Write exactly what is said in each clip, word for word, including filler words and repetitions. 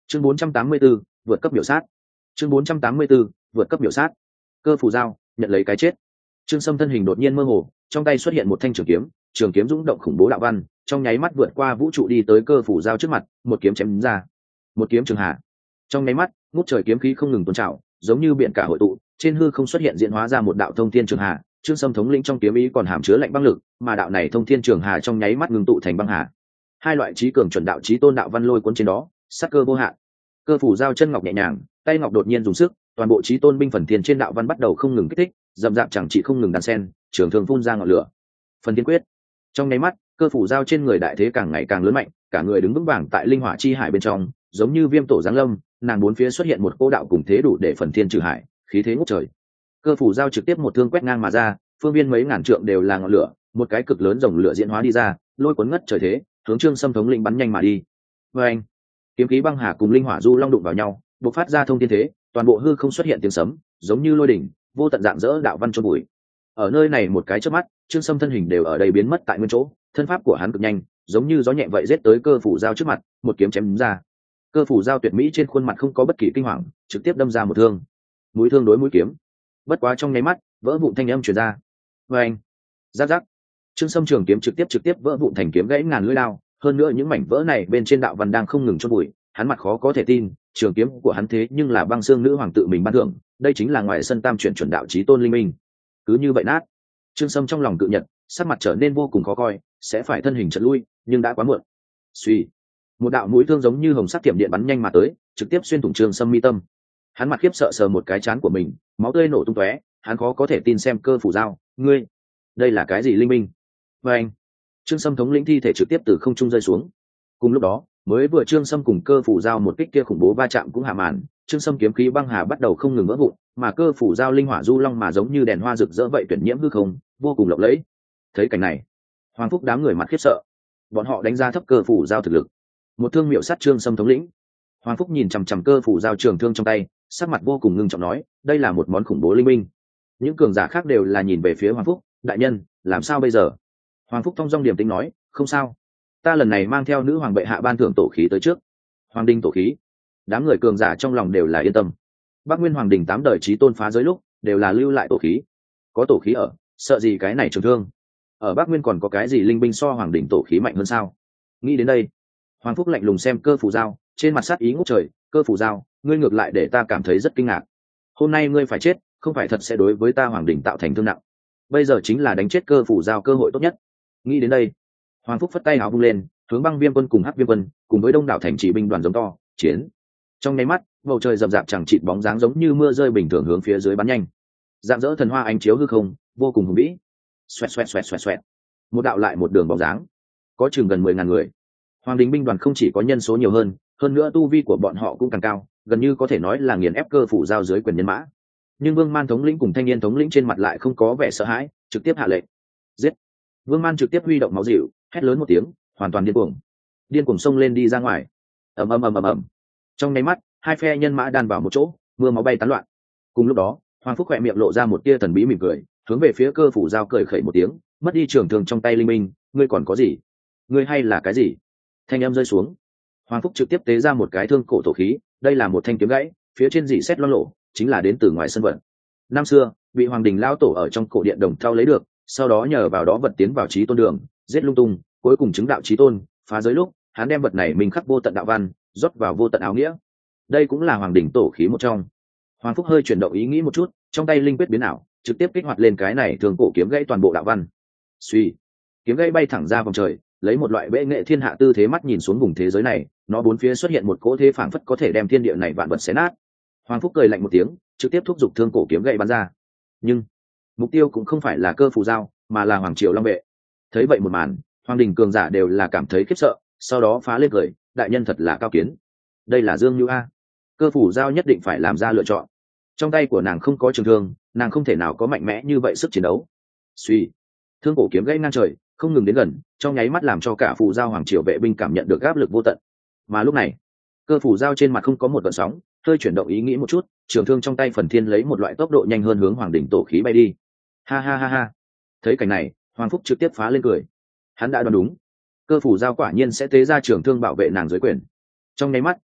chương bốn trăm tám mươi 4, vượt cấp biểu sát. chương bốn trăm tám mươi 4, vượt cấp biểu sát. Cơ phù dao nhận lấy cái chết. Trương Sâm thân hình đột nhiên mơ hồ, trong tay xuất hiện một thanh trường kiếm, trường kiếm dũng động khủng bố đạo văn, trong nháy mắt vượt qua vũ trụ đi tới cơ phù dao trước mặt, một kiếm chém ra. Một kiếm trường hạ. Trong nháy mắt, ngút trời kiếm khí không ngừng tuôn trào, giống như biển cả hội tụ, trên hư không xuất hiện diễn hóa ra một đạo thông thiên trường hà. Trương Sâm thống lĩnh trong kiếm ý còn hàm chứa lạnh băng lực, mà đạo này thông thiên trường hà trong nháy mắt ngưng tụ thành băng hà. Hai loại trí cường chuẩn đạo trí tôn đạo văn lôi cuốn trên đó, sắc cơ vô hạn. Cơ phủ giao chân ngọc nhẹ nhàng, tay ngọc đột nhiên dùng sức, toàn bộ trí tôn binh phần thiên trên đạo văn bắt đầu không ngừng kích thích, dậm dạp chẳng chỉ không ngừng đan sen, trường thương phun ra ngọn lửa. Phần thiên quyết. Trong nháy mắt, cơ phủ giao trên người đại thế càng ngày càng lớn mạnh, cả người đứng vững vàng tại linh hỏa chi hải bên trong, giống như viêm tổ giáng lâm, nàng bốn phía xuất hiện một cô đạo cùng thế đủ để phần thiên trừ hải, khí thế ngút trời. Cơ phủ giao trực tiếp một thương quét ngang mà ra, phương viên mấy ngàn trượng đều là ngọn lửa, một cái cực lớn rồng lửa diễn hóa đi ra, lôi cuốn ngất trời thế, hướng Trương Sâm thống lĩnh bắn nhanh mà đi. Và anh, kiếm khí băng hà cùng linh hỏa du long đụng vào nhau, bộc phát ra thông thiên thế, toàn bộ hư không xuất hiện tiếng sấm, giống như lôi đỉnh, vô tận dạng dỡ đạo văn chôn bụi. Ở nơi này một cái chớp mắt, Trương Sâm thân hình đều ở đây biến mất tại nguyên chỗ, thân pháp của hắn cực nhanh, giống như gió nhẹ vậy giết tới cơ phủ giao trước mặt, một kiếm chém ra. Cơ phủ giao tuyệt mỹ trên khuôn mặt không có bất kỳ kinh hoàng, trực tiếp đâm ra một thương. Mũi thương đối mũi kiếm. Bất quá trong nháy mắt, vỡ vụn thanh âm truyền ra. Và anh, rắc rắc. Trương Sâm trường kiếm trực tiếp trực tiếp vỡ vụn thành kiếm gãy ngàn lưỡi lao, hơn nữa những mảnh vỡ này bên trên đạo văn đang không ngừng chôn bụi, hắn mặt khó có thể tin, trường kiếm của hắn thế nhưng là băng xương nữ hoàng tự mình ban thưởng, đây chính là ngoài sân tam chuyển chuẩn đạo chí tôn linh minh. Cứ như vậy nát. Trương Sâm trong lòng tự nhận, sắc mặt trở nên vô cùng khó coi, sẽ phải thân hình chợt lui, nhưng đã quá muộn. Suy, một đạo mũi thương giống như hồng sắc tiệm điện bắn nhanh mà tới, trực tiếp xuyên thủng Trương Sâm mi tâm. Hắn mặt khiếp sợ sờ một cái trán của mình, máu tươi nổ tung tóe, hắn khó có thể tin xem cơ phủ dao, ngươi, đây là cái gì linh minh? Và anh, Trương Sâm thống lĩnh thi thể trực tiếp từ không trung rơi xuống. Cùng lúc đó, mới vừa Trương Sâm cùng cơ phủ dao một kích kia khủng bố va chạm cũng hạ màn, Trương Sâm kiếm khí băng hà bắt đầu không ngừng vỡ vụn, mà cơ phủ dao linh hỏa du long mà giống như đèn hoa rực rỡ vậy tuyển nhiễm hư không, vô cùng lộng lẫy. Thấy cảnh này, Hoàng Phúc đám người mặt khiếp sợ, bọn họ đánh giá thấp cơ phủ dao thực lực. Một thương miệu sát Trương Sâm thống lĩnh. Hoàng Phúc nhìn chằm chằm cơ phủ dao trường thương trong tay, sắc mặt vô cùng ngưng trọng nói, đây là một món khủng bố linh minh. Những cường giả khác đều là nhìn về phía Hoàng Phúc, đại nhân, làm sao bây giờ? Hoàng Phúc thong dong điềm tĩnh nói, không sao, ta lần này mang theo nữ hoàng bệ hạ ban thưởng tổ khí tới trước. Hoàng đình tổ khí. Đám người cường giả trong lòng đều là yên tâm. Bắc Nguyên Hoàng đình tám đời chí tôn phá giới lúc đều là lưu lại tổ khí, có tổ khí ở, sợ gì cái này trường thương. Ở Bắc Nguyên còn có cái gì linh binh so hoàng đình tổ khí mạnh hơn sao? Nghĩ đến đây, Hoàng Phúc lạnh lùng xem cơ phủ dao, trên mặt sát ý ngút trời, cơ phủ dao, ngươi ngược lại để ta cảm thấy rất kinh ngạc. Hôm nay ngươi phải chết, không phải thật sẽ đối với ta hoàng đình tạo thành thương nặng. Bây giờ chính là đánh chết cơ phủ dao cơ hội tốt nhất. Nghĩ đến đây, Hoàng Phúc phất tay áo vung lên, hướng băng viêm quân cùng hắc viêm quân cùng với đông đảo thành trì binh đoàn giống to chiến. Trong nháy mắt, bầu trời rậm rạp chẳng chịt bóng dáng giống như mưa rơi bình thường hướng phía dưới bắn nhanh, dạng dỡ thần hoa ánh chiếu hư không, vô cùng hùng vĩ. Xoẹt xoẹt xoẹt xoẹt xoẹt, một đạo lại một đường bóng dáng, có chừng gần mười ngàn người. Hoàng đình binh đoàn không chỉ có nhân số nhiều hơn, hơn nữa tu vi của bọn họ cũng càng cao, gần như có thể nói là nghiền ép cơ phủ giao dưới quyền nhân mã. Nhưng Vương Man thống lĩnh cùng Thanh Niên thống lĩnh trên mặt lại không có vẻ sợ hãi, trực tiếp hạ lệnh giết. Vương Man trực tiếp huy động máu dịu, hét lớn một tiếng, hoàn toàn điên cuồng, điên cuồng xông lên đi ra ngoài. ầm ầm ầm ầm ầm. Trong nháy mắt, hai phe nhân mã đan vào một chỗ, mưa máu bay tán loạn. Cùng lúc đó, Hoàng Phúc khẽ miệng lộ ra một tia thần bí mỉm cười, hướng về phía cơ phủ giao cười khẩy một tiếng, mất đi trường thương trong tay linh minh, ngươi còn có gì? Ngươi hay là cái gì? Thanh âm rơi xuống, Hoàng Phúc trực tiếp tế ra một cái thương cổ thổ khí, đây là một thanh kiếm gãy, phía trên dị xét loang lộ, chính là đến từ ngoài sân vận. Năm xưa, bị Hoàng đình lao tổ ở trong cổ điện đồng thau lấy được, sau đó nhờ vào đó vật tiến vào chí tôn đường, giết lung tung, cuối cùng chứng đạo chí tôn, phá giới lúc, hắn đem vật này mình khắc vô tận đạo văn, rót vào vô tận áo nghĩa. Đây cũng là Hoàng đình tổ khí một trong. Hoàng Phúc hơi chuyển động ý nghĩ một chút, trong tay linh quyết biến ảo, trực tiếp kích hoạt lên cái này thường cổ kiếm gãy toàn bộ đạo văn. Suy, kiếm gãy bay thẳng ra vòng trời, lấy một loại bệ nghệ thiên hạ tư thế mắt nhìn xuống vùng thế giới này, nó bốn phía xuất hiện một cỗ thế phảng phất có thể đem thiên địa này vạn vật xé nát. Hoàng Phúc cười lạnh một tiếng, trực tiếp thúc giục thương cổ kiếm gãy bắn ra. Nhưng mục tiêu cũng không phải là cơ phù giao, mà là Hoàng Triều Long Vệ. Thấy vậy một màn, Hoàng đình cường giả đều là cảm thấy khiếp sợ, sau đó phá lên cười, đại nhân thật là cao kiến. Đây là Dương Như A. Cơ phủ giao nhất định phải làm ra lựa chọn. Trong tay của nàng không có trường thương, nàng không thể nào có mạnh mẽ như vậy sức chiến đấu. Suy, thương cổ kiếm gãy ngang trời, không ngừng đến gần, trong nháy mắt làm cho cả phù giao hoàng triều vệ binh cảm nhận được áp lực vô tận. Mà lúc này, cơ phủ giao trên mặt không có một gợn sóng, hơi chuyển động ý nghĩ một chút, trường thương trong tay phần thiên lấy một loại tốc độ nhanh hơn hướng hoàng đỉnh tổ khí bay đi. Ha ha ha ha. Thấy cảnh này, Hoàng Phúc trực tiếp phá lên cười. Hắn đã đoán đúng, cơ phủ giao quả nhiên sẽ tế ra trường thương bảo vệ nàng dưới quyền. Trong nháy mắt,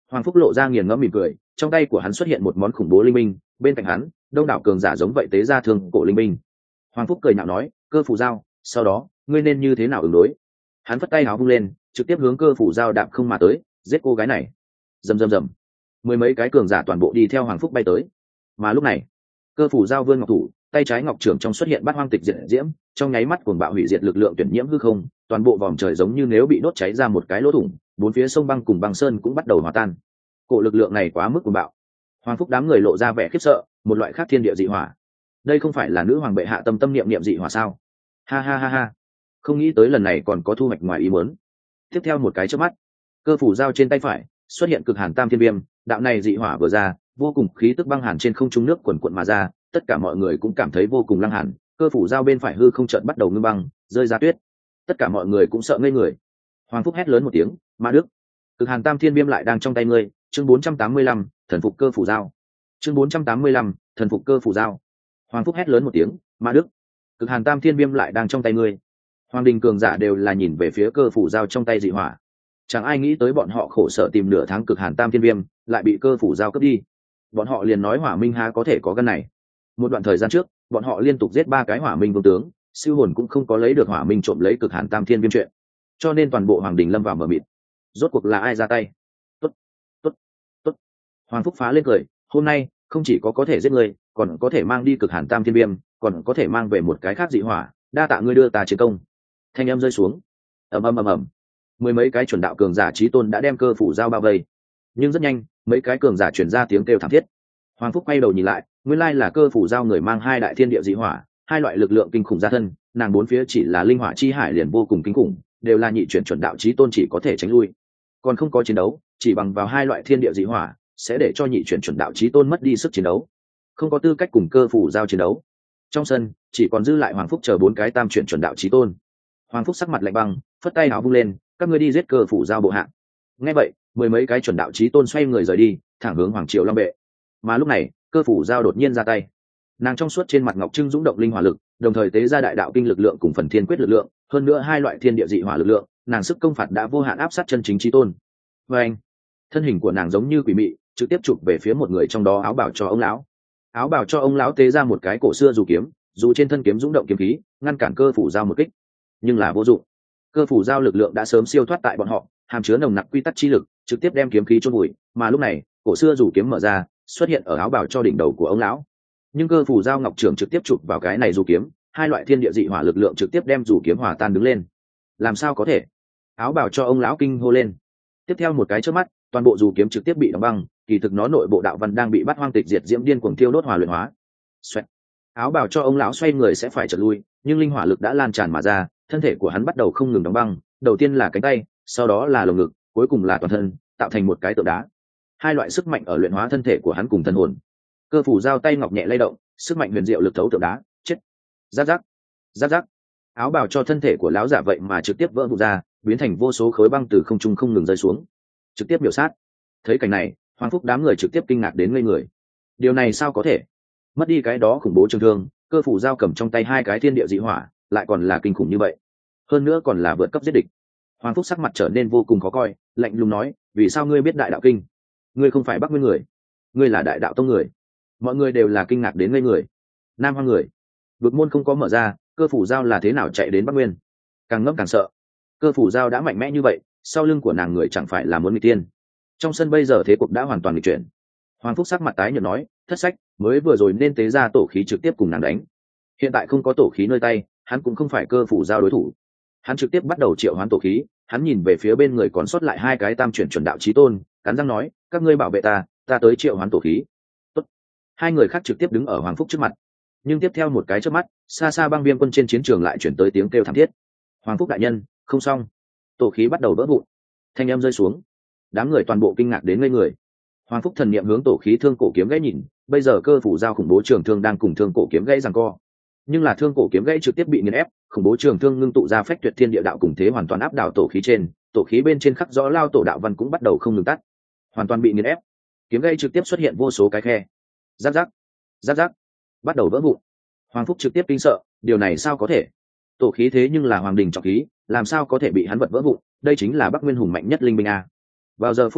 Hoàng Phúc lộ ra nghiền ngẫm mỉm cười, trong tay của hắn xuất hiện một món khủng bố linh binh, bên cạnh hắn đông đảo cường giả giống vậy tế ra thương cổ linh binh. Hoàng Phúc cười nhạo nói, cơ phủ giao, sau đó ngươi nên như thế nào ứng đối? Hắn phất tay áo vung lên, trực tiếp hướng cơ phủ giao đạp không mà tới, giết cô gái này. Rầm rầm rầm, mười mấy cái cường giả toàn bộ đi theo Hoàng Phúc bay tới. Mà lúc này cơ phủ giao vươn ngọc thủ, tay trái ngọc trưởng trong xuất hiện bát hoang tịch diệt diễm, trong nháy mắt cuồng bạo hủy diệt lực lượng tuyển nhiễm hư không, toàn bộ vòm trời giống như nếu bị đốt cháy ra một cái lỗ thủng, bốn phía sông băng cùng băng sơn cũng bắt đầu hòa tan. Cổ lực lượng này quá mức cuồng bạo. Hoàng Phúc đám người lộ ra vẻ khiếp sợ, một loại khác thiên địa dị hỏa. Đây không phải là nữ hoàng bệ hạ tâm tâm niệm niệm dị hỏa sao? Ha ha ha ha. Không nghĩ tới lần này còn có thu hoạch ngoài ý muốn. Tiếp theo một cái chớp mắt, cơ phủ giao trên tay phải xuất hiện cực hàn tam thiên viêm, đạo này dị hỏa vừa ra, vô cùng khí tức băng hàn trên không trung nước quần quận mà ra, tất cả mọi người cũng cảm thấy vô cùng lăng hàn. Cơ phủ giao bên phải hư không chợt bắt đầu ngưng băng, rơi ra tuyết. Tất cả mọi người cũng sợ ngây người. Hoàng Phúc hét lớn một tiếng, "Ma Đức, cực hàn tam thiên viêm lại đang trong tay ngươi!" Chương bốn trăm tám mươi lăm, thần phục cơ phủ giao. Chương bốn trăm tám mươi lăm, thần phục cơ phủ giao. Hoàng Phúc hét lớn một tiếng, "Ma Đức, cực hàn tam thiên viêm lại đang trong tay ngươi!" Hoàng đình cường giả đều là nhìn về phía cơ phủ giao trong tay dị hỏa. Chẳng ai nghĩ tới bọn họ khổ sở tìm nửa tháng cực hàn tam thiên viêm, lại bị cơ phủ giao cướp đi. Bọn họ liền nói Hỏa Minh há có thể có gan này. Một đoạn thời gian trước, bọn họ liên tục giết ba cái Hỏa Minh vương tướng, siêu hồn cũng không có lấy được Hỏa Minh trộm lấy cực hàn tam thiên viêm chuyện. Cho nên toàn bộ Hoàng đình lâm vào mờ mịt. Rốt cuộc là ai ra tay? Tốt, tốt, tốt. Hoàng Phúc phá lên cười, hôm nay không chỉ có có thể giết người, còn có thể mang đi cực hàn tam thiên viêm, còn có thể mang về một cái khác dị hỏa, đa tạ ngươi đưa ta chiến công. Thanh âm rơi xuống, ầm ầm ầm ầm, mười mấy cái chuẩn đạo cường giả chí tôn đã đem cơ phủ giao bao vây. Nhưng rất nhanh, mấy cái cường giả truyền ra tiếng kêu thảm thiết. Hoàng Phúc quay đầu nhìn lại, nguyên lai là cơ phủ giao người mang hai đại thiên địa dị hỏa, hai loại lực lượng kinh khủng ra thân, nàng bốn phía chỉ là linh hỏa chi hải liền vô cùng kinh khủng, đều là nhị chuyển chuẩn đạo chí tôn chỉ có thể tránh lui. Còn không có chiến đấu, chỉ bằng vào hai loại thiên địa dị hỏa, sẽ để cho nhị chuyển chuẩn đạo chí tôn mất đi sức chiến đấu, không có tư cách cùng cơ phủ giao chiến đấu. Trong sân chỉ còn dư lại Hoàng Phúc chờ bốn cái tam chuyển chuẩn đạo chí tôn. Hoàng Phúc sắc mặt lạnh băng, phất tay áo vung lên, các ngươi đi giết cơ phủ giao bộ hạ. Nghe vậy, mười mấy cái chuẩn đạo chí tôn xoay người rời đi, thẳng hướng Hoàng Triều Long Bệ. Mà lúc này, cơ phủ giao đột nhiên ra tay. Nàng trong suốt trên mặt ngọc trưng dũng động linh hỏa lực, đồng thời tế ra đại đạo kinh lực lượng cùng phần thiên quyết lực lượng, hơn nữa hai loại thiên địa dị hỏa lực lượng, nàng sức công phạt đã vô hạn áp sát chân chính chí tôn. Và anh, thân hình của nàng giống như quỷ mị, trực tiếp chụp về phía một người trong đó áo bảo cho ông lão. Áo bảo cho ông lão tế ra một cái cổ xưa dù kiếm, dù trên thân kiếm dũng động kiếm khí, ngăn cản cơ phủ giao một kích, nhưng là vô dụng. Cơ phủ giao lực lượng đã sớm siêu thoát tại bọn họ, hàm chứa nồng nặc quy tắc chi lực, trực tiếp đem kiếm khí chôn vùi. Mà lúc này, cổ xưa dù kiếm mở ra, xuất hiện ở áo bảo cho đỉnh đầu của ông lão. Nhưng cơ phủ giao ngọc trường trực tiếp chụp vào cái này dù kiếm, hai loại thiên địa dị hỏa lực lượng trực tiếp đem dù kiếm hòa tan đứng lên. Làm sao có thể? Áo bảo cho ông lão kinh hô lên. Tiếp theo một cái chớp mắt, toàn bộ dù kiếm trực tiếp bị đóng băng, kỳ thực nó nội bộ đạo văn đang bị bắt hoang tịch diệt diễm điên cuồng tiêu đốt hòa luyện hóa. Xoẹt. Áo bảo cho ông lão xoay người sẽ phải trật lui, nhưng linh hỏa lực đã lan tràn mà ra, thân thể của hắn bắt đầu không ngừng đóng băng, đầu tiên là cánh tay, sau đó là lồng ngực, cuối cùng là toàn thân, tạo thành một cái tượng đá. Hai loại sức mạnh ở luyện hóa thân thể của hắn cùng thần hồn. Cơ phủ giao tay ngọc nhẹ lay động, sức mạnh huyền diệu lực thấu tượng đá, chết. Rắc rắc, rắc rắc. Áo bào cho thân thể của lão giả vậy mà trực tiếp vỡ vụn ra, biến thành vô số khối băng từ không trung không ngừng rơi xuống, trực tiếp biểu sát. Thấy cảnh này, Hoàng Phúc đám người trực tiếp kinh ngạc đến ngây người. Điều này sao có thể? Mất đi cái đó khủng bố trường thương, cơ phủ giao cầm trong tay hai cái thiên địa dị hỏa, lại còn là kinh khủng như vậy, hơn nữa còn là vượt cấp giết địch. Hoàng Phúc sắc mặt trở nên vô cùng khó coi, lạnh lùng nói, vì sao ngươi biết đại đạo kinh? Ngươi không phải Bắc Nguyên người, ngươi là đại đạo tông người. Mọi người đều là kinh ngạc đến ngây người. Nam Hoang người, vực môn không có mở ra, cơ phủ giao là thế nào chạy đến Bắc Nguyên? Càng ngấp càng sợ. Cơ phủ giao đã mạnh mẽ như vậy, sau lưng của nàng người chẳng phải là muốn nghịch tiên? Trong sân bây giờ thế cục đã hoàn toàn nghịch chuyển. Hoàng Phúc sắc mặt tái nhợt nói, thất sách, mới vừa rồi nên tế ra tổ khí trực tiếp cùng nàng đánh. Hiện tại không có tổ khí nơi tay, hắn cũng không phải cơ phủ giao đối thủ. Hắn trực tiếp bắt đầu triệu hoán tổ khí, hắn nhìn về phía bên người còn sót lại hai cái tam chuyển chuẩn đạo chí tôn, cắn răng nói, các ngươi bảo vệ ta, ta tới triệu hoán tổ khí. Tốt. Hai người khác trực tiếp đứng ở Hoàng Phúc trước mặt. Nhưng tiếp theo một cái chớp mắt, xa xa băng viêm quân trên chiến trường lại chuyển tới tiếng kêu thảm thiết. Hoàng Phúc đại nhân, không xong. Tổ khí bắt đầu vỡ vụn. Thanh âm rơi xuống. Đám người toàn bộ kinh ngạc đến ngây người. Hoàng Phúc thần niệm hướng tổ khí thương cổ kiếm gãy nhìn, bây giờ cơ phủ giao khủng bố trường thương đang cùng thương cổ kiếm gãy giằng co. Nhưng là thương cổ kiếm gãy trực tiếp bị nghiền ép, khủng bố trường thương ngưng tụ ra phách tuyệt thiên địa đạo cùng thế hoàn toàn áp đảo tổ khí trên, tổ khí bên trên khắc rõ lao tổ đạo văn cũng bắt đầu không ngừng tắt, hoàn toàn bị nghiền ép. Kiếm gãy trực tiếp xuất hiện vô số cái khe. Rắc rắc, rắc rắc, bắt đầu vỡ vụn. Hoàng Phúc trực tiếp kinh sợ, điều này sao có thể? Tổ khí thế nhưng là hoàng đình trọng khí, làm sao có thể bị hắn vật vỡ vụn? Đây chính là Bắc Nguyên hùng mạnh nhất linh binh a. Vào giờ phút này,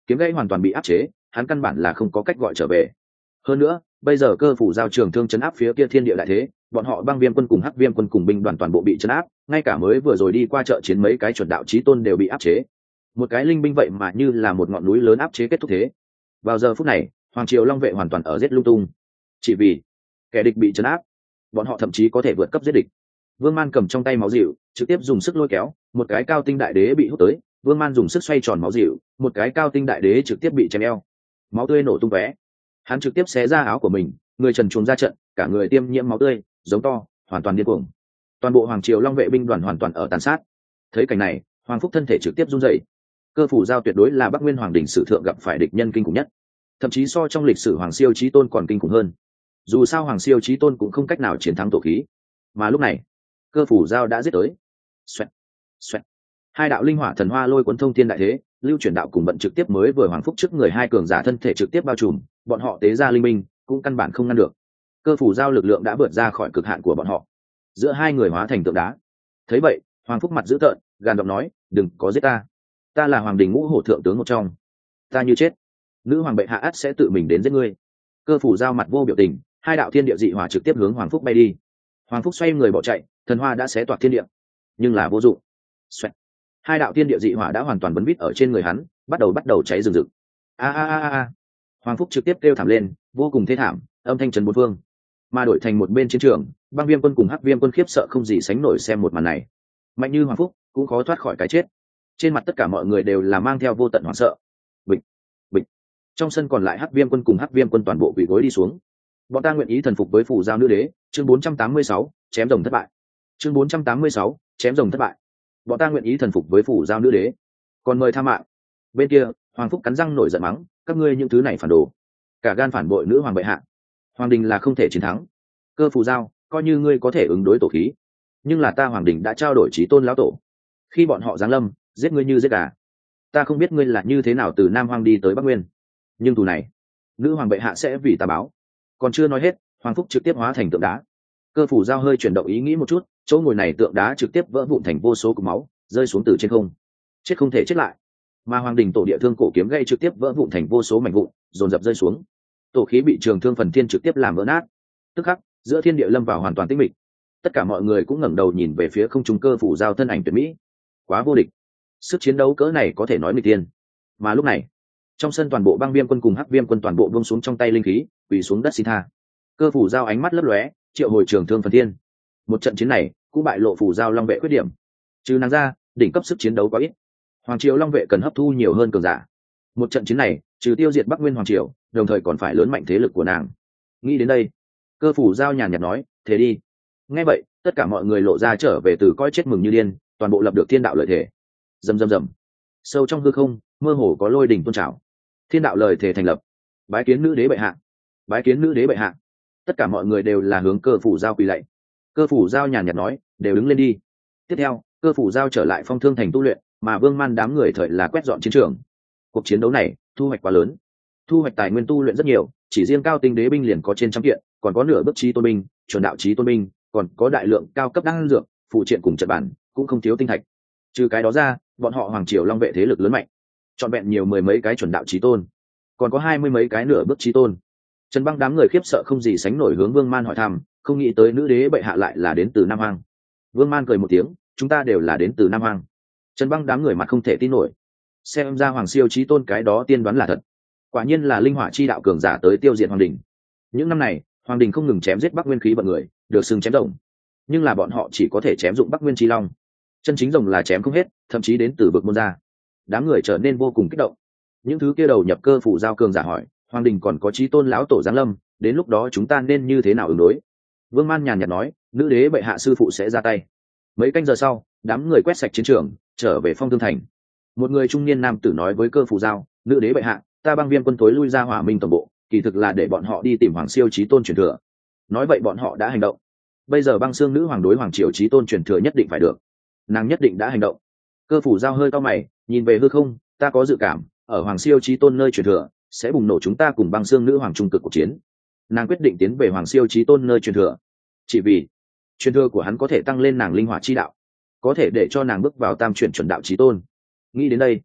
kiếm gãy hoàn toàn bị áp chế, hắn căn bản là không có cách gọi trở về. Hơn nữa bây giờ cơ phủ giao trường thương chấn áp phía kia thiên địa đại thế, bọn họ băng viêm quân cùng hắc viêm quân cùng binh đoàn toàn bộ bị chấn áp, ngay cả mới vừa rồi đi qua chợ chiến mấy cái chuẩn đạo chí tôn đều bị áp chế. Một cái linh binh vậy mà như là một ngọn núi lớn áp chế kết thúc thế. Vào giờ phút này hoàng triều long vệ hoàn toàn ở giết lung tung, chỉ vì kẻ địch bị chấn áp, bọn họ thậm chí có thể vượt cấp giết địch. Vương Man cầm trong tay máu dịu trực tiếp dùng sức lôi kéo, một cái cao tinh đại đế bị hút tới, Vương Man dùng sức xoay tròn máu dịu, một cái cao tinh đại đế trực tiếp bị chém eo, máu tươi nổ tung tóe. Hắn trực tiếp xé ra áo của mình, người trần truồng ra trận, cả người tiêm nhiễm máu tươi, giống to, hoàn toàn điên cuồng. Toàn bộ hoàng triều long vệ binh đoàn hoàn toàn ở tàn sát. Thấy cảnh này, Hoàng Phúc thân thể trực tiếp run rẩy. Cơ phủ giao tuyệt đối là Bắc Nguyên hoàng đỉnh sử thượng gặp phải địch nhân kinh khủng nhất, thậm chí so trong lịch sử hoàng siêu chí tôn còn kinh khủng hơn. Dù sao hoàng siêu chí tôn cũng không cách nào chiến thắng tổ khí, mà lúc này cơ phủ giao đã giết tới. Xoẹt, xoẹt. Hai đạo linh hỏa thần hoa lôi cuốn thông thiên đại thế, lưu chuyển đạo cùng bận trực tiếp mới vừa Hoàng Phúc trước người hai cường giả thân thể trực tiếp bao trùm, bọn họ tế ra linh minh cũng căn bản không ngăn được. Cơ phủ giao lực lượng đã vượt ra khỏi cực hạn của bọn họ, giữa hai người hóa thành tượng đá. Thấy vậy, Hoàng Phúc mặt dữ tợn, gàn giọng nói, đừng có giết ta, ta là hoàng đình ngũ hổ thượng tướng một trong, ta như chết nữ hoàng bệ hạ ắt sẽ tự mình đến giết ngươi. Cơ phủ giao mặt vô biểu tình, hai đạo thiên địa dị hỏa trực tiếp hướng Hoàng Phúc bay đi. Hoàng Phúc xoay người bỏ chạy, thần hoa đã xé toạc thiên địa, nhưng là vô dụng. Xoẹt. Hai đạo thiên địa dị hỏa đã hoàn toàn bấn vít ở trên người hắn, bắt đầu bắt đầu cháy rừng rực. A a a a. Hoàng Phúc trực tiếp kêu thảm lên, vô cùng thê thảm, âm thanh trấn bốn phương. Mà đổi thành một bên chiến trường, băng viêm quân cùng hắc viêm quân khiếp sợ không gì sánh nổi xem một màn này. Mạnh như Hoàng Phúc cũng khó thoát khỏi cái chết. Trên mặt tất cả mọi người đều là mang theo vô tận hoảng sợ. Bịch, bịch. Trong sân còn lại hắc viêm quân cùng hắc viêm quân toàn bộ quỳ gối đi xuống. Bọn ta nguyện ý thần phục với phủ giao nữ đế. Chương bốn trăm tám mươi sáu, chém rồng thất bại. Chương bốn trăm tám mươi sáu, chém rồng thất bại. Bọn ta nguyện ý thần phục với phủ giao nữ đế, còn mời tha mạng. Bên kia Hoàng Phúc cắn răng nổi giận mắng, các ngươi những thứ này phản đồ, cả gan phản bội nữ hoàng bệ hạ, hoàng đình là không thể chiến thắng. Cơ phủ giao, coi như ngươi có thể ứng đối tổ khí, nhưng là ta hoàng đình đã trao đổi chí tôn lão tổ, khi bọn họ giáng lâm giết ngươi như giết gà. Ta không biết ngươi là như thế nào từ Nam Hoang đi tới Bắc Nguyên, nhưng thù này nữ hoàng bệ hạ sẽ vì ta báo. Còn chưa nói hết, Hoàng Phúc trực tiếp hóa thành tượng đá. Cơ phủ giao hơi chuyển động ý nghĩ một chút, chỗ ngồi này tượng đá trực tiếp vỡ vụn thành vô số cục máu rơi xuống từ trên không. Chết không thể chết lại. Mà hoàng đình tổ địa thương cổ kiếm gây trực tiếp vỡ vụn thành vô số mảnh vụn dồn dập rơi xuống. Tổ khí bị trường thương phần thiên trực tiếp làm vỡ nát. Tức khắc giữa thiên địa lâm vào hoàn toàn tĩnh mịch. Tất cả mọi người cũng ngẩng đầu nhìn về phía không trung cơ phủ giao thân ảnh tuyệt mỹ, quá vô địch, sức chiến đấu cỡ này có thể nói nghịch tiên. Mà lúc này trong sân toàn bộ băng viêm quân cùng hắc viêm quân toàn bộ buông xuống trong tay linh khí, quỳ xuống đất xin tha. Cơ phủ giao ánh mắt lấp lóe, triệu hồi trường thương phần thiên. Một trận chiến này cũng bại lộ phủ giao long vệ khuyết điểm, trừ nàng ra đỉnh cấp sức chiến đấu quá ít, hoàng triều long vệ cần hấp thu nhiều hơn cường giả. Một trận chiến này trừ tiêu diệt Bắc Nguyên hoàng triều, đồng thời còn phải lớn mạnh thế lực của nàng. Nghĩ đến đây, cơ phủ giao nhàn nhạt nói, thế đi. Nghe vậy tất cả mọi người lộ ra trở về từ coi chết mừng như điên, toàn bộ lập được thiên đạo lợi thể. Rầm rầm rầm, sâu trong hư không mơ hồ có lôi đỉnh tôn trào. Thiên đạo lời thể thành lập. Bái kiến nữ đế bệ hạ, bái kiến nữ đế bệ hạ. Tất cả mọi người đều là hướng cơ phủ giao quỳ lạy. Cơ phủ giao nhàn nhạt nói, đều đứng lên đi. Tiếp theo cơ phủ giao trở lại Phong Thương thành tu luyện, mà Vương Man đám người thời là quét dọn chiến trường. Cuộc chiến đấu này thu hoạch quá lớn, thu hoạch tài nguyên tu luyện rất nhiều, chỉ riêng cao tinh đế binh liền có trên trăm kiện, còn có nửa bước chí tôn binh, chuẩn đạo chí tôn binh, còn có đại lượng cao cấp đan dược, phụ triện cùng trận bản, cũng không thiếu tinh thạch. Trừ cái đó ra, bọn họ hoàng triều long vệ thế lực lớn mạnh, chọn vẹn nhiều mười mấy cái chuẩn đạo chí tôn, còn có hai mươi mấy cái nửa bước chí tôn. Trần Băng đám người khiếp sợ không gì sánh nổi hướng Vương Man hỏi thăm, không nghĩ tới nữ đế bệ hạ lại là đến từ Nam Hoang. Vương Man cười một tiếng, chúng ta đều là đến từ Nam Hoang. Trần Băng đám người mặt không thể tin nổi, xem ra hoàng siêu chí tôn cái đó tiên đoán là thật, quả nhiên là linh hỏa chi đạo cường giả tới tiêu diệt hoàng đình. Những năm này hoàng đình không ngừng chém giết Bắc Nguyên khí vận người, được xưng chém rồng, nhưng là bọn họ chỉ có thể chém dụng Bắc Nguyên chi long, chân chính rồng là chém không hết, thậm chí đến từ bực môn ra. Đám người trở nên vô cùng kích động. Những thứ kia đầu nhập cơ phủ giao cường giả hỏi, hoàng đình còn có chí tôn lão tổ giáng lâm, đến lúc đó chúng ta nên như thế nào ứng đối? Vương Man nhàn nhạt nói, nữ đế bệ hạ sư phụ sẽ ra tay. Mấy canh giờ sau, đám người quét sạch chiến trường, trở về Phong Thương thành. Một người trung niên nam tử nói với cơ phủ giao, nữ đế bệ hạ, ta băng viêm quân tối lui ra Hỏa Minh tổng bộ, kỳ thực là để bọn họ đi tìm hoàng siêu chí tôn truyền thừa. Nói vậy bọn họ đã hành động. Bây giờ băng xương nữ hoàng đối hoàng triều chí tôn truyền thừa nhất định phải được, nàng nhất định đã hành động. Cơ phủ giao hơi cau mày, nhìn về hư không, ta có dự cảm ở hoàng siêu chí tôn nơi truyền thừa sẽ bùng nổ chúng ta cùng băng xương nữ hoàng trung cực cuộc chiến. Nàng quyết định tiến về hoàng siêu chí tôn nơi truyền thừa, chỉ vì truyền thừa của hắn có thể tăng lên nàng linh hỏa chi đạo, có thể để cho nàng bước vào tam chuyển chuẩn đạo chí tôn. Nghĩ đến đây,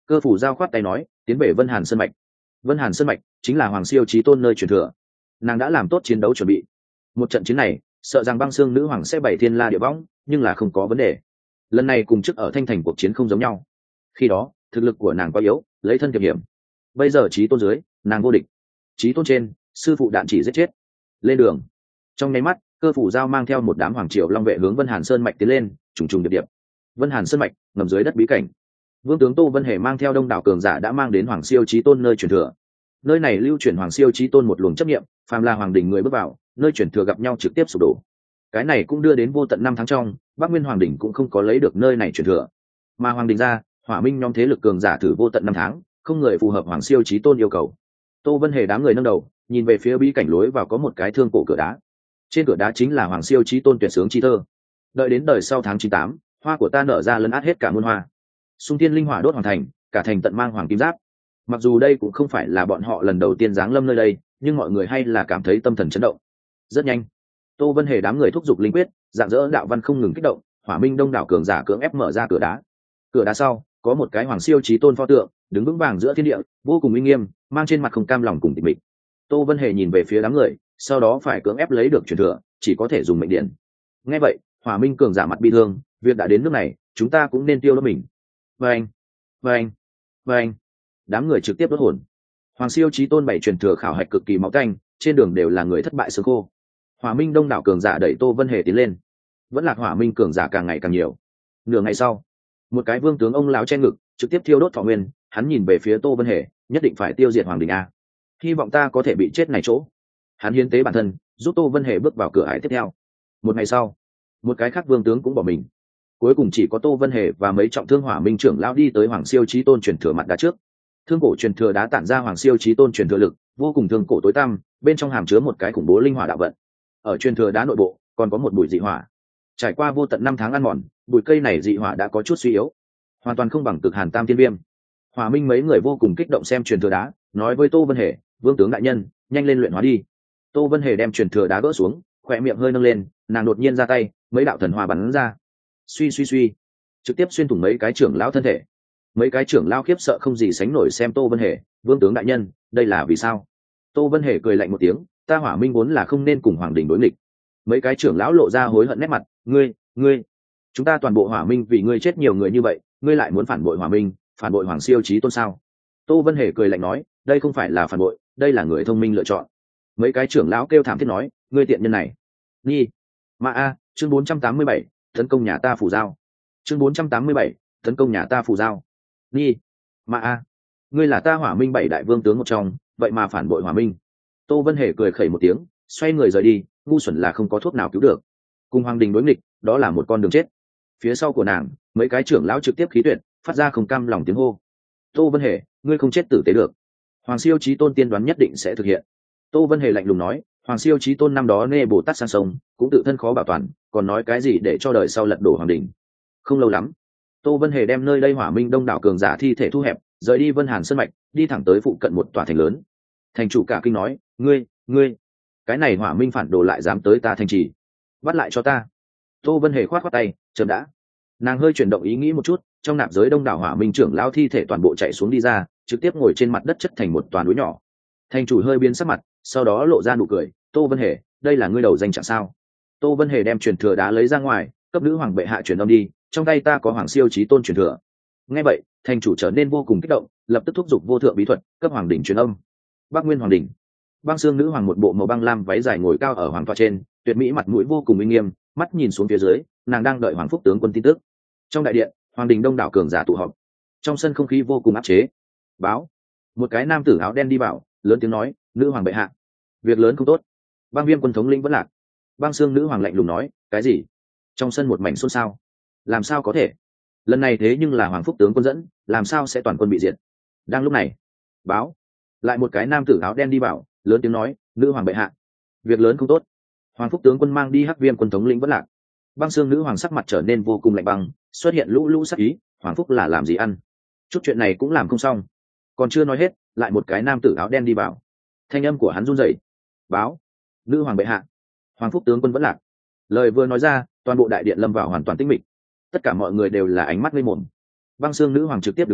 Cơ phủ giao khoát tay nói, tiến về Vân Hàn Sơn mạch. Vân Hàn Sơn mạch chính là Hoàng Siêu Chí Tôn nơi truyền thừa. Nàng đã làm tốt chiến đấu chuẩn bị. Một trận chiến này, sợ rằng Băng Xương Nữ Hoàng sẽ bày thiên la địa võng, nhưng là không có vấn đề. Lần này cùng trước ở Thanh Thành cuộc chiến không giống nhau. Khi đó, thực lực của nàng quá yếu, lấy thân kiềm hiểm. Bây giờ Chí Tôn dưới, nàng vô địch. Chí Tôn trên, sư phụ đạn chỉ giết chết. Lên đường. Trong nháy mắt, Cơ phủ giao mang theo một đám hoàng triều long vệ hướng Vân Hàn Sơn mạch tiến lên, trùng trùng điệp điệp. Vân Hàn Sơn mạch ngầm dưới đất bí cảnh. Vương tướng Tô Vân Hề mang theo đông đảo cường giả đã mang đến Hoàng Siêu Chí Tôn nơi truyền thừa. Nơi này lưu truyền Hoàng Siêu Chí Tôn một luồng chấp niệm, phàm là hoàng đỉnh người bước vào, nơi truyền thừa gặp nhau trực tiếp sụp đổ. Cái này cũng đưa đến vô tận năm tháng trong, Bắc Nguyên Hoàng đỉnh cũng không có lấy được nơi này truyền thừa. Mà hoàng đỉnh ra, Hỏa Minh nhóm thế lực cường giả thử vô tận năm tháng, không người phù hợp Hoàng Siêu Chí Tôn yêu cầu. Tô Vân Hề đám người nâng đầu, nhìn về phía bí cảnh lối vào có một cái thương cổ cửa đá. Trên cửa đá chính là Hoàng Siêu Chí Tôn tuyệt sướng chi thơ. Đợi đến đời sau tháng chín tám, hoa của ta nở ra lấn át hết cả muôn hoa. Xung thiên linh hỏa đốt hoàn thành, cả thành tận mang hoàng kim giáp. Mặc dù đây cũng không phải là bọn họ lần đầu tiên giáng lâm nơi đây, nhưng mọi người hay là cảm thấy tâm thần chấn động. Rất nhanh, Tô Vân Hề đám người thúc giục linh quyết, dạng dỡ đạo văn không ngừng kích động, Hỏa Minh đông đảo cường giả cưỡng ép mở ra cửa đá. Cửa đá sau, có một cái Hoàng Siêu Chí Tôn pho tượng, đứng vững vàng giữa thiên địa, vô cùng uy nghiêm, mang trên mặt không cam lòng cùng tịch mịch. Tô Vân Hề nhìn về phía đám người, sau đó phải cưỡng ép lấy được truyền thừa, chỉ có thể dùng mệnh điện. Nghe vậy, Hỏa Minh cường giả mặt bi thương, việc đã đến nước này, chúng ta cũng nên tiêu lớp mình. Vâng, vâng, vâng. Đám người trực tiếp đốt hồn. Hoàng Siêu Chí Tôn bảy truyền thừa khảo hạch cực kỳ máu tanh, trên đường đều là người thất bại xương khô. Hỏa Minh đông đảo cường giả đẩy Tô Vân Hề tiến lên, vẫn là Hỏa Minh cường giả càng ngày càng nhiều. Nửa ngày sau, một cái vương tướng ông lão che ngực, trực tiếp thiêu đốt thọ nguyên, hắn nhìn về phía Tô Vân Hề, nhất định phải tiêu diệt hoàng đình a. Hy vọng ta có thể bị chết này chỗ. Hắn hiến tế bản thân, giúp Tô Vân Hề bước vào cửa ải tiếp theo. Một ngày sau, một cái khác vương tướng cũng bỏ mình. Cuối cùng chỉ có Tô Vân Hề và mấy trọng thương Hỏa Minh trưởng lão đi tới Hoàng Siêu Chí Tôn truyền thừa mặt đá trước. Thương cổ truyền thừa đá tản ra Hoàng Siêu Chí Tôn truyền thừa lực, vô cùng thương cổ tối tăm, bên trong hàm chứa một cái khủng bố linh hỏa đạo vận. Ở truyền thừa đá nội bộ, còn có một bụi dị hỏa. Trải qua vô tận năm tháng ăn mòn, bụi cây này dị hỏa đã có chút suy yếu, hoàn toàn không bằng cực hàn tam tiên viêm. Hỏa Minh mấy người vô cùng kích động xem truyền thừa đá, nói với Tô Vân Hề, vương tướng đại nhân, nhanh lên luyện hóa đi. Tô Vân Hề đem truyền thừa đá gỡ xuống, khỏe miệng hơi nâng lên, nàng đột nhiên ra tay, mấy đạo thần hỏa bắn ra. Suy suy suy, trực tiếp xuyên thủng mấy cái trưởng lão thân thể. Mấy cái trưởng lão khiếp sợ không gì sánh nổi xem Tô Vân Hề, vương tướng đại nhân, đây là vì sao? Tô Vân Hề cười lạnh một tiếng, ta Hỏa Minh vốn là không nên cùng hoàng đình đối nghịch. Mấy cái trưởng lão lộ ra hối hận nét mặt, ngươi, ngươi, chúng ta toàn bộ Hỏa Minh vì ngươi chết nhiều người như vậy, ngươi lại muốn phản bội Hỏa Minh, phản bội Hoàng Siêu Chí Tôn sao? Tô Vân Hề cười lạnh nói, đây không phải là phản bội, đây là người thông minh lựa chọn. Mấy cái trưởng lão kêu thảm thiết nói, ngươi tiện nhân này. Nhi, ma a, chương bốn trăm tám mươi bảy, tấn công nhà ta phủ giao. Chương bốn trăm tám mươi bảy, tấn công nhà ta phủ giao. Nhi, ma a, ngươi là ta Hỏa Minh bảy đại vương tướng một trong, vậy mà phản bội Hỏa Minh. Tô Vân Hề cười khẩy một tiếng, xoay người rời đi, ngu xuẩn là không có thuốc nào cứu được. Cùng hoàng đình đối nghịch, đó là một con đường chết. Phía sau của nàng, mấy cái trưởng lão trực tiếp khí tuyệt, phát ra không cam lòng tiếng hô. Tô Vân Hề, ngươi không chết tử tế được. Hoàng Siêu Chí Tôn tiên đoán nhất định sẽ thực hiện. Tô Vân Hề lạnh lùng nói, Hoàng Siêu Chí Tôn năm đó nê Bồ Tát sang sông, cũng tự thân khó bảo toàn, còn nói cái gì để cho đời sau lật đổ hoàng đình. Không lâu lắm, Tô Vân Hề đem nơi đây Hỏa Minh đông đảo cường giả thi thể thu hẹp, rời đi Vân Hàn Sơn mạch, đi thẳng tới phụ cận một tòa thành lớn. Thành chủ cả kinh nói, ngươi, ngươi, cái này Hỏa Minh phản đồ lại dám tới ta thành trì, bắt lại cho ta. Tô Vân Hề khoát khoát tay, chậm đã. Nàng hơi chuyển động ý nghĩ một chút, trong nạp giới đông đảo Hỏa Minh trưởng lão thi thể toàn bộ chạy xuống đi ra, trực tiếp ngồi trên mặt đất chất thành một toàn núi nhỏ. Thành chủ hơi biến sắc mặt, sau đó lộ ra nụ cười, Tô Vân Hề, đây là ngươi đầu danh trạng sao? Tô Vân Hề đem truyền thừa đá lấy ra ngoài, cấp nữ hoàng bệ hạ truyền âm đi, trong tay ta có Hoàng Siêu Chí Tôn truyền thừa. Nghe vậy, thành chủ trở nên vô cùng kích động, lập tức thúc giục vô thượng bí thuật, cấp hoàng đỉnh truyền âm. Bắc Nguyên hoàng đỉnh, Băng Xương nữ hoàng một bộ màu băng lam váy dài ngồi cao ở hoàng tọa trên, tuyệt mỹ mặt mũi vô cùng uy nghiêm, mắt nhìn xuống phía dưới, nàng đang đợi Hoàng Phúc tướng quân tin tức. Trong đại điện, hoàng đình đông đảo cường giả tụ họp, trong sân không khí vô cùng áp chế. Báo, một cái nam tử áo đen đi vào, lớn tiếng nói, nữ hoàng bệ hạ, việc lớn không tốt. Băng Viêm quân thống lĩnh vẫn lạc. Băng Xương nữ hoàng lạnh lùng nói, cái gì? Trong sân một mảnh xôn xao. Làm sao có thể? Lần này thế nhưng là Hoàng Phúc tướng quân dẫn, làm sao sẽ toàn quân bị diệt? Đang lúc này, báo, lại một cái nam tử áo đen đi vào, lớn tiếng nói, nữ hoàng bệ hạ, việc lớn không tốt. Hoàng Phúc tướng quân mang đi Hắc Viêm quân thống lĩnh vẫn lạc. Băng Xương nữ hoàng sắc mặt trở nên vô cùng lạnh băng, xuất hiện lũ lũ sắc ý, Hoàng Phúc là làm gì ăn? Chút chuyện này cũng làm không xong. Còn chưa nói hết, lại một cái nam tử áo đen đi vào. Thanh âm của hắn run rẩy. Báo, nữ hoàng bệ hạ, Hoàng Phúc tướng quân vẫn lạc. Lời vừa nói ra, toàn bộ đại điện lâm vào hoàn toàn tĩnh mịch. Tất cả mọi người đều là ánh mắt ngây mồm. Băng Xương nữ hoàng trực tiếp đứng lên,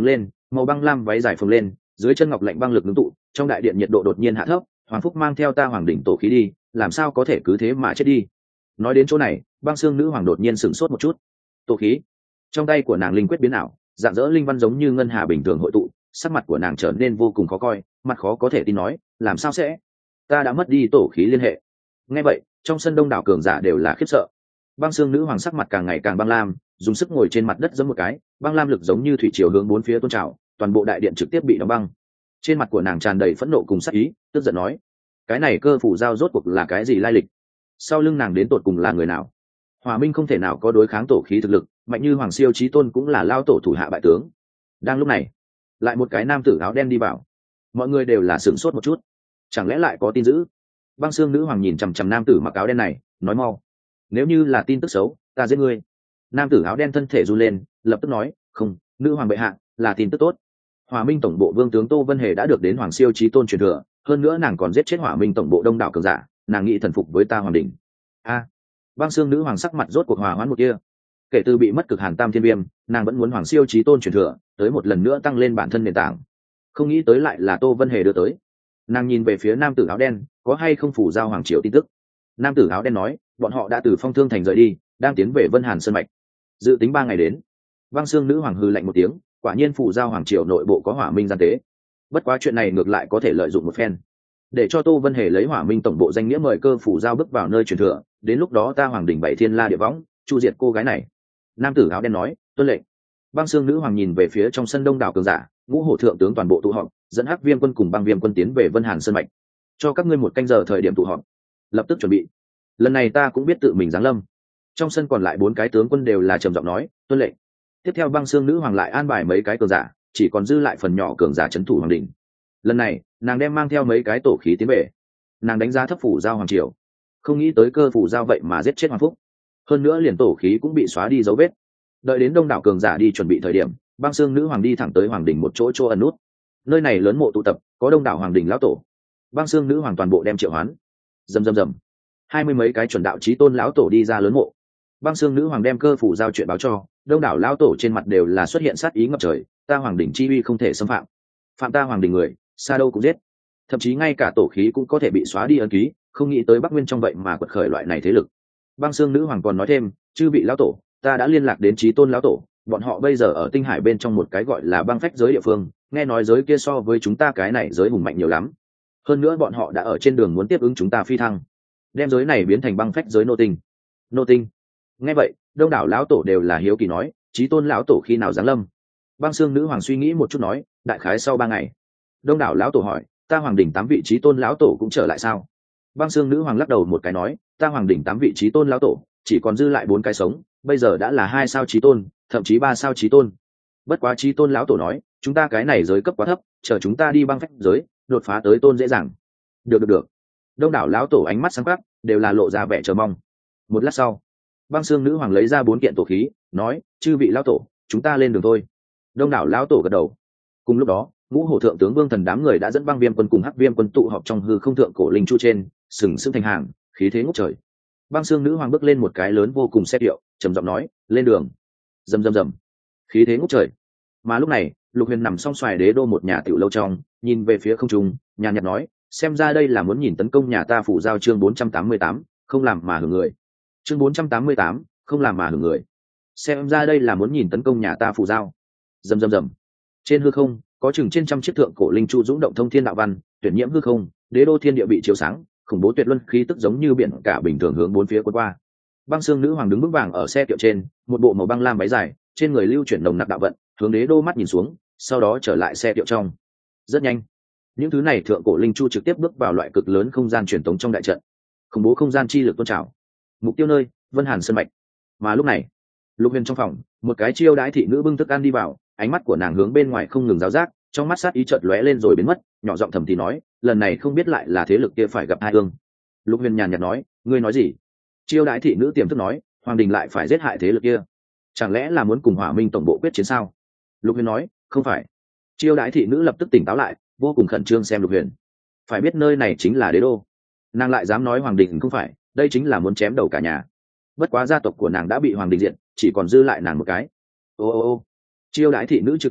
màu băng lam váy dài phồng lên, dưới chân ngọc lạnh băng lực ngưng tụ, trong đại điện nhiệt độ đột nhiên hạ thấp. Hoàng Phúc mang theo ta hoàng đỉnh tổ khí đi, làm sao có thể cứ thế mà chết đi. Nói đến chỗ này, băng xương nữ hoàng đột nhiên sửng sốt một chút. Tổ khí. Trong tay của nàng linh quyết biến ảo, dạng dỡ linh văn giống như ngân hà bình thường hội tụ, sắc mặt của nàng trở nên vô cùng khó coi, mặt khó có thể tin nói, làm sao sẽ? Ta đã mất đi tổ khí liên hệ. Nghe vậy, trong sân đông đảo cường giả đều là khiếp sợ. Băng xương nữ hoàng sắc mặt càng ngày càng băng lam, dùng sức ngồi trên mặt đất giẫm một cái, băng lam lực giống như thủy triều hướng bốn phía tôn trào, toàn bộ đại điện trực tiếp bị đóng băng. Trên mặt của nàng tràn đầy phẫn nộ cùng sát ý, tức giận nói, cái này cơ phủ giao rốt cuộc là cái gì lai lịch? Sau lưng nàng đến tột cùng là người nào? Hỏa Minh không thể nào có đối kháng tổ khí thực lực, mạnh như Hoàng Siêu Chí Tôn cũng là lao tổ thủ hạ bại tướng. Đang lúc này, lại một cái nam tử áo đen đi vào. Mọi người đều là sửng sốt một chút, chẳng lẽ lại có tin dữ? Băng xương nữ hoàng nhìn chằm chằm nam tử mặc áo đen này, nói mau, nếu như là tin tức xấu, ta giết ngươi. Nam tử áo đen thân thể run lên, lập tức nói, không, nữ hoàng bệ hạ, là tin tức tốt. Hỏa Minh tổng bộ vương tướng Tô Vân Hề đã được đến Hoàng Siêu Chí Tôn truyền thừa, hơn nữa nàng còn giết chết Hỏa Minh tổng bộ đông đảo cường giả, nàng nghĩ thần phục với ta hoàng đỉnh. A, băng xương nữ hoàng sắc mặt rốt cuộc hòa hoãn một kia. Kể từ bị mất cực hàn tam thiên viêm, nàng vẫn muốn Hoàng Siêu Chí Tôn truyền thừa, tới một lần nữa tăng lên bản thân nền tảng. Không nghĩ tới lại là Tô Vân Hề đưa tới. Nàng nhìn về phía nam tử áo đen, có hay không phủ giao hoàng triều tin tức. Nam tử áo đen nói, bọn họ đã từ Phong Thương thành rời đi, đang tiến về Vân Hàn sơn mạch, dự tính ba ngày đến. Băng xương nữ hoàng hừ lạnh một tiếng, quả nhiên phủ giao hoàng triều nội bộ có Hỏa Minh gian tế. Bất quá chuyện này ngược lại có thể lợi dụng một phen, để cho Tô Vân Hề lấy Hỏa Minh tổng bộ danh nghĩa mời cơ phủ giao bước vào nơi truyền thừa, đến lúc đó ta hoàng đỉnh bảy thiên la địa võng, chu diệt cô gái này. Nam tử áo đen nói, tuân lệnh. Băng xương nữ hoàng nhìn về phía trong sân đông đảo cường giả, ngũ hổ thượng tướng toàn bộ tụ họp, dẫn Hắc Viêm quân cùng Băng Viêm quân tiến về Vân Hàn sơn mạch, cho các ngươi một canh giờ thời điểm tụ họp, lập tức chuẩn bị. Lần này ta cũng biết tự mình giáng lâm. Trong sân còn lại bốn cái tướng quân đều là trầm giọng nói, tuân lệnh. Tiếp theo băng xương nữ hoàng lại an bài mấy cái cường giả, chỉ còn dư lại phần nhỏ cường giả trấn thủ hoàng đỉnh. Lần này nàng đem mang theo mấy cái tổ khí tiến về. Nàng đánh giá thấp phủ giao hoàng triều, không nghĩ tới cơ phủ giao vậy mà giết chết Hoàng Phúc, hơn nữa liền tổ khí cũng bị xóa đi dấu vết. Đợi đến đông đảo cường giả đi chuẩn bị thời điểm, băng xương nữ hoàng đi thẳng tới hoàng đỉnh một chỗ chỗ ẩn nút. Nơi này lớn mộ tụ tập, có đông đảo hoàng đỉnh lão tổ. Băng xương nữ hoàng toàn bộ đem triệu hoán. Rầm rầm rầm, hai mươi mấy cái chuẩn đạo chí tôn lão tổ đi ra lớn mộ. Băng xương nữ hoàng đem cơ phủ giao chuyện báo cho đông đảo lão tổ, trên mặt đều là xuất hiện sát ý ngập trời. Ta hoàng đỉnh chi uy không thể xâm phạm, phạm ta hoàng đỉnh người xa đâu cũng giết, thậm chí ngay cả tổ khí cũng có thể bị xóa đi ấn ký. Không nghĩ tới Bắc Nguyên trong vậy mà quật khởi loại này thế lực. Băng xương nữ hoàng còn nói thêm, chư vị lão tổ, ta đã liên lạc đến chí tôn lão tổ, bọn họ bây giờ ở tinh hải bên trong một cái gọi là băng phách giới địa phương, nghe nói giới kia so với chúng ta cái này giới hùng mạnh nhiều lắm. Hơn nữa bọn họ đã ở trên đường muốn tiếp ứng chúng ta phi thăng, đem giới này biến thành băng phách giới nô tinh. Nô tinh. Nghe vậy, đông đảo lão tổ đều là hiếu kỳ nói, chí tôn lão tổ khi nào giáng lâm? Băng xương nữ hoàng suy nghĩ một chút nói, đại khái sau ba ngày. Đông đảo lão tổ hỏi, ta hoàng đỉnh tám vị chí tôn lão tổ cũng trở lại sao? Băng xương nữ hoàng lắc đầu một cái nói, ta hoàng đỉnh tám vị chí tôn lão tổ chỉ còn dư lại bốn cái sống, bây giờ đã là hai sao chí tôn, thậm chí ba sao chí tôn. Bất quá chí tôn lão tổ nói, chúng ta cái này giới cấp quá thấp, chờ chúng ta đi băng phách giới, đột phá tới tôn dễ dàng. Được được được. Đông đảo lão tổ ánh mắt sáng quắc, đều là lộ ra vẻ chờ mong. Một lát sau, băng xương nữ hoàng lấy ra bốn kiện tổ khí, nói, chư vị lão tổ, chúng ta lên đường thôi. Đông đảo lão tổ gật đầu. Cùng lúc đó, ngũ hổ thượng tướng Vương Thần đám người đã dẫn Băng Viêm quân cùng Hắc Viêm quân tụ họp trong hư không thượng cổ linh chu trên, sừng sững thành hàng, khí thế ngút trời. Băng xương nữ hoàng bước lên một cái lớn vô cùng xe điệu, trầm giọng nói, lên đường. Rầm rầm rầm, khí thế ngút trời. Mà lúc này, Lục Huyền nằm song xoài đế đô một nhà tiểu lâu trong, nhìn về phía không trung, nhàn nhạt nói, xem ra đây là muốn nhìn tấn công nhà ta phủ giao. Chương bốn trăm tám mươi tám, không làm mà hưởng người. Chương bốn trăm tám mươi tám, không làm mà hưởng người. Xem ra đây là muốn nhìn tấn công nhà ta phủ giao. Rầm rầm rầm. Trên hư không, có chừng trên trăm chiếc thượng cổ linh chu dũng động thông thiên đạo văn, tuyển nhiễm hư không, đế đô thiên địa bị chiếu sáng, khủng bố tuyệt luân khí tức giống như biển cả bình thường hướng bốn phía cuốn qua. Băng xương nữ hoàng đứng vững vàng ở xe kiệu trên, một bộ màu băng lam váy dài, trên người lưu chuyển nồng nặc đạo vận, hướng đế đô mắt nhìn xuống, sau đó trở lại xe kiệu trong. Rất nhanh, những thứ này thượng cổ linh chu trực tiếp bước vào loại cực lớn không gian truyền tống trong đại trận. Khủng bố không gian chi lực tôn trào. Mục tiêu nơi, Vân Hàn sơn mạch. Mà lúc này, Lục Huyền trong phòng, một cái chiêu đãi thị nữ bưng thức ăn đi vào, ánh mắt của nàng hướng bên ngoài không ngừng giáo giác, trong mắt sát ý chợt lóe lên rồi biến mất, nhỏ giọng thầm thì nói, lần này không biết lại là thế lực kia phải gặp ai ương. Lục Huyền nhàn nhạt nói, ngươi nói gì? Chiêu đãi thị nữ tiềm thức nói, hoàng đình lại phải giết hại thế lực kia, chẳng lẽ là muốn cùng Hỏa Minh tổng bộ quyết chiến sao? Lục Huyền nói, không phải. Chiêu đãi thị nữ lập tức tỉnh táo lại, vô cùng khẩn trương xem Lục Huyền. Phải biết nơi này chính là đế đô, nàng lại dám nói hoàng đình không phải, đây chính là muốn chém đầu cả nhà. Bất quá gia tộc của nàng đã bị hoàng đình diệt, chỉ còn dư lại nàng một cái. Ô ô ô. Chiêu đãi thị nữ trực tiếp khóc,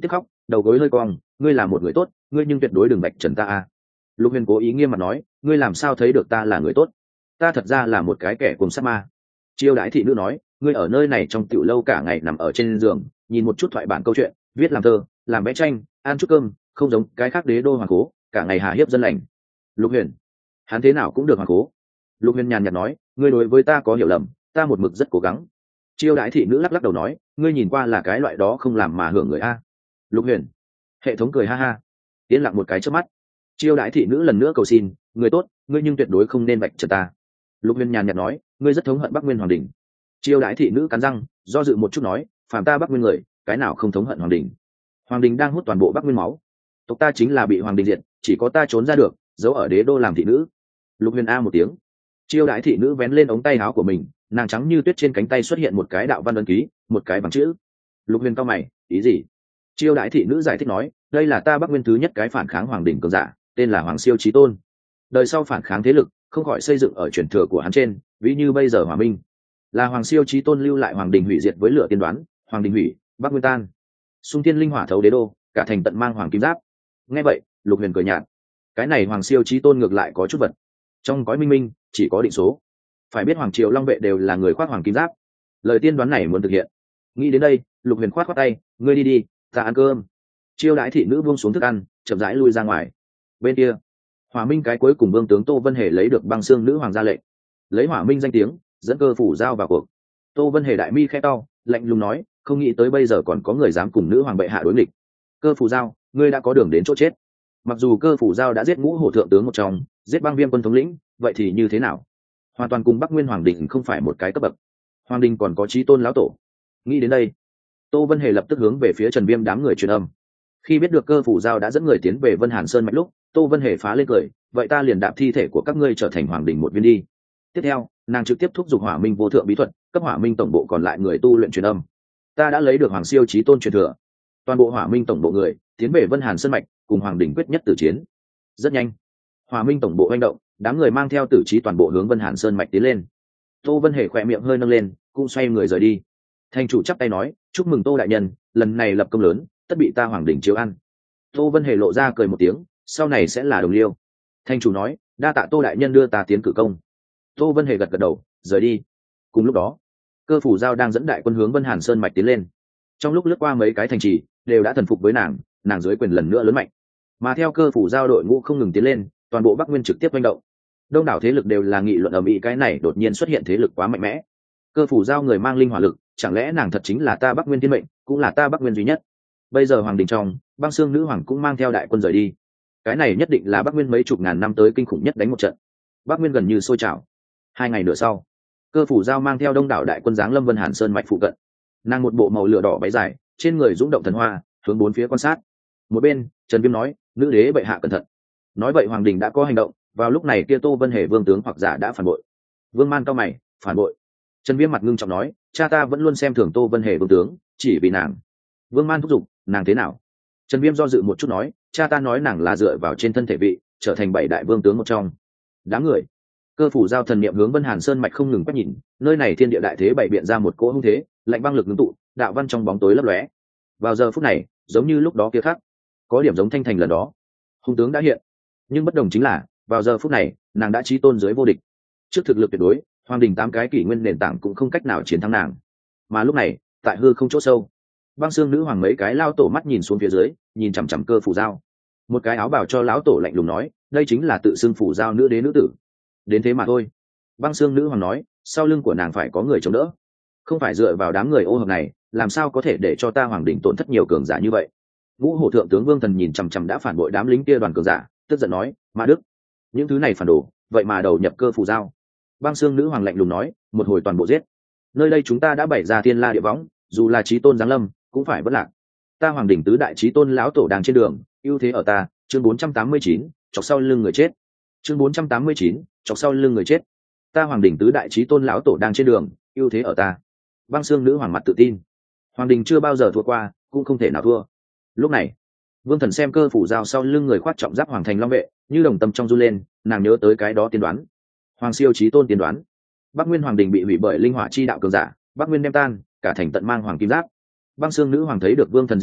đầu gối hơi cong, ngươi là một người tốt, ngươi nhưng tuyệt đối đừng vạch trần ta a. Lục Huyền cố ý nghiêm mặt nói, ngươi làm sao thấy được ta là người tốt? Ta thật ra là một cái kẻ cùng sát ma. Chiêu đãi thị nữ nói, ngươi ở nơi này trong tiểu lâu cả ngày nằm ở trên giường, nhìn một chút thoại bản câu chuyện, viết làm thơ, làm vẽ tranh, ăn chút cơm, không giống cái khác đế đô hoàng cố, cả ngày hà hiếp dân lành. Lục Huyền, hắn thế nào cũng được hoàng cố. Lục Huyền nhàn nhạt nói, ngươi đối với ta có hiểu lầm, ta một mực rất cố gắng. Chiêu đãi thị nữ lắc lắc đầu nói, ngươi nhìn qua là cái loại đó không làm mà hưởng người a. Lục Huyền, hệ thống cười ha ha, yên lặng một cái trước mắt. Chiêu đãi thị nữ lần nữa cầu xin, người tốt, ngươi nhưng tuyệt đối không nên vạch trần ta. Lục Huyền nhàn nhạt nói, ngươi rất thống hận Bắc Nguyên Hoàng Đình. Chiêu đãi thị nữ cắn răng, do dự một chút nói, phàm ta Bắc Nguyên người, cái nào không thống hận Hoàng Đình? Hoàng Đình đang hút toàn bộ Bắc Nguyên máu, tộc ta chính là bị Hoàng Đình diệt, chỉ có ta trốn ra được, giấu ở đế đô làm thị nữ. Lục Huyền a một tiếng. Chiêu đãi thị nữ vén lên ống tay áo của mình, nàng trắng như tuyết trên cánh tay xuất hiện một cái đạo văn ấn ký, một cái bằng chữ. Lục Huyền cao mày, ý gì? Chiêu đãi thị nữ giải thích nói, đây là ta Bắc Nguyên thứ nhất cái phản kháng Hoàng Đình cường giả, tên là Hoàng Siêu Chí Tôn. Đời sau phản kháng thế lực không khỏi xây dựng ở truyền thừa của hắn trên, ví như bây giờ Hòa Minh là Hoàng Siêu Chí Tôn lưu lại Hoàng Đình hủy diệt với lửa tiên đoán, Hoàng Đình hủy, Bắc Nguyên tan, xung thiên linh hỏa thấu đế đô, cả thành tận mang hoàng kim giáp. Nghe vậy, Lục Huyền cười nhạt, cái này Hoàng Siêu Chí Tôn ngược lại có chút vật. Trong cõi minh minh chỉ có định số, phải biết Hoàng Triều Long Vệ đều là người khoác hoàng kim giáp, lời tiên đoán này muốn thực hiện. Nghĩ đến đây, Lục Huyền khoát khoát tay, ngươi đi đi, ta ăn cơm. Chiêu đãi thị nữ buông xuống thức ăn, chậm rãi lui ra ngoài. Bên kia, Hỏa Minh cái cuối cùng vương tướng Tô Vân Hề lấy được băng xương nữ hoàng ra lệnh, lấy Hỏa Minh danh tiếng dẫn cơ phủ giao vào cuộc. Tô Vân Hề đại mi khẽ cau, lạnh lùng nói, không nghĩ tới bây giờ còn có người dám cùng nữ hoàng bệ hạ đối nghịch. Cơ phủ giao, ngươi đã có đường đến chỗ chết. Mặc dù cơ phủ giao đã giết ngũ hổ thượng tướng một trong, giết băng viêm quân thống lĩnh, vậy thì như thế nào? Hoàn toàn cùng Bắc Nguyên Hoàng Đình không phải một cái cấp bậc. Hoàng Đình còn có Chí Tôn lão tổ. Nghĩ đến đây, Tô Vân Hề lập tức hướng về phía Trần Viêm đám người truyền âm. Khi biết được cơ phủ giao đã dẫn người tiến về Vân Hàn Sơn mạch lúc, Tô Vân Hề phá lên cười, vậy ta liền đạp thi thể của các ngươi trở thành Hoàng Đình một viên đi. Tiếp theo, nàng trực tiếp thúc giục Hỏa Minh vô thượng bí thuật, cấp Hỏa Minh tổng bộ còn lại người tu luyện truyền âm. Ta đã lấy được Hoàng Siêu Chí Tôn truyền thừa, toàn bộ Hỏa Minh tổng bộ người tiến về Vân Hàn Sơn mạch, cùng Hoàng Đình quyết nhất tử chiến. Rất nhanh, Hỏa Minh tổng bộ hành động, đám người mang theo tử trí toàn bộ hướng Vân Hàn Sơn mạch tiến lên. Tô Vân Hề khỏe miệng hơi nâng lên, cũng xoay người rời đi. Thành chủ chắp tay nói, chúc mừng Tô đại nhân, lần này lập công lớn, tất bị ta Hoàng Đình chiếu ăn. Tô Vân Hề lộ ra cười một tiếng, sau này sẽ là đồng liêu. Thành chủ nói, đa tạ Tô đại nhân đưa ta tiến cử công. Tô Vân Hề gật gật đầu, rời đi. Cùng lúc đó, cơ phủ giao đang dẫn đại quân hướng Vân Hàn Sơn mạch tiến lên. Trong lúc lướt qua mấy cái thành trì, đều đã thần phục với nàng, nàng dưới quyền lần nữa lớn mạnh. Mà theo cơ phủ giao đội ngũ không ngừng tiến lên, toàn bộ Bắc Nguyên trực tiếp manh động. Đông đảo thế lực đều là nghị luận ở mỹ, cái này đột nhiên xuất hiện thế lực quá mạnh mẽ. Cơ phủ giao người mang linh hỏa lực, chẳng lẽ nàng thật chính là ta Bắc Nguyên thiên mệnh, cũng là ta Bắc Nguyên duy nhất? Bây giờ Hoàng Đình trong, băng xương nữ hoàng cũng mang theo đại quân rời đi. Cái này nhất định là Bắc Nguyên mấy chục ngàn năm tới kinh khủng nhất đánh một trận. Bắc Nguyên gần như sôi trào. Hai ngày nữa sau, cơ phủ giao mang theo đông đảo đại quân giáng lâm Vân Hàn Sơn mạch phụ cận. Nàng một bộ màu lửa đỏ váy dài, trên người dũng động thần hoa, hướng bốn phía quan sát. Một bên, Trần Viêm nói, nữ đế bệ hạ cẩn thận. Nói vậy Hoàng Đình đã có hành động, vào lúc này kia Tô Vân Hề vương tướng hoặc giả đã phản bội. Vương Man cao mày, phản bội? Trần Viêm mặt ngưng trọng nói, cha ta vẫn luôn xem thường Tô Vân Hề vương tướng, chỉ vì nàng. Vương Man thúc giục, nàng thế nào? Trần Viêm do dự một chút nói, cha ta nói nàng là dựa vào trên thân thể vị, trở thành bảy đại vương tướng một trong. Đám người, cơ phủ giao thần niệm hướng Vân Hàn Sơn mạch không ngừng quét nhìn, nơi này thiên địa đại thế bày biện ra một cỗ hung thế, lạnh băng lực ngưng tụ, đạo văn trong bóng tối lấp lóe. Vào giờ phút này, giống như lúc đó kia khác, có điểm giống Thanh Thành lần đó, hung tướng đã hiện. Nhưng bất đồng chính là, vào giờ phút này, nàng đã chí tôn dưới vô địch. Trước thực lực tuyệt đối, Hoàng Đình tám cái kỷ nguyên nền tảng cũng không cách nào chiến thắng nàng. Mà lúc này, tại hư không chỗ sâu, băng xương nữ hoàng mấy cái lao tổ mắt nhìn xuống phía dưới, nhìn chằm chằm cơ phủ giao. Một cái áo bào cho lão tổ lạnh lùng nói, đây chính là tự xưng phủ giao nữ đế nữ tử. Đến thế mà thôi. Băng xương nữ hoàng nói, sau lưng của nàng phải có người chống đỡ, không phải dựa vào đám người ô hợp này, làm sao có thể để cho ta Hoàng Đình tổn thất nhiều cường giả như vậy? Ngũ hổ thượng tướng Vương Thần nhìn chằm chằm đã phản bội đám lính kia đoàn cường giả, tức giận nói, Ma Đức, những thứ này phản đồ, vậy mà đầu nhập cơ phủ giao. Băng xương nữ hoàng lạnh lùng nói, một hồi toàn bộ giết. Nơi đây chúng ta đã bày ra thiên la địa võng, dù là chí tôn giáng lâm, cũng phải vất lạc. Ta Hoàng Đình tứ đại chí tôn lão tổ đang trên đường, ưu thế ở ta. Chương bốn trăm tám mươi chín, chọc sau lưng người chết. Chương bốn trăm tám mươi chín, chọc sau lưng người chết. Ta Hoàng Đình tứ đại chí tôn lão tổ đang trên đường, ưu thế ở ta. Băng xương nữ hoàng mặt tự tin, Hoàng Đình chưa bao giờ thua qua, cũng không thể nào thua. Lúc này, Vương Thần xem cơ phủ giao sau lưng người khoác trọng giáp hoàng thành long vệ, như đồng tâm trong run lên, nàng nhớ tới cái đó tiên đoán, Hoàng Siêu Chí Tôn tiên đoán. Bắc Nguyên Hoàng Đình bị hủy bởi linh hỏa chi đạo cường giả, Bắc Nguyên đem tan, cả thành tận mang hoàng kim giáp. Băng xương nữ hoàng thấy được Vương Thần dị tượng,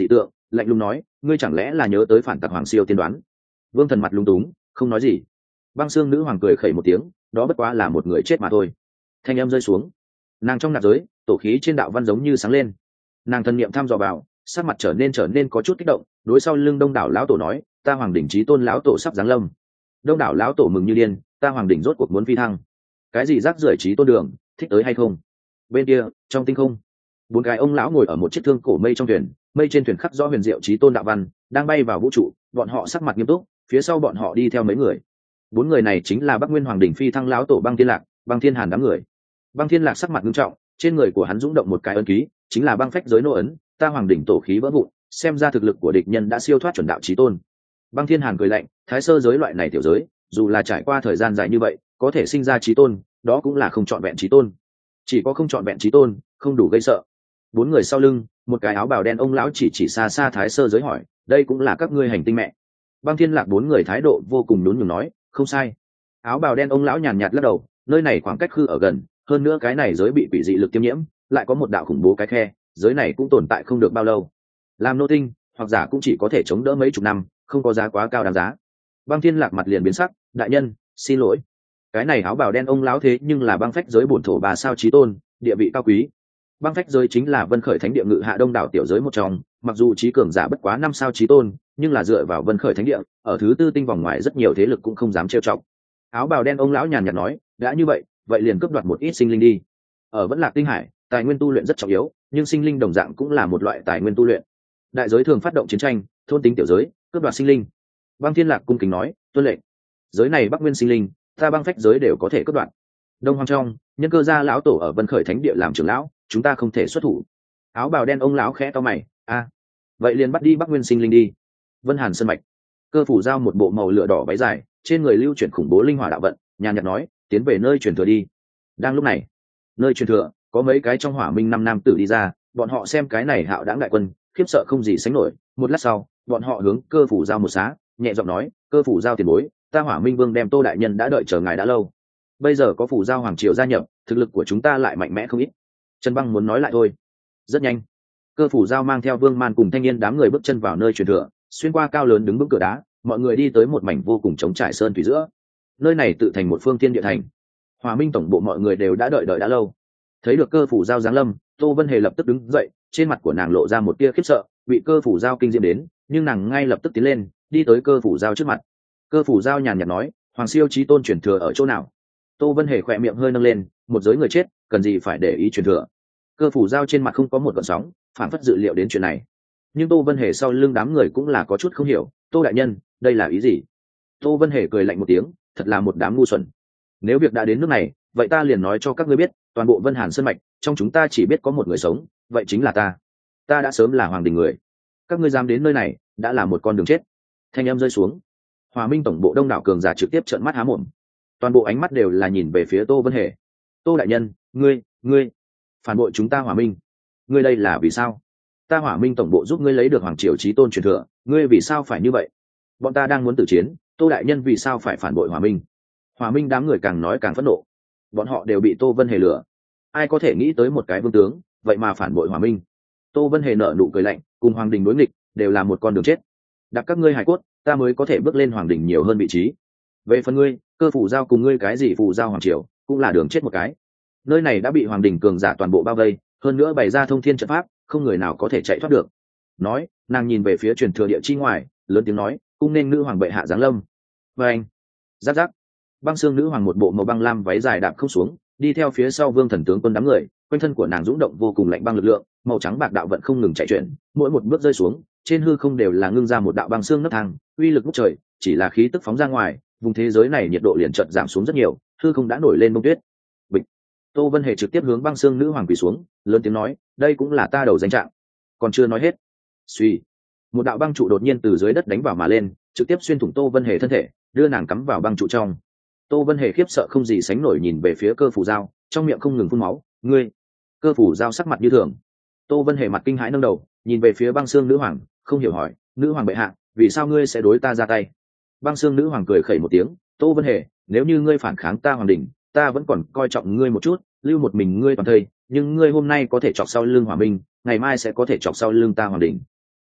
lạnh lùng nói, ngươi chẳng lẽ là nhớ tới phản tặc hoàng siêu tiên đoán? Vương Thần mặt lúng túng, không nói gì. Băng Xương nữ hoàng cười khẩy một tiếng, đó bất quá là một người chết mà thôi. Thanh âm rơi xuống, nàng trong nạp giới, tổ khí trên đạo văn giống như sáng lên. Nàng thân niệm thăm dò vào, sắc mặt trở nên trở nên có chút kích động, đối sau lưng Đông đảo lão tổ nói, ta Hoàng đỉnh chí tôn lão tổ sắp giáng lâm. Đông đảo lão tổ mừng như điên, ta Hoàng đỉnh rốt cuộc muốn phi thăng. Cái gì rác rưởi chí tôn đường, thích tới hay không? Bên kia, trong tinh không, bốn cái ông lão ngồi ở một chiếc thương cổ mây trong thuyền, mây trên thuyền khắc rõ huyền diệu chí tôn đạo văn, đang bay vào vũ trụ, bọn họ sắc mặt nghiêm túc, phía sau bọn họ đi theo mấy người. Bốn người này chính là Bắc Nguyên Hoàng đỉnh phi thăng lão tổ Băng Thiên Lạc, Băng Thiên Hàn đám người. Băng Thiên Lạc sắc mặt nghiêm trọng, trên người của hắn dũng động một cái ấn ký, chính là băng phách giới nô ấn, ta Hoàng đỉnh tổ khí vỡ vụn, xem ra thực lực của địch nhân đã siêu thoát chuẩn đạo chí tôn. Băng Thiên Hàn cười lạnh, thái sơ giới loại này tiểu giới, dù là trải qua thời gian dài như vậy, có thể sinh ra chí tôn, đó cũng là không chọn vẹn chí tôn. Chỉ có không chọn vẹn chí tôn, không đủ gây sợ. Bốn người sau lưng, một cái áo bào đen ông lão chỉ chỉ xa xa thái sơ giới hỏi, đây cũng là các ngươi hành tinh mẹ? Băng Thiên Lạc bốn người thái độ vô cùng nhún nhường nói, không sai. Áo bào đen ông lão nhàn nhạt lắc đầu, nơi này khoảng cách khư ở gần, hơn nữa cái này giới bị quỷ dị lực tiêm nhiễm, lại có một đạo khủng bố cái khe, giới này cũng tồn tại không được bao lâu. Làm nô tinh, hoặc giả cũng chỉ có thể chống đỡ mấy chục năm, không có giá quá cao đáng giá. Băng Thiên Lạc mặt liền biến sắc, đại nhân, xin lỗi. Cái này áo bào đen ông lão thế nhưng là băng phách giới bổn thổ bà sao chí tôn, địa vị cao quý. Băng phách giới chính là Vân Khởi Thánh địa ngự hạ đông đảo tiểu giới một trong, mặc dù trí cường giả bất quá năm sao chí tôn, nhưng là dựa vào Vân Khởi Thánh địa, ở thứ tư tinh vòng ngoài rất nhiều thế lực cũng không dám trêu chọc. Áo bào đen ông lão nhàn nhạt nói, đã như vậy, vậy liền cướp đoạt một ít sinh linh đi. Ở Vẫn Lạc Tinh Hải, tài nguyên tu luyện rất trọng yếu, nhưng sinh linh đồng dạng cũng là một loại tài nguyên tu luyện. Đại giới thường phát động chiến tranh, thôn tính tiểu giới, cướp đoạt sinh linh. Băng Thiên Lạc cung kính nói, tuân lệnh. Giới này Bắc Nguyên sinh linh, ta băng phách giới đều có thể cướp đoạt. Đông Hoang trong, nhân cơ gia lão tổ ở Vân Khởi Thánh địa làm trưởng lão, chúng ta không thể xuất thủ. Áo bào đen ông lão khẽ to mày, a, vậy liền bắt đi Bắc Nguyên sinh linh đi. Vân Hàn Sơn mạch, Cơ Phủ Giao một bộ màu lửa đỏ váy dài, trên người lưu chuyển khủng bố linh hỏa đạo vận, nhàn nhạt nói, tiến về nơi truyền thừa đi. Đang lúc này, nơi truyền thừa có mấy cái trong hỏa minh năm nam tử đi ra, bọn họ xem cái này hạo đãng đại quân, khiếp sợ không gì sánh nổi. Một lát sau, bọn họ hướng Cơ Phủ Giao một xá, nhẹ giọng nói, Cơ Phủ Giao tiền bối, ta hỏa minh vương đem Tô đại nhân đã đợi chờ ngài đã lâu, bây giờ có Phủ Giao hoàng triều gia nhập, thực lực của chúng ta lại mạnh mẽ không ít. Trần Băng muốn nói lại thôi. Rất nhanh, Cơ Phủ Giao mang theo Vương Man cùng thanh niên đám người bước chân vào nơi truyền thừa, xuyên qua cao lớn đứng vững cửa đá, mọi người đi tới một mảnh vô cùng trống trải sơn thủy giữa. Nơi này tự thành một phương thiên địa thành. Hòa Minh tổng bộ mọi người đều đã đợi đợi đã lâu. Thấy được Cơ Phủ Giao giáng lâm, Tô Vân Hề lập tức đứng dậy, trên mặt của nàng lộ ra một tia khiếp sợ, bị Cơ Phủ Giao kinh diễm đến, nhưng nàng ngay lập tức tiến lên, đi tới Cơ Phủ Giao trước mặt. Cơ Phủ Giao nhàn nhạt nói, Hoàng siêu chí tôn truyền thừa ở chỗ nào? Tô Vân Hề khỏe miệng hơi nâng lên, một giới người chết, cần gì phải để ý truyền thừa? Cơ Phủ Giao trên mặt không có một gợn sóng, phản phất dự liệu đến chuyện này. Nhưng Tô Vân Hề sau lưng đám người cũng là có chút không hiểu, Tô đại nhân, đây là ý gì? Tô Vân Hề cười lạnh một tiếng, thật là một đám ngu xuẩn. Nếu việc đã đến nước này, vậy ta liền nói cho các ngươi biết, toàn bộ Vân Hàn Sơn mạch, trong chúng ta chỉ biết có một người sống, vậy chính là ta. Ta đã sớm là hoàng đình người. Các ngươi dám đến nơi này, đã là một con đường chết. Thanh âm rơi xuống, Hòa Minh tổng bộ đông đảo cường giả trực tiếp trợn mắt há mồm. Toàn bộ ánh mắt đều là nhìn về phía Tô Vân Hề. Tô đại nhân, ngươi, ngươi phản bội chúng ta Hòa Minh. Ngươi đây là vì sao? Ta Hỏa Minh tổng bộ giúp ngươi lấy được hoàng triều chí tôn truyền thừa, ngươi vì sao phải như vậy? Bọn ta đang muốn tử chiến, Tô đại nhân vì sao phải phản bội Hỏa Minh? Hỏa Minh đám người càng nói càng phẫn nộ. Bọn họ đều bị Tô Vân Hề lừa. Ai có thể nghĩ tới một cái vương tướng, vậy mà phản bội Hỏa Minh? Tô Vân Hề nở nụ cười lạnh, cùng hoàng đình đối nghịch, đều là một con đường chết. Đặt các ngươi hải cốt, ta mới có thể bước lên hoàng đình nhiều hơn vị trí. Về phần ngươi, Cơ Phủ Giao cùng ngươi cái gì Phủ Giao hoàng triều, cũng là đường chết một cái. Nơi này đã bị hoàng đình cường giả toàn bộ bao vây, hơn nữa bày ra thông thiên trận pháp, không người nào có thể chạy thoát được. Nói, nàng nhìn về phía truyền thừa địa chi ngoài, lớn tiếng nói, cung nên nữ hoàng bệ hạ giáng lâm. Và anh, giáp giáp, Băng Xương nữ hoàng một bộ màu băng lam váy dài đạp không xuống, đi theo phía sau Vương Thần tướng quân đám người, quanh thân của nàng dũng động vô cùng lạnh băng lực lượng, màu trắng bạc đạo vận không ngừng chạy chuyển, mỗi một bước rơi xuống, trên hư không đều là ngưng ra một đạo băng xương nấc thang, uy lực ngút trời, chỉ là khí tức phóng ra ngoài, vùng thế giới này nhiệt độ liền chợt giảm xuống rất nhiều, hư không đã nổi lên bông tuyết. Bịch. Tô Vân Hề trực tiếp hướng Băng Xương nữ hoàng quỳ xuống, lớn tiếng nói, đây cũng là ta đầu danh trạng. Còn chưa nói hết, suy, một đạo băng trụ đột nhiên từ dưới đất đánh vào mà lên, trực tiếp xuyên thủng Tô Vân Hề thân thể, đưa nàng cắm vào băng trụ trong. Tô Vân Hề khiếp sợ không gì sánh nổi nhìn về phía Cơ Phủ Giao, trong miệng không ngừng phun máu. Ngươi! Cơ Phủ Giao sắc mặt như thường. Tô Vân Hề mặt kinh hãi nâng đầu, nhìn về phía Băng Xương nữ hoàng, không hiểu hỏi, nữ hoàng bệ hạ, vì sao ngươi sẽ đối ta ra tay? Băng Xương nữ hoàng cười khẩy một tiếng, Tô Vân Hề, nếu như ngươi phản kháng ta hoàng đình, ta vẫn còn coi trọng ngươi một chút, lưu một mình ngươi toàn thây, nhưng ngươi hôm nay có thể chọc sau lưng Hỏa Minh, ngày mai sẽ có thể chọc sau lưng ta hoàng đình.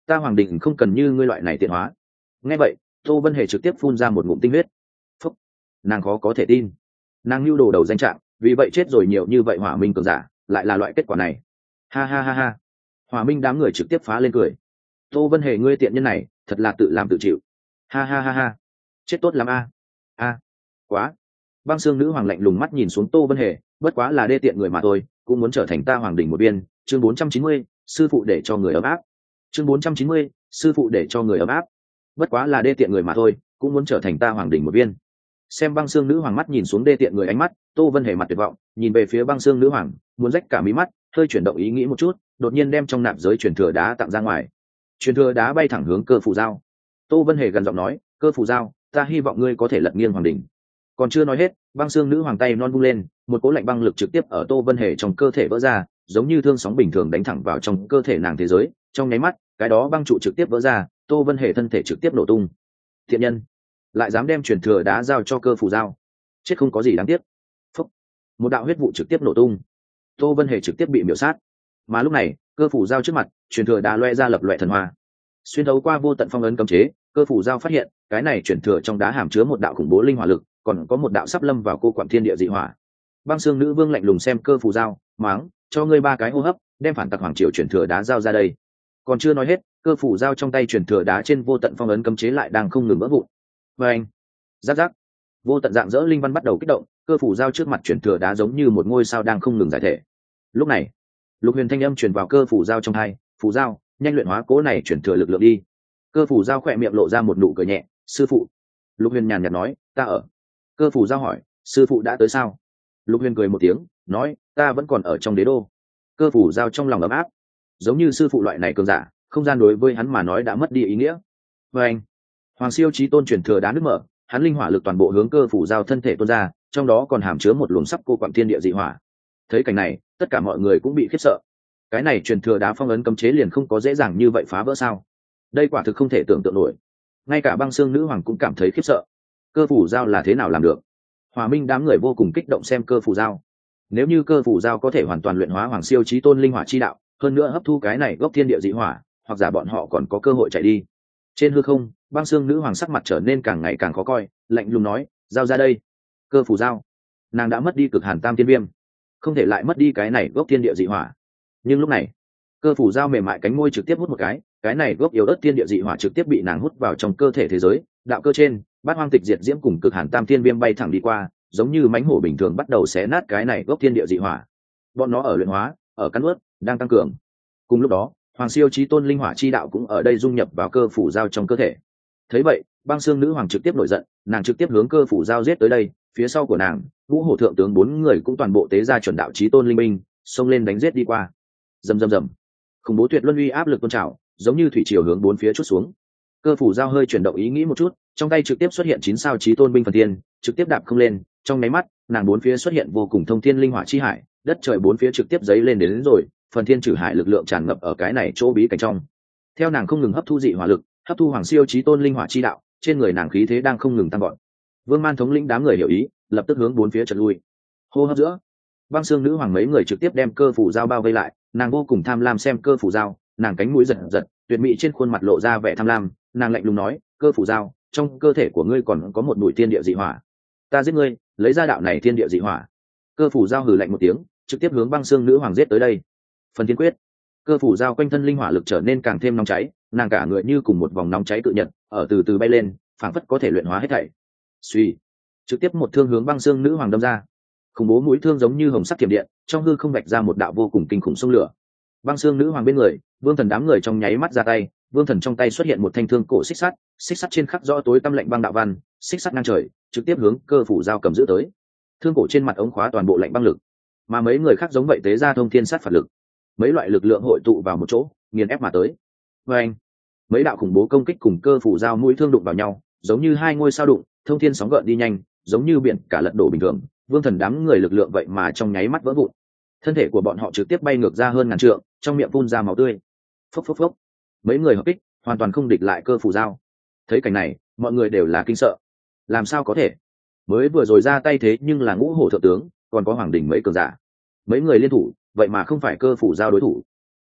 ta hoàng đình không cần như ngươi loại này tiện hóa. Nghe vậy, Tô Vân Hề trực tiếp phun ra một ngụm tinh huyết. Phúc, nàng khó có thể tin, nàng lưu đồ đầu danh trạng, vì vậy chết rồi nhiều như vậy hỏa minh cường giả, lại là loại kết quả này. Ha ha ha ha, hỏa minh đám người trực tiếp phá lên cười. Tô Vân Hề ngươi tiện nhân này, thật là tự làm tự chịu. Ha ha ha ha, chết tốt lắm a. A, quá. Băng xương nữ hoàng lạnh lùng mắt nhìn xuống Tô Vân Hề, bất quá là đê tiện người mà thôi, cũng muốn trở thành ta hoàng đỉnh một viên. Chương bốn trăm chín mươi, sư phụ để cho người ấm áp. Chương bốn trăm chín mươi, sư phụ để cho người ấm áp. Bất quá là đê tiện người mà thôi, cũng muốn trở thành ta hoàng đỉnh một viên. Xem băng xương nữ hoàng mắt nhìn xuống đê tiện người ánh mắt, Tô Vân Hề mặt tuyệt vọng, nhìn về phía băng xương nữ hoàng, muốn rách cả mí mắt, hơi chuyển động ý nghĩ một chút, đột nhiên đem trong nạp giới truyền thừa đá tặng ra ngoài. Truyền thừa đá bay thẳng hướng Cơ Phù Giao. Tô Vân Hề gần giọng nói, Cơ Phù Giao, ta hy vọng ngươi có thể lật nghiêng hoàng đỉnh. Còn chưa nói hết, băng xương nữ hoàng tay non vung lên, một cỗ lạnh băng lực trực tiếp ở Tô Vân Hề trong cơ thể vỡ ra, giống như thương sóng bình thường đánh thẳng vào trong cơ thể nàng thế giới. Trong nháy mắt, cái đó băng trụ trực tiếp vỡ ra, Tô Vân Hề thân thể trực tiếp nổ tung. Thiện nhân, lại dám đem truyền thừa đá giao cho Cơ Phù Giao, chết không có gì đáng tiếc. Phúc, một đạo huyết vụ trực tiếp nổ tung, Tô Vân Hề trực tiếp bị miểu sát. Mà lúc này, Cơ Phù Giao trước mặt, truyền thừa đá loe ra lập loè thần hoa, xuyên thấu qua vô tận phong ấn cấm chế. Cơ Phù Giao phát hiện, cái này truyền thừa trong đá hàm chứa một đạo khủng bố linh hỏa lực, còn có một đạo sắp lâm vào cô quặng thiên địa dị hỏa. Băng xương nữ vương lạnh lùng xem Cơ Phù Giao, máng, cho ngươi ba cái hô hấp, đem phản tặc hoàng triều truyền thừa đá giao ra đây. Còn chưa nói hết, Cơ Phù Giao trong tay truyền thừa đá trên vô tận phong ấn cấm chế lại đang không ngừng vỡ vụn. Và anh, giáp giáp, vô tận dạng dỡ linh văn bắt đầu kích động, Cơ Phù Giao trước mặt truyền thừa đá giống như một ngôi sao đang không ngừng giải thể. Lúc này, Lục Huyền thanh âm truyền vào Cơ Phù Giao trong tai, Phù Giao, nhanh luyện hóa cố này truyền thừa lực lượng đi. Cơ Phù Giao khỏe miệng lộ ra một nụ cười nhẹ, sư phụ. Lục Huyền nhàn nhạt nói, ta ở. Cơ Phù Giao hỏi, sư phụ đã tới sao? Lục Huyền cười một tiếng, nói, ta vẫn còn ở trong đế đô. Cơ Phù Giao trong lòng ấm áp, giống như sư phụ loại này cường giả, không gian đối với hắn mà nói đã mất đi ý nghĩa. Và anh, Hoàng Siêu Chí Tôn truyền thừa đá nước mở, hắn linh hỏa lực toàn bộ hướng Cơ Phù Giao thân thể tuôn ra, trong đó còn hàm chứa một luồng sắp cô quặng thiên địa dị hỏa. Thấy cảnh này, tất cả mọi người cũng bị khiếp sợ. Cái này truyền thừa đá phong ấn cấm chế liền không có dễ dàng như vậy phá vỡ sao? Đây quả thực không thể tưởng tượng nổi. Ngay cả băng xương nữ hoàng cũng cảm thấy khiếp sợ. Cơ Phù Giao là thế nào làm được? Hòa Minh đám người vô cùng kích động xem Cơ Phù Giao. Nếu như Cơ Phù Giao có thể hoàn toàn luyện hóa Hoàng Siêu Chí Tôn linh hỏa chi đạo, hơn nữa hấp thu cái này gốc thiên địa dị hỏa, hoặc giả bọn họ còn có cơ hội chạy đi. Trên hư không, băng xương nữ hoàng sắc mặt trở nên càng ngày càng khó coi, lạnh lùng nói, giao ra đây. Cơ Phù Giao, nàng đã mất đi cực hàn tam tiên viêm, không thể lại mất đi cái này gốc thiên địa dị hỏa. Nhưng lúc này, Cơ Phù Giao mềm mại cánh môi trực tiếp hút một cái, cái này gốc yếu ớt thiên địa dị hỏa trực tiếp bị nàng hút vào trong cơ thể thế giới, đạo cơ trên, bát hoang tịch diệt diễm cùng cực hàn tam thiên viêm bay thẳng đi qua, giống như mãnh hổ bình thường bắt đầu xé nát cái này gốc thiên địa dị hỏa. Bọn nó ở luyện hóa, ở cắn nuốt, đang tăng cường. Cùng lúc đó, Hoàng Siêu Chí Tôn linh hỏa chi đạo cũng ở đây dung nhập vào Cơ Phù Giao trong cơ thể. Thấy vậy, băng xương nữ hoàng trực tiếp nổi giận, nàng trực tiếp hướng Cơ Phù Giao giết tới đây, phía sau của nàng, ngũ hổ thượng tướng bốn người cũng toàn bộ tế ra chuẩn đạo chí tôn linh binh, xông lên đánh giết đi qua. Rầm rầm rầm, khủng bố tuyệt luân uy áp lực tôn trào, giống như thủy triều hướng bốn phía chút xuống. Cơ Phù Giao hơi chuyển động ý nghĩ một chút, trong tay trực tiếp xuất hiện chín sao chí tôn binh phần thiên, trực tiếp đạp không lên, trong nháy mắt, nàng bốn phía xuất hiện vô cùng thông thiên linh hỏa chi hải, đất trời bốn phía trực tiếp giấy lên đến, đến rồi, phần thiên trừ hải lực lượng tràn ngập ở cái này chỗ bí cảnh trong. Theo nàng không ngừng hấp thu dị hỏa lực, hấp thu Hoàng Siêu Chí Tôn linh hỏa chi đạo, trên người nàng khí thế đang không ngừng tăng vọt. Vương Man thống lĩnh đám người hiểu ý, lập tức hướng bốn phía trật lui. Hô hấp giữa, băng xương nữ hoàng mấy người trực tiếp đem Cơ Phù Giao bao vây lại, nàng vô cùng tham lam xem Cơ Phù Giao, nàng cánh mũi giật giật, tuyệt mỹ trên khuôn mặt lộ ra vẻ tham lam, nàng lạnh lùng nói, Cơ Phù Giao, trong cơ thể của ngươi còn có một bụi thiên địa dị hỏa, ta giết ngươi, lấy ra đạo này thiên địa dị hỏa. Cơ Phù Giao hừ lạnh một tiếng, trực tiếp hướng băng xương nữ hoàng giết tới đây. Phần thiên quyết, Cơ Phù Giao quanh thân linh hỏa lực trở nên càng thêm nóng cháy, nàng cả người như cùng một vòng nóng cháy tự nhật, ở từ từ bay lên, phảng phất có thể luyện hóa hết thảy. Suy, trực tiếp một thương hướng băng xương nữ hoàng đâm ra. Khủng bố mũi thương giống như hồng sắc thiểm điện, trong hư không vạch ra một đạo vô cùng kinh khủng xung lửa. Băng xương nữ hoàng bên người, Vương Thần đám người trong nháy mắt ra tay, Vương Thần trong tay xuất hiện một thanh thương cổ xích sắt, xích sắt trên khắc rõ tối tăm lạnh băng đạo văn, xích sắt ngang trời, trực tiếp hướng Cơ Phù Giao cầm giữ tới. Thương cổ trên mặt ống khóa toàn bộ lạnh băng lực, mà mấy người khác giống vậy tế ra thông thiên sát phạt lực, mấy loại lực lượng hội tụ vào một chỗ, nghiền ép mà tới. Và anh, mấy đạo khủng bố công kích cùng Cơ Phù Giao mũi thương đụng vào nhau, giống như hai ngôi sao đụng, thông thiên sóng gợn đi nhanh, giống như biển cả lật đổ bình thường. Vương Thần đám người lực lượng vậy mà trong nháy mắt vỡ vụn, thân thể của bọn họ trực tiếp bay ngược ra hơn ngàn trượng, trong miệng phun ra máu tươi. Phốc phốc phốc, mấy người hợp kích, hoàn toàn không địch lại Cơ Phù Giao. Thấy cảnh này, mọi người đều là kinh sợ. Làm sao có thể? Mới vừa rồi ra tay thế nhưng là ngũ hổ thượng tướng, còn có hoàng đỉnh mấy cường giả, mấy người liên thủ, vậy mà không phải Cơ Phù Giao đối thủ.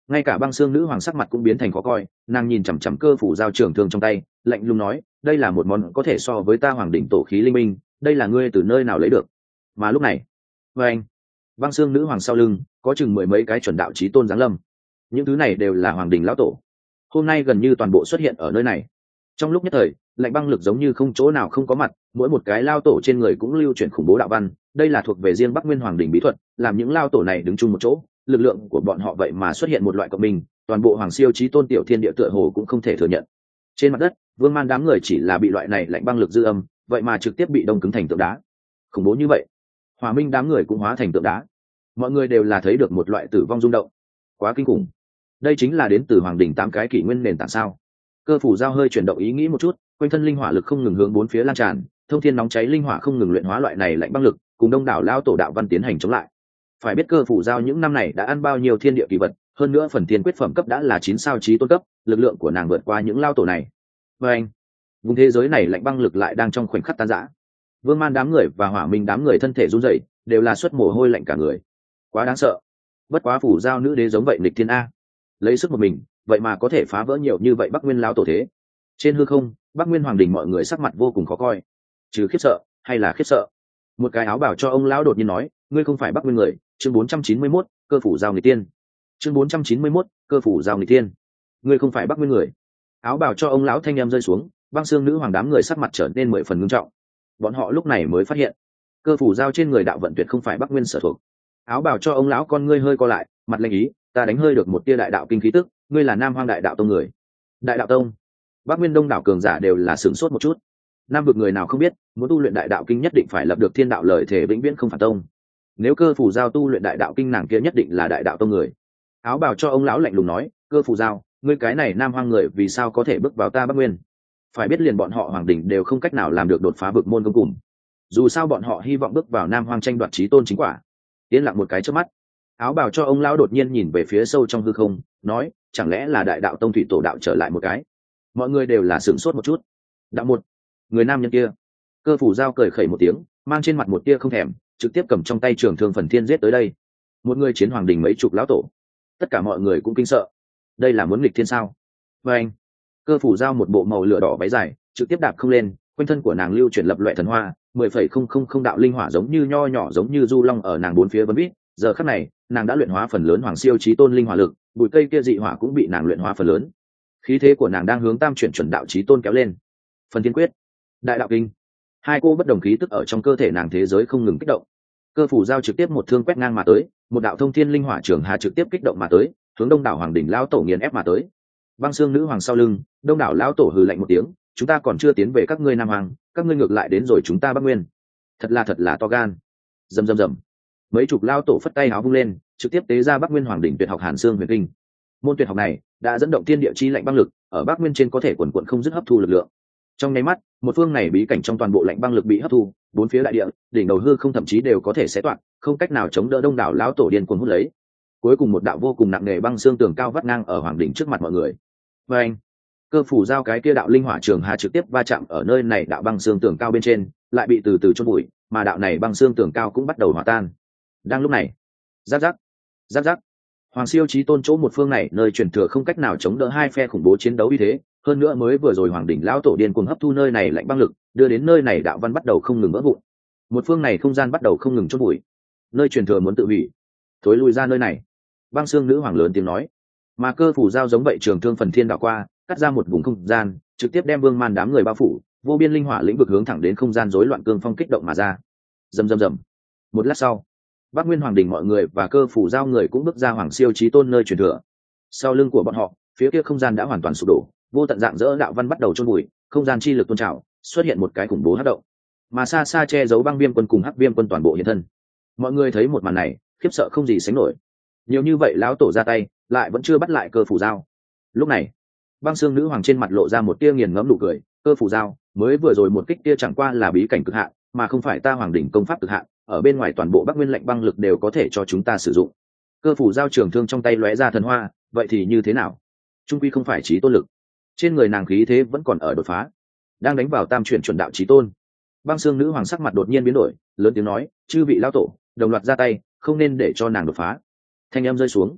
ngay cả băng xương nữ hoàng sắc mặt cũng biến thành khó coi, nàng nhìn chằm chằm cơ phủ giao trường thương trong tay, lạnh lùng nói, đây là một món có thể so với ta hoàng đỉnh tổ khí linh minh, đây là ngươi từ nơi nào lấy được? Mà lúc này, với anh, băng xương nữ hoàng sau lưng có chừng mười mấy cái chuẩn đạo chí tôn giáng lâm, những thứ này đều là hoàng đỉnh lão tổ, hôm nay gần như toàn bộ xuất hiện ở nơi này. Trong lúc nhất thời, lạnh băng lực giống như không chỗ nào không có mặt, mỗi một cái lao tổ trên người cũng lưu chuyển khủng bố đạo văn, đây là thuộc về riêng Bắc Nguyên Hoàng đỉnh bí thuật, làm những lao tổ này đứng chung một chỗ, lực lượng của bọn họ vậy mà xuất hiện một loại cộng minh, toàn bộ hoàng siêu chí tôn tiểu thiên địa tựa hồ cũng không thể thừa nhận. Trên mặt đất, Vương Man đám người chỉ là bị loại này lạnh băng lực dư âm, vậy mà trực tiếp bị đông cứng thành tượng đá. Khủng bố như vậy, Hỏa Minh đám người cũng hóa thành tượng đá. Mọi người đều là thấy được một loại tử vong rung động. Quá kinh khủng. Đây chính là đến từ hoàng đỉnh tám cái kỷ nguyên nền tảng sao? Cơ phủ giao hơi chuyển động ý nghĩ một chút, quanh thân linh hỏa lực không ngừng hướng bốn phía lan tràn, thông thiên nóng cháy linh hỏa không ngừng luyện hóa loại này lạnh băng lực, cùng đông đảo lao tổ đạo văn tiến hành chống lại. Phải biết cơ phủ giao những năm này đã ăn bao nhiêu thiên địa kỳ vật, hơn nữa phần thiên quyết phẩm cấp đã là chín sao chí tôn cấp, lực lượng của nàng vượt qua những lao tổ này. Và anh, vùng thế giới này lạnh băng lực lại đang trong khoảnh khắc tan rã. Vương Man đám người và Hỏa Minh đám người thân thể run rẩy, đều là xuất mồ hôi lạnh cả người. Quá đáng sợ. Bất quá phủ giao nữ đế giống vậy nghịch thiên a, lấy sức một mình, vậy mà có thể phá vỡ nhiều như vậy Bắc Nguyên lão tổ thế. Trên hư không, Bắc Nguyên Hoàng đỉnh mọi người sắc mặt vô cùng khó coi, trừ khiếp sợ hay là khiếp sợ. Một cái áo bảo cho ông lão đột nhiên nói, ngươi không phải Bắc Nguyên người. Chương bốn trăm chín mươi mốt, cơ phủ giao người tiên. Chương bốn trăm chín mươi mốt, cơ phủ giao người tiên. Ngươi không phải Bắc Nguyên người. Áo bảo cho ông lão thanh em rơi xuống, băng xương nữ hoàng đám người sắc mặt trở nên mười phần nghiêm trọng. Bọn họ lúc này mới phát hiện, cơ phủ giao trên người đạo vận tuyệt không phải Bắc Nguyên sở thuộc. Áo bảo cho ông lão con ngươi hơi co lại, mặt lạnh ý, ta đánh hơi được một tia đại đạo kinh khí tức, ngươi là Nam Hoang đại đạo tông người. Đại đạo tông? Bắc Nguyên đông đảo cường giả đều là sửng sốt một chút. Nam vực người nào không biết, muốn tu luyện đại đạo kinh nhất định phải lập được thiên đạo lời thể vĩnh viễn không phản tông. Nếu cơ phủ giao tu luyện đại đạo kinh, nàng kia nhất định là đại đạo tông người. Áo bào cho ông lão lạnh lùng nói, cơ phủ giao, ngươi cái này Nam Hoang người vì sao có thể bước vào ta Bắc Nguyên? Phải biết liền bọn họ hoàng đỉnh đều không cách nào làm được đột phá vực môn công cùng. Dù sao bọn họ hy vọng bước vào Nam Hoang tranh đoạt chí tôn chính quả. Tiến lặng một cái trước mắt, áo bào cho ông lão đột nhiên nhìn về phía sâu trong hư không, nói, chẳng lẽ là đại đạo tông thủy tổ đạo trở lại một cái? Mọi người đều là sửng sốt một chút. Đạo một, người nam nhân kia. Cơ phủ giao cười khẩy một tiếng, mang trên mặt một tia không thèm, trực tiếp cầm trong tay trường thương phần thiên giết tới đây. Một người chiến hoàng đình mấy chục lão tổ, tất cả mọi người cũng kinh sợ. Đây là muốn nghịch thiên sao? Và anh, cơ phủ giao một bộ màu lửa đỏ váy dài, trực tiếp đạp không lên, quanh thân của nàng lưu chuyển lập loại thần hoa, mười phẩy không không không đạo linh hỏa giống như nho nhỏ giống như du long ở nàng bốn phía vấn vít. Giờ khắc này, nàng đã luyện hóa phần lớn hoàng siêu chí tôn linh hỏa lực, bụi cây kia dị hỏa cũng bị nàng luyện hóa phần lớn. Khí thế của nàng đang hướng tam chuyển chuẩn đạo chí tôn kéo lên. Phần thiên quyết, đại đạo kinh, hai cô bất đồng khí tức ở trong cơ thể nàng thế giới không ngừng kích động. Cơ phủ giao trực tiếp một thương quét ngang mà tới, một đạo thông thiên linh hỏa trường hà trực tiếp kích động mà tới, hướng đông đảo hoàng đỉnh lão tổ nghiền ép mà tới. Băng xương nữ hoàng sau lưng, đông đảo lão tổ hừ lạnh một tiếng, chúng ta còn chưa tiến về các ngươi Nam Hoàng, các ngươi ngược lại đến rồi chúng ta Bắc Nguyên. Thật là thật là to gan. Rầm rầm rầm. Mấy chục lão tổ phất tay áo vung lên, trực tiếp tế ra Bắc Nguyên Hoàng đỉnh tuyệt học Hàn Xương Huyền Kinh. Môn tuyệt học này đã dẫn động thiên địa chi lạnh băng lực, ở Bắc Nguyên trên có thể quần quần không dứt hấp thu lực lượng. Trong nháy mắt, một phương này bí cảnh trong toàn bộ lạnh băng lực bị hấp thu, bốn phía đại địa, đỉnh đầu hư không thậm chí đều có thể xé toạc, không cách nào chống đỡ đông đảo lão tổ điên cuồng hút lấy. Cuối cùng một đạo vô cùng nặng nề băng xương tường cao vắt ngang ở hoàng đỉnh trước mặt mọi người. Và anh, cơ phủ giao cái kia đạo linh hỏa trường hà trực tiếp va chạm ở nơi này đạo băng xương tường cao bên trên, lại bị từ từ chôn bụi, mà đạo này băng xương tường cao cũng bắt đầu hòa tan. Đang lúc này, giáp giáp, giáp giáp, hoàng siêu chí tôn chỗ một phương này nơi truyền thừa không cách nào chống đỡ hai phe khủng bố chiến đấu như thế, hơn nữa mới vừa rồi hoàng đỉnh lão tổ điên cuồng hấp thu nơi này lạnh băng lực, đưa đến nơi này đạo văn bắt đầu không ngừng vỡ vụn, một phương này không gian bắt đầu không ngừng chôn bụi, nơi truyền thừa muốn tự hủy, thối lui ra nơi này. Băng xương nữ hoàng lớn tiếng nói, mà cơ phủ giao giống vậy trường thương phần thiên đảo qua, cắt ra một vùng không gian, trực tiếp đem Vương Man đám người bao phủ, vô biên linh hỏa lĩnh vực hướng thẳng đến không gian rối loạn cương phong kích động mà ra. Rầm rầm rầm. Một lát sau, Bắc Nguyên Hoàng đỉnh mọi người và cơ phủ giao người cũng bước ra hoàng siêu chí tôn nơi truyền thừa. Sau lưng của bọn họ, phía kia không gian đã hoàn toàn sụp đổ, vô tận dạng dỡ đạo văn bắt đầu chôn bụi, không gian chi lực tôn trào, xuất hiện một cái khủng bố hấp động. Mà xa xa che giấu băng viêm quân cùng hắc viêm quân toàn bộ hiện thân. Mọi người thấy một màn này, khiếp sợ không gì sánh nổi. Nhiều như vậy lão tổ ra tay, lại vẫn chưa bắt lại cơ phủ giao. Lúc này, băng xương nữ hoàng trên mặt lộ ra một tia nghiền ngẫm nụ cười, cơ phủ giao, mới vừa rồi một kích tia chẳng qua là bí cảnh cực hạn, mà không phải ta hoàng đỉnh công pháp cực hạn, ở bên ngoài toàn bộ Bắc Nguyên lạnh băng lực đều có thể cho chúng ta sử dụng. Cơ phủ giao trường thương trong tay lóe ra thần hoa, vậy thì như thế nào? Trung quy không phải chí tôn lực. Trên người nàng khí thế vẫn còn ở đột phá, đang đánh vào tam chuyển chuẩn đạo chí tôn. Băng xương nữ hoàng sắc mặt đột nhiên biến đổi, lớn tiếng nói, chư vị lão tổ, đồng loạt ra tay, không nên để cho nàng đột phá. Thanh em rơi xuống,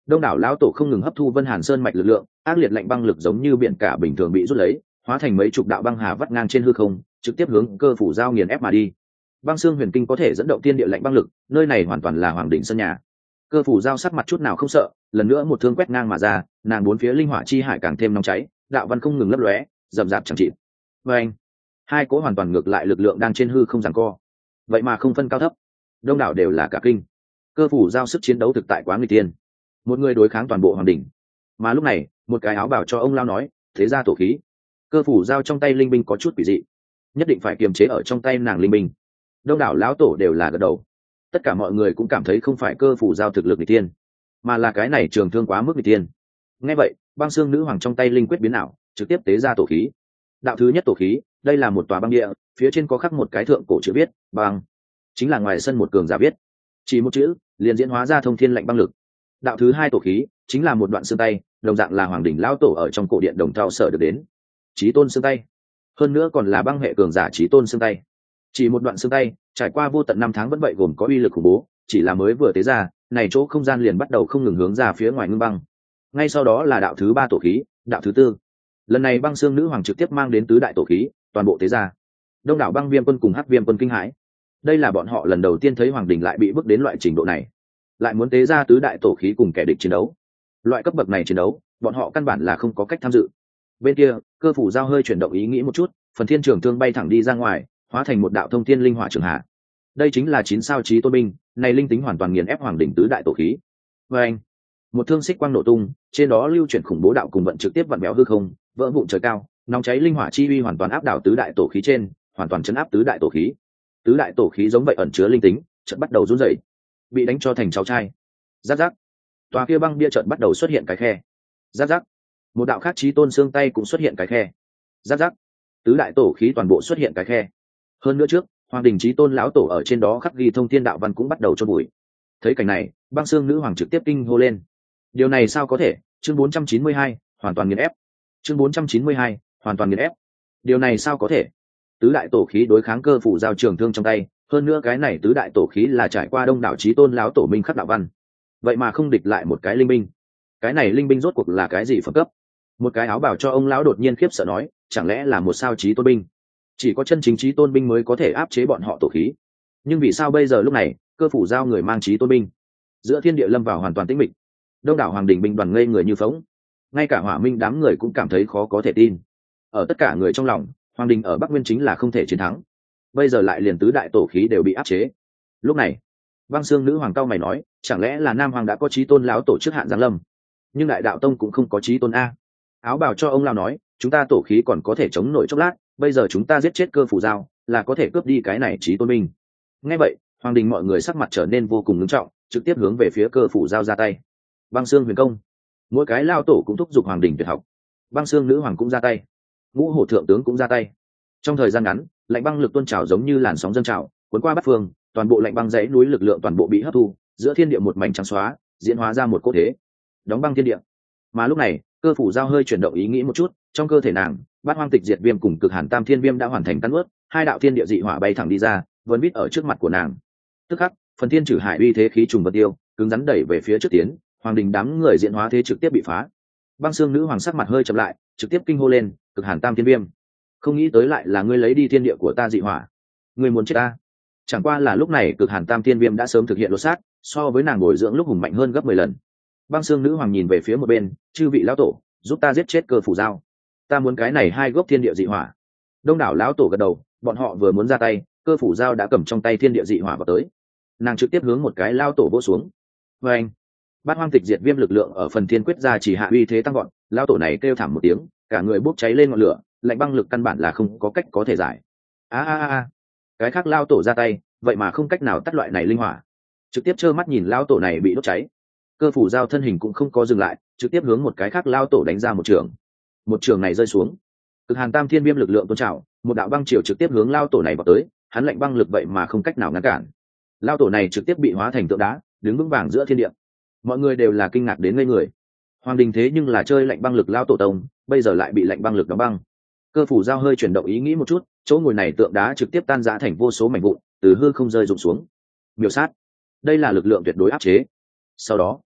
đông đảo lão tổ không ngừng hấp thu Vân Hàn Sơn mạch lực lượng, ác liệt lạnh băng lực giống như biển cả bình thường bị rút lấy, hóa thành mấy chục đạo băng hà vắt ngang trên hư không, trực tiếp hướng Cơ Phủ Giao nghiền ép mà đi. Băng xương huyền kinh có thể dẫn động thiên địa lạnh băng lực, nơi này hoàn toàn là hoàng đỉnh sân nhà. Cơ Phủ Giao sắc mặt chút nào không sợ, lần nữa một thương quét ngang mà ra, nàng bốn phía linh hỏa chi hải càng thêm nóng cháy, đạo văn không ngừng lấp lóe, rậm rạp chẳng chịt. Và anh, hai cỗ hoàn toàn ngược lại lực lượng đang trên hư không giằng co, vậy mà không phân cao thấp, đông đảo đều là cả kinh. Cơ Phủ Giao sức chiến đấu thực tại quá nguy tiên, một người đối kháng toàn bộ hoàng đỉnh. Mà lúc này, một cái áo bảo cho ông lao nói, thế ra tổ khí. Cơ Phủ Giao trong tay linh binh có chút quỷ dị, nhất định phải kiềm chế ở trong tay nàng linh binh. Đông đảo lão tổ đều là gật đầu, tất cả mọi người cũng cảm thấy không phải Cơ Phủ Giao thực lực nghịch tiên, mà là cái này trường thương quá mức nghịch tiên. Nghe vậy, băng xương nữ hoàng trong tay linh quyết biến ảo, trực tiếp tế ra tổ khí. Đạo thứ nhất tổ khí, đây là một tòa băng địa, phía trên có khắc một cái thượng cổ chữ viết băng, chính là ngoài sân một cường giả viết, chỉ một chữ liền diễn hóa ra thông thiên lạnh băng lực. Đạo thứ hai tổ khí chính là một đoạn xương tay, đồng dạng là hoàng đỉnh lão tổ ở trong cổ điện đồng thao sở được đến chí tôn xương tay, hơn nữa còn là băng hệ cường giả chí tôn xương tay. Chỉ một đoạn xương tay trải qua vô tận năm tháng vẫn vậy gồm có uy lực khủng bố, chỉ là mới vừa tế ra này chỗ không gian liền bắt đầu không ngừng hướng ra phía ngoài ngưng băng. Ngay sau đó là đạo thứ ba tổ khí, đạo thứ tư, lần này băng xương nữ hoàng trực tiếp mang đến tứ đại tổ khí, toàn bộ tế ra. Đông đảo băng viêm quân cùng hắc viêm quân kinh hãi, đây là bọn họ lần đầu tiên thấy hoàng đình lại bị bước đến loại trình độ này, lại muốn tế ra tứ đại tổ khí cùng kẻ địch chiến đấu. Loại cấp bậc này chiến đấu bọn họ căn bản là không có cách tham dự. Bên kia, Cơ Phủ Giao hơi chuyển động ý nghĩ một chút, phần thiên trường thương bay thẳng đi ra ngoài, hóa thành một đạo thông thiên linh hỏa trường hạ. Đây chính là chín sao chí tôn binh, này linh tính hoàn toàn nghiền ép hoàng đỉnh tứ đại tổ khí. Và anh, một thương xích quang nổ tung, trên đó lưu chuyển khủng bố đạo cùng vận trực tiếp vặn béo hư không, vỡ vụn trời cao, nóng cháy linh hỏa chi uy hoàn toàn áp đảo tứ đại tổ khí trên, hoàn toàn chấn áp tứ đại tổ khí. Tứ đại tổ khí giống vậy ẩn chứa linh tính, chợt bắt đầu run rẩy, bị đánh cho thành cháu trai. Rắc rắc, tòa kia băng bia chợt bắt đầu xuất hiện cái khe. Rắc rắc, một đạo khác chí tôn xương tay cũng xuất hiện cái khe. Rắc rắc, tứ đại tổ khí toàn bộ xuất hiện cái khe. Hơn nữa trước, hoàng đình chí tôn lão tổ ở trên đó khắc ghi thông thiên đạo văn cũng bắt đầu chôn bụi. Thấy cảnh này, băng xương nữ hoàng trực tiếp kinh hô lên. Điều này sao có thể? Chương bốn trăm chín mươi hai, hoàn toàn nghiền ép. Chương bốn trăm chín mươi hai, hoàn toàn nghiền ép. Điều này sao có thể? Tứ đại tổ khí đối kháng Cơ Phủ Giao trường thương trong tay, hơn nữa cái này tứ đại tổ khí là trải qua đông đảo chí tôn lão tổ minh khắc đạo văn, vậy mà không địch lại một cái linh binh. Cái này linh binh rốt cuộc là cái gì phẩm cấp? Một cái áo bảo cho ông lão đột nhiên khiếp sợ nói, chẳng lẽ là một sao chí tôn binh? Chỉ có chân chính chí tôn binh mới có thể áp chế bọn họ tổ khí. Nhưng vì sao bây giờ lúc này, Cơ Phủ Giao người mang chí tôn binh? Giữa thiên địa lâm vào hoàn toàn tĩnh mịch. Đông đảo hoàng đình binh đoàn ngây người như phóng, ngay cả Hỏa Minh đám người cũng cảm thấy khó có thể tin. Ở tất cả người trong lòng, hoàng đình ở Bắc Nguyên chính là không thể chiến thắng, bây giờ lại liền tứ đại tổ khí đều bị áp chế. Lúc này, băng xương nữ hoàng cao mày nói, chẳng lẽ là Nam Hoàng đã có chí tôn lão tổ trước hạn giáng lâm? Nhưng Đại Đạo Tông cũng không có chí tôn a. Áo bào cho ông lão nói, chúng ta tổ khí còn có thể chống nổi chốc lát, bây giờ chúng ta giết chết Cơ Phủ Giao là có thể cướp đi cái này chí tôn binh. Nghe vậy, hoàng đình mọi người sắc mặt trở nên vô cùng nghiêm trọng, trực tiếp hướng về phía Cơ Phủ Giao ra tay. Băng xương huyền công, mỗi cái lao tổ cũng thúc giục hoàng đình tuyệt học. Băng xương nữ hoàng cũng ra tay, ngũ hổ thượng tướng cũng ra tay. Trong thời gian ngắn, lạnh băng lực tuôn trào giống như làn sóng dâng trào, cuốn qua bát phương, toàn bộ lạnh băng dãy núi lực lượng toàn bộ bị hấp thu, giữa thiên địa một mảnh trắng xóa, diễn hóa ra một cỗ thế đóng băng thiên địa. Mà lúc này, Cơ Phủ Giao hơi chuyển động ý nghĩ một chút, trong cơ thể nàng, bát hoang tịch diệt viêm cùng cực hàn tam thiên viêm đã hoàn thành tan ướt, hai đạo thiên địa dị hỏa bay thẳng đi ra, vờn vít ở trước mặt của nàng. Tức khắc, phần thiên trừ hải uy thế khí trùng vật tiêu, cứng rắn đẩy về phía trước tiến, hoàng đình đám người diễn hóa thế trực tiếp bị phá. Băng xương nữ hoàng sắc mặt hơi chậm lại, trực tiếp kinh hô lên, cực hàn tam thiên viêm, không nghĩ tới lại là ngươi lấy đi thiên địa của ta dị hỏa, ngươi muốn chết ta. Chẳng qua là lúc này cực hàn tam thiên viêm đã sớm thực hiện lột xác, so với nàng bồi dưỡng lúc hùng mạnh hơn gấp mười lần. Băng xương nữ hoàng nhìn về phía một bên, chư vị lão tổ, giúp ta giết chết Cơ Phủ Giao, ta muốn cái này hai gốc thiên địa dị hỏa. Đông đảo lão tổ gật đầu, bọn họ vừa muốn ra tay, Cơ Phủ Giao đã cầm trong tay thiên địa dị hỏa vào tới, nàng trực tiếp hướng một cái lao tổ vỗ xuống. Và anh, bát hoang tịch diệt viêm lực lượng ở phần thiên quyết ra chỉ hạ uy thế tăng gọn, lao tổ này kêu thảm một tiếng, cả người bốc cháy lên ngọn lửa, lạnh băng lực căn bản là không có cách có thể giải. A a a, cái khác lao tổ ra tay, vậy mà không cách nào tắt loại này linh hỏa, trực tiếp trơ mắt nhìn lao tổ này bị đốt cháy. Cơ Phủ Giao thân hình cũng không có dừng lại, trực tiếp hướng một cái khác lao tổ đánh ra một trường. Một trường này rơi xuống, cực hàn tam thiên viêm lực lượng tôn trào, một đạo băng triều trực tiếp hướng lao tổ này vào tới, hắn lạnh băng lực vậy mà không cách nào ngăn cản. Lao tổ này trực tiếp bị hóa thành tượng đá, đứng vững vàng giữa thiên địa. Mọi người đều là kinh ngạc đến ngây người. Hoàng đình thế nhưng là chơi lạnh băng lực lao tổ tông, bây giờ lại bị lạnh băng lực đóng băng. Cơ Phủ Giao hơi chuyển động ý nghĩ một chút, chỗ ngồi này tượng đá trực tiếp tan rã thành vô số mảnh vụn, từ hư không rơi rụng xuống. Miểu sát, đây là lực lượng tuyệt đối áp chế. Sau đó,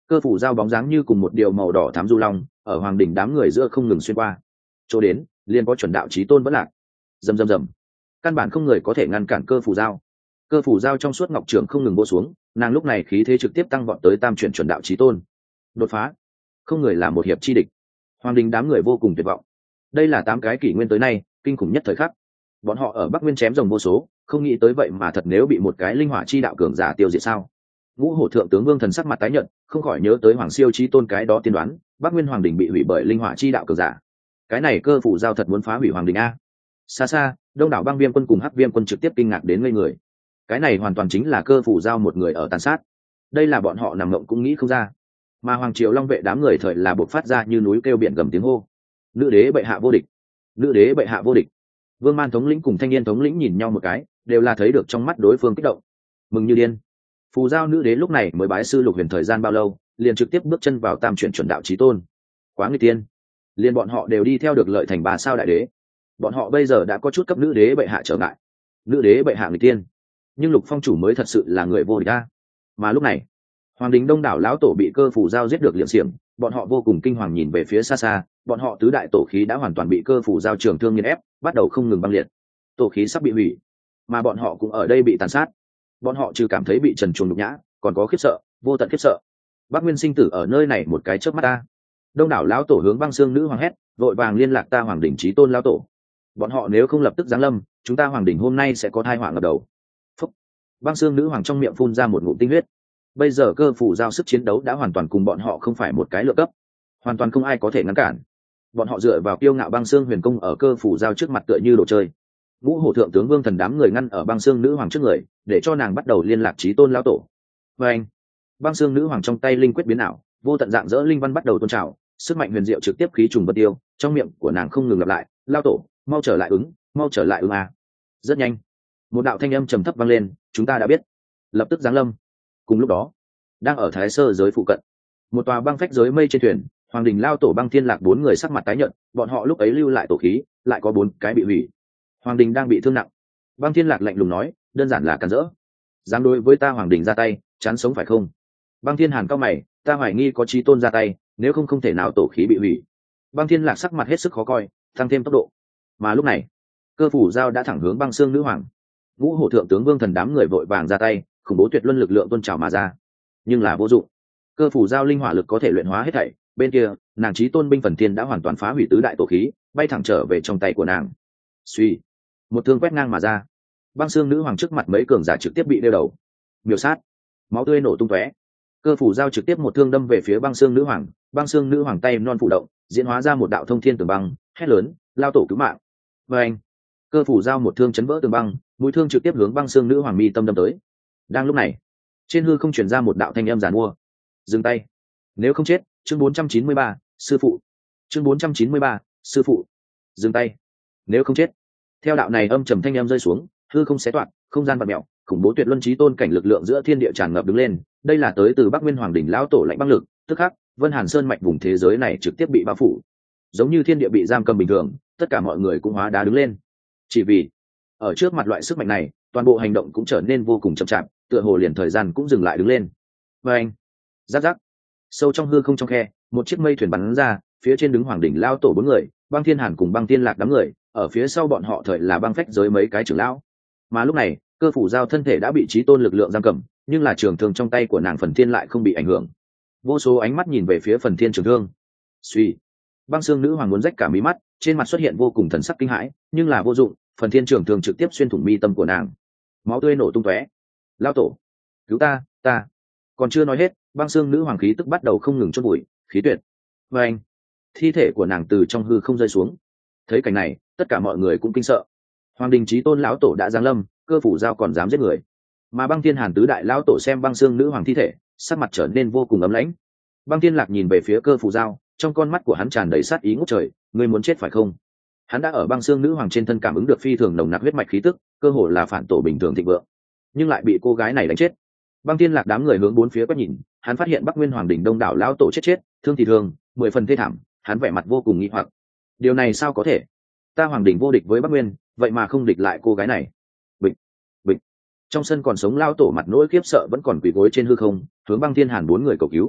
cơ phủ dao bóng dáng như cùng một điều màu đỏ thám du long ở hoàng đỉnh đám người giữa không ngừng xuyên qua, chỗ đến liền có chuẩn đạo chí tôn vẫn lạc. Rầm rầm rầm, căn bản không người có thể ngăn cản cơ phủ dao. Cơ phủ dao trong suốt ngọc trường không ngừng bổ xuống, nàng lúc này khí thế trực tiếp tăng vọt tới tam chuyển chuẩn đạo chí tôn. Đột phá, không người là một hiệp chi địch. Hoàng đình đám người vô cùng tuyệt vọng. Đây là tám cái kỷ nguyên tới nay kinh khủng nhất thời khắc. Bọn họ ở Bắc Nguyên chém rồng vô số, không nghĩ tới vậy mà thật nếu bị một cái linh hỏa chi đạo cường giả tiêu diệt sao? Ngũ hổ thượng tướng Vương Thần sắc mặt tái nhợt, không khỏi nhớ tới Hoàng Siêu Chí tôn cái đó tiên đoán, Bắc Nguyên Hoàng đình bị hủy bởi linh hỏa chi đạo cường giả. Cái này cơ phủ giao thật muốn phá hủy Hoàng đình a. Xa xa, đông đảo băng viêm quân cùng hắc viêm quân trực tiếp kinh ngạc đến ngây người. Cái này hoàn toàn chính là cơ phủ giao một người ở tàn sát. Đây là bọn họ nằm mộng cũng nghĩ không ra. Mà Hoàng Triều Long vệ đám người thời là bộc phát ra như núi kêu biển gầm tiếng hô. Nữ đế bệ hạ vô địch, nữ đế bệ hạ vô địch. Vương Man thống lĩnh cùng Thanh Niên thống lĩnh nhìn nhau một cái, đều là thấy được trong mắt đối phương kích động, mừng như điên. Phù giao nữ đế lúc này mới bái sư Lục Huyền thời gian bao lâu, liền trực tiếp bước chân vào tam chuyển chuẩn đạo chí tôn. Quá nguy tiên, liền bọn họ đều đi theo được lợi thành bà sao đại đế. Bọn họ bây giờ đã có chút cấp nữ đế bệ hạ trở ngại. Nữ đế bệ hạ người tiên, nhưng Lục Phong chủ mới thật sự là người vô địch a. Mà lúc này, Hoàng đình đông đảo lão tổ bị cơ phủ giao giết được liệm xiềng, bọn họ vô cùng kinh hoàng nhìn về phía xa xa, bọn họ tứ đại tổ khí đã hoàn toàn bị cơ phủ giao trường thương nghiền ép, bắt đầu không ngừng băng liệt. Tổ khí sắp bị hủy, mà bọn họ cũng ở đây bị tàn sát. Bọn họ trừ cảm thấy bị trần truồng nhục nhã, còn có khiếp sợ, vô tận khiếp sợ. Bắc Nguyên sinh tử ở nơi này một cái chớp mắt ta. Đông đảo lão tổ hướng Băng Xương nữ hoàng hét, vội vàng liên lạc ta Hoàng đỉnh chí tôn lão tổ. Bọn họ nếu không lập tức giáng lâm, chúng ta Hoàng đỉnh hôm nay sẽ có tai họa ngập đầu. Phúc. Băng Xương nữ hoàng trong miệng phun ra một ngụm tinh huyết. Bây giờ cơ phủ giao sức chiến đấu đã hoàn toàn cùng bọn họ không phải một cái lựa cấp, hoàn toàn không ai có thể ngăn cản. Bọn họ dựa vào kiêu ngạo Băng Xương huyền công ở cơ phủ giao trước mặt tựa như đồ chơi. Ngũ hổ thượng tướng Vương Thần đám người ngăn ở Băng Xương nữ hoàng trước người, để cho nàng bắt đầu liên lạc chí tôn lão tổ. Và anh, Băng Xương nữ hoàng trong tay linh quyết biến ảo, vô tận dạng dỡ linh văn bắt đầu tôn trào, sức mạnh huyền diệu trực tiếp khí trùng bất tiêu, trong miệng của nàng không ngừng lặp lại, lão tổ, mau trở lại ứng, mau trở lại ứng a. Rất nhanh, một đạo thanh âm trầm thấp vang lên, chúng ta đã biết, lập tức giáng lâm. Cùng lúc đó, đang ở Thái Sơ giới phụ cận, một tòa băng phách giới mây trên thuyền, Hoàng đình lao tổ Băng Thiên Lạc bốn người sắc mặt tái nhợt, bọn họ lúc ấy lưu lại tổ khí, lại có bốn cái bị hủy. Hoàng đình đang bị thương nặng. Băng Thiên Lạc lạnh lùng nói, đơn giản là cản rỡ. Dám đối với ta Hoàng đình ra tay, chán sống phải không? Băng Thiên Hàn cao mày, ta hoài nghi có chí tôn ra tay, nếu không không thể nào tổ khí bị hủy. Băng Thiên Lạc sắc mặt hết sức khó coi, tăng thêm tốc độ. Mà lúc này, cơ phủ giao đã thẳng hướng Băng Xương nữ hoàng. Ngũ hổ thượng tướng Vương Thần đám người vội vàng ra tay, khủng bố tuyệt luân lực lượng tuôn trào mà ra. Nhưng là vô dụng. Cơ phủ giao linh hỏa lực có thể luyện hóa hết thảy, bên kia, nàng chí tôn binh phần thiên đã hoàn toàn phá hủy tứ đại tổ khí, bay thẳng trở về trong tay của nàng. Suy, một thương quét ngang mà ra. Băng Xương nữ hoàng trước mặt mấy cường giả trực tiếp bị đeo đầu, miểu sát, máu tươi nổ tung tóe. Cơ phủ giao trực tiếp một thương đâm về phía Băng Xương nữ hoàng, Băng Xương nữ hoàng tay non phủ động, diễn hóa ra một đạo thông thiên tường băng, hét lớn, lao tổ cứu mạng. Và anh, cơ phủ giao một thương chấn vỡ tường băng, mũi thương trực tiếp hướng Băng Xương nữ hoàng mi tâm đâm tới. Đang lúc này, trên hư không truyền ra một đạo thanh âm giàn mua, dừng tay, nếu không chết. Chương bốn trăm chín mươi ba, sư phụ. Chương bốn trăm chín mươi ba, sư phụ. Dừng tay, nếu không chết. Theo đạo này âm trầm thanh âm rơi xuống, hư không xé toạc, không gian vặn mèo, khủng bố tuyệt luân chí tôn cảnh lực lượng giữa thiên địa tràn ngập đứng lên. Đây là tới từ Bắc Nguyên Hoàng đỉnh lão tổ lạnh băng lực, tức khắc, Vân Hàn Sơn mạch vùng thế giới này trực tiếp bị bao phủ, giống như thiên địa bị giam cầm bình thường, tất cả mọi người cũng hóa đá đứng lên. Chỉ vì ở trước mặt loại sức mạnh này, toàn bộ hành động cũng trở nên vô cùng chậm chạp, tựa hồ liền thời gian cũng dừng lại đứng lên. Và anh, rắc rắc, sâu trong hư không trong khe, một chiếc mây thuyền bắn ra, phía trên đứng Hoàng đỉnh lao tổ bốn người, Băng Thiên Hàn cùng Băng Thiên Lạc đám người, ở phía sau bọn họ thời là băng phách giới mấy cái trưởng lão. Mà lúc này, cơ phủ giao thân thể đã bị chí tôn lực lượng giam cầm, nhưng là trường thương trong tay của nàng Phần Thiên lại không bị ảnh hưởng. Vô số ánh mắt nhìn về phía Phần Thiên trường thương. Suy, Băng Xương nữ hoàng muốn rách cả mí mắt, trên mặt xuất hiện vô cùng thần sắc kinh hãi, nhưng là vô dụng, Phần Thiên trường thương trực tiếp xuyên thủng mi tâm của nàng, máu tươi nổ tung tóe. Lao tổ, cứu ta, ta. Còn chưa nói hết, Băng Xương nữ hoàng khí tức bắt đầu không ngừng chôn bụi, khí tuyệt. Và anh, thi thể của nàng từ trong hư không rơi xuống. Thấy cảnh này, tất cả mọi người cũng kinh sợ. Hoàng đình chí tôn lão tổ đã giáng lâm, cơ phủ giao còn dám giết người. Mà Băng Thiên Hàn tứ đại lão tổ xem Băng Xương nữ hoàng thi thể, sắc mặt trở nên vô cùng ấm lãnh. Băng Thiên Lạc nhìn về phía cơ phủ giao, trong con mắt của hắn tràn đầy sát ý ngút trời, ngươi muốn chết phải không? Hắn đã ở Băng Xương nữ hoàng trên thân cảm ứng được phi thường nồng nặc huyết mạch khí tức, cơ hồ là phản tổ bình thường thịnh vượng, nhưng lại bị cô gái này đánh chết. Băng Thiên Lạc đám người hướng bốn phía quét nhìn, hắn phát hiện Bắc Nguyên Hoàng đỉnh đông đảo lão tổ chết chết, thương thì thương, mười phần thê thảm, hắn vẻ mặt vô cùng nghi hoặc. Điều này sao có thể? Ta Hoàng đỉnh vô địch với Bắc Nguyên, vậy mà không địch lại cô gái này. Bịch, bịch. Trong sân còn sống lão tổ mặt nỗi khiếp sợ vẫn còn quỳ gối trên hư không, hướng Băng Thiên Hàn bốn người cầu cứu.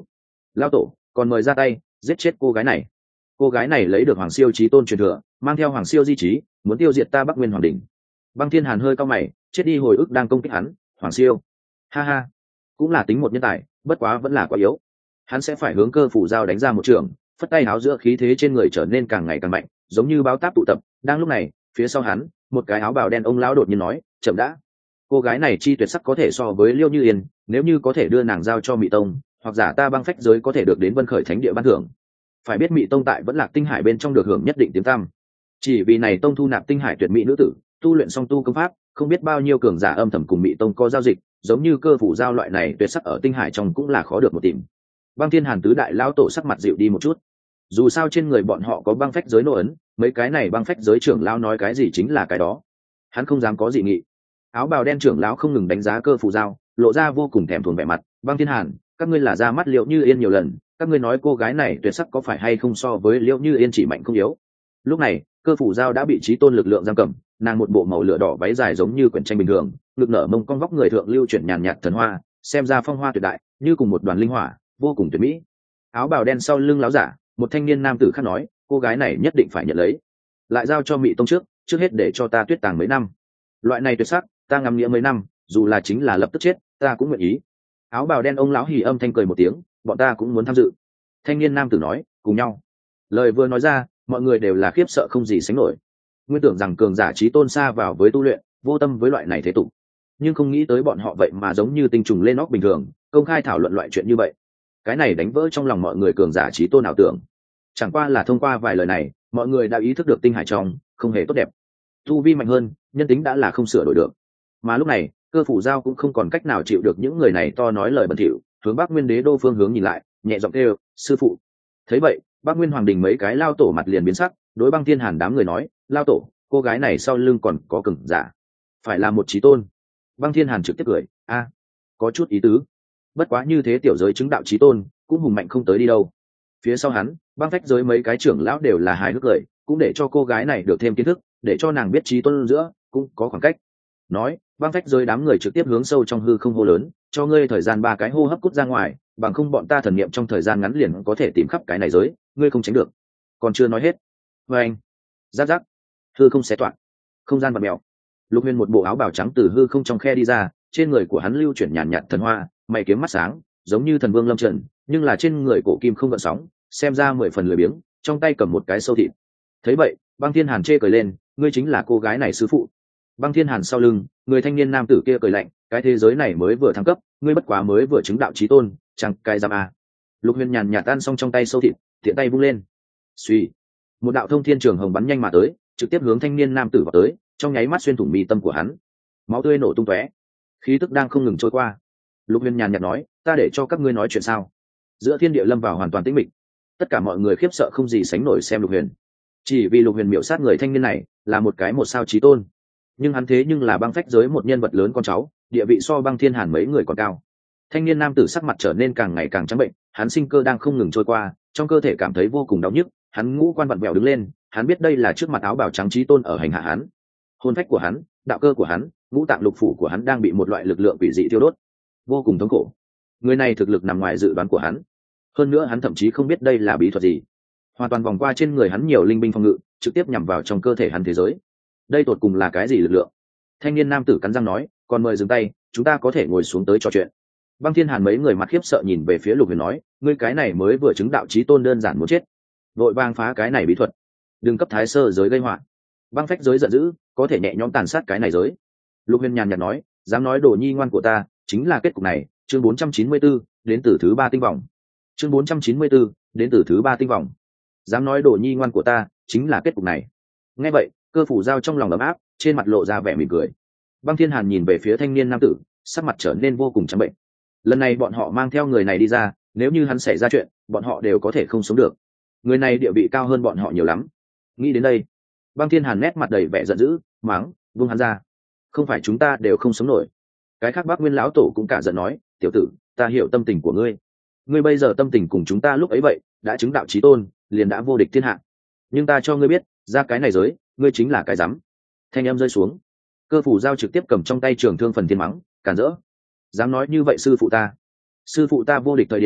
Lao tổ còn mời ra tay giết chết cô gái này. Cô gái này lấy được hoàng siêu chí tôn truyền thừa, mang theo hoàng siêu di chí, muốn tiêu diệt ta Bắc Nguyên Hoàng đỉnh. Băng Thiên Hàn hơi cao mày, chết đi hồi ức đang công kích hắn. Hoàng siêu, ha ha, cũng là tính một nhân tài, bất quá vẫn là quá yếu. Hắn sẽ phải hướng Cơ Phủ Giao đánh ra một trường, phất tay áo giữa khí thế trên người trở nên càng ngày càng mạnh, giống như báo táp tụ tập. Đang lúc này, phía sau hắn, một cái áo bào đen ông lão đột nhiên nói, chậm đã. Cô gái này chi tuyệt sắc có thể so với Liêu Như Yên, nếu như có thể đưa nàng giao cho Mị Tông, hoặc giả ta băng phách giới có thể được đến Vân Khởi Thánh địa ban thưởng. Phải biết Mị Tông tại vẫn Lạc Tinh Hải bên trong được hưởng nhất định tiếng tăm. Chỉ vì này tông thu nạp tinh hải tuyệt mỹ nữ tử, tu luyện song tu công pháp, không biết bao nhiêu cường giả âm thầm cùng Mị Tông có giao dịch, giống như Cơ Phủ Giao loại này tuyệt sắc ở tinh hải trong cũng là khó được một tìm. Băng Thiên Hàn tứ đại lão tổ sắc mặt dịu đi một chút. Dù sao trên người bọn họ có băng phách giới nô ấn, mấy cái này băng phách giới trưởng lão nói cái gì chính là cái đó. Hắn không dám có dị nghị. Áo bào đen trưởng lão không ngừng đánh giá Cơ Phủ Giao, lộ ra vô cùng thèm thuồng vẻ mặt. Băng Thiên Hàn, các ngươi là ra mắt Liễu Như Yên nhiều lần, các ngươi nói cô gái này tuyệt sắc có phải hay không so với Liễu Như Yên chỉ mạnh không yếu. Lúc này, Cơ Phủ Giao đã bị chí tôn lực lượng giam cầm, nàng một bộ màu lửa đỏ váy dài giống như quyển tranh bình thường, ngực nở mông cong vóc người thượng lưu chuyển nhàn nhạt thần hoa, xem ra phong hoa tuyệt đại, như cùng một đoàn linh hỏa, vô cùng tuyệt mỹ. Áo bào đen sau lưng láo giả, một thanh niên nam tử khác nói, cô gái này nhất định phải nhận lấy, lại giao cho Mị Tông trước, trước hết để cho ta tuyết tàng mấy năm. Loại này tuyệt sắc, ta ngắm nghĩa mấy năm, dù là chính là lập tức chết, ta cũng nguyện ý. Áo bào đen ông lão hỉ âm thanh cười một tiếng, bọn ta cũng muốn tham dự. Thanh niên nam tử nói, cùng nhau. Lời vừa nói ra, mọi người đều là khiếp sợ không gì sánh nổi. Nguyên tưởng rằng cường giả chí tôn xa vào với tu luyện, vô tâm với loại này thế tục, nhưng không nghĩ tới bọn họ vậy mà giống như tinh trùng lên óc bình thường, công khai thảo luận loại chuyện như vậy. Cái này đánh vỡ trong lòng mọi người cường giả chí tôn ảo tưởng. Chẳng qua là thông qua vài lời này, mọi người đã ý thức được tinh hải trong không hề tốt đẹp. Tu vi mạnh hơn, nhân tính đã là không sửa đổi được. Mà lúc này, Cơ Phủ Giao cũng không còn cách nào chịu được những người này to nói lời bẩn thỉu, hướng Bắc Nguyên Đế đô phương hướng nhìn lại, nhẹ giọng kêu, sư phụ. Thấy vậy, Bắc Nguyên Hoàng đình mấy cái lao tổ mặt liền biến sắc, đối Băng Thiên Hàn đám người nói, lao tổ, cô gái này sau lưng còn có cường giả, phải là một chí tôn. Băng Thiên Hàn trực tiếp cười, a, có chút ý tứ. Bất quá như thế tiểu giới chứng đạo chí tôn, cũng hùng mạnh không tới đi đâu. Phía sau hắn, băng phách giới mấy cái trưởng lão đều là hài hước cười, cũng để cho cô gái này được thêm kiến thức, để cho nàng biết chí tôn giữa cũng có khoảng cách. Nói, băng phách giới đám người trực tiếp hướng sâu trong hư không hô lớn, cho ngươi thời gian ba cái hô hấp cút ra ngoài, bằng không bọn ta thần niệm trong thời gian ngắn liền có thể tìm khắp cái này giới, ngươi không tránh được. Còn chưa nói hết, với anh, giáp giáp, hư không xé toạc, không gian bật mèo. Lục Huyền một bộ áo bào trắng từ hư không trong khe đi ra, trên người của hắn lưu chuyển nhàn nhạt thần hoa, mày kiếm mắt sáng, giống như thần vương lâm trận, nhưng là trên người cổ kim không gợn sóng, xem ra mười phần lười biếng, trong tay cầm một cái sâu thịt. Thấy vậy, Băng Thiên Hàn chê cười lên, ngươi chính là cô gái này sư phụ. Băng Thiên Hàn sau lưng, người thanh niên nam tử kia cười lạnh, cái thế giới này mới vừa thăng cấp, ngươi bất quá mới vừa chứng đạo chí tôn, chẳng cái giam à. Lục Huyền nhàn nhạt tan xong trong tay sâu thịt, tiện tay vung lên. Suy, một đạo thông thiên trường hồng bắn nhanh mà tới, trực tiếp hướng thanh niên nam tử vào tới, trong nháy mắt xuyên thủng mi tâm của hắn, máu tươi nổ tung tóe, khí tức đang không ngừng trôi qua. Lục Huyền nhàn nhạt nói, ta để cho các ngươi nói chuyện sao? Giữa thiên địa lâm vào hoàn toàn tĩnh mịch, tất cả mọi người khiếp sợ không gì sánh nổi xem Lục Huyền, chỉ vì Lục Huyền miểu sát người thanh niên này là một cái một sao chí tôn, nhưng hắn thế nhưng là băng phách giới một nhân vật lớn con cháu, địa vị so Băng Thiên Hàn mấy người còn cao. Thanh niên nam tử sắc mặt trở nên càng ngày càng trắng bệnh, hắn sinh cơ đang không ngừng trôi qua, trong cơ thể cảm thấy vô cùng đau nhức, hắn ngũ quan vặn vẹo đứng lên, hắn biết đây là trước mặt áo bào trắng chí tôn ở hành hạ hắn. Hồn phách của hắn, đạo cơ của hắn, ngũ tạng lục phủ của hắn đang bị một loại lực lượng quỷ dị tiêu đốt, vô cùng thống khổ. Người này thực lực nằm ngoài dự đoán của hắn, hơn nữa hắn thậm chí không biết đây là bí thuật gì, hoàn toàn vòng qua trên người hắn nhiều linh binh phòng ngự, trực tiếp nhằm vào trong cơ thể hắn thế giới. Đây tột cùng là cái gì lực lượng? Thanh niên nam tử cắn răng nói, còn mời dừng tay, chúng ta có thể ngồi xuống tới trò chuyện. Băng Thiên Hàn mấy người mặt khiếp sợ nhìn về phía Lục Huyền nói, ngươi cái này mới vừa chứng đạo chí tôn đơn giản muốn chết, vội vàng phá cái này bí thuật, đừng cấp thái sơ giới gây họa. Băng phách giới giận dữ, có thể nhẹ nhõm tàn sát cái này giới. Lục Huyền nhàn nhạt nói, dám nói đồ nhi ngoan của ta chính là kết cục này. Chương bốn trăm chín mươi 4, đến từ thứ ba tinh vòng. Chương bốn trăm chín mươi 4, đến từ thứ ba tinh vòng. Dám nói đồ nhi ngoan của ta chính là kết cục này. Nghe vậy, Cơ Phủ Giao trong lòng ấm áp, trên mặt lộ ra vẻ mỉm cười. Băng Thiên Hàn nhìn về phía thanh niên nam tử, sắc mặt trở nên vô cùng trắng bệnh. Lần này bọn họ mang theo người này đi ra, nếu như hắn xảy ra chuyện, bọn họ đều có thể không sống được. Người này địa vị cao hơn bọn họ nhiều lắm. Nghĩ đến đây, Băng Thiên Hàn nét mặt đầy vẻ giận dữ, mắng, buông hắn ra. Không phải chúng ta đều không sống nổi. Cái khác Bắc Nguyên lão tổ cũng cả giận nói, tiểu tử, ta hiểu tâm tình của ngươi. Ngươi bây giờ tâm tình cùng chúng ta lúc ấy vậy, đã chứng đạo chí tôn, liền đã vô địch thiên hạ. Nhưng ta cho ngươi biết, ra cái này giới, ngươi chính là cái rắm. Thanh âm rơi xuống, Cơ Phủ Giao trực tiếp cầm trong tay trường thương phần thiên mắng, cản rỡ. Dám nói như vậy sư phụ ta. Sư phụ ta vô địch thời điểm,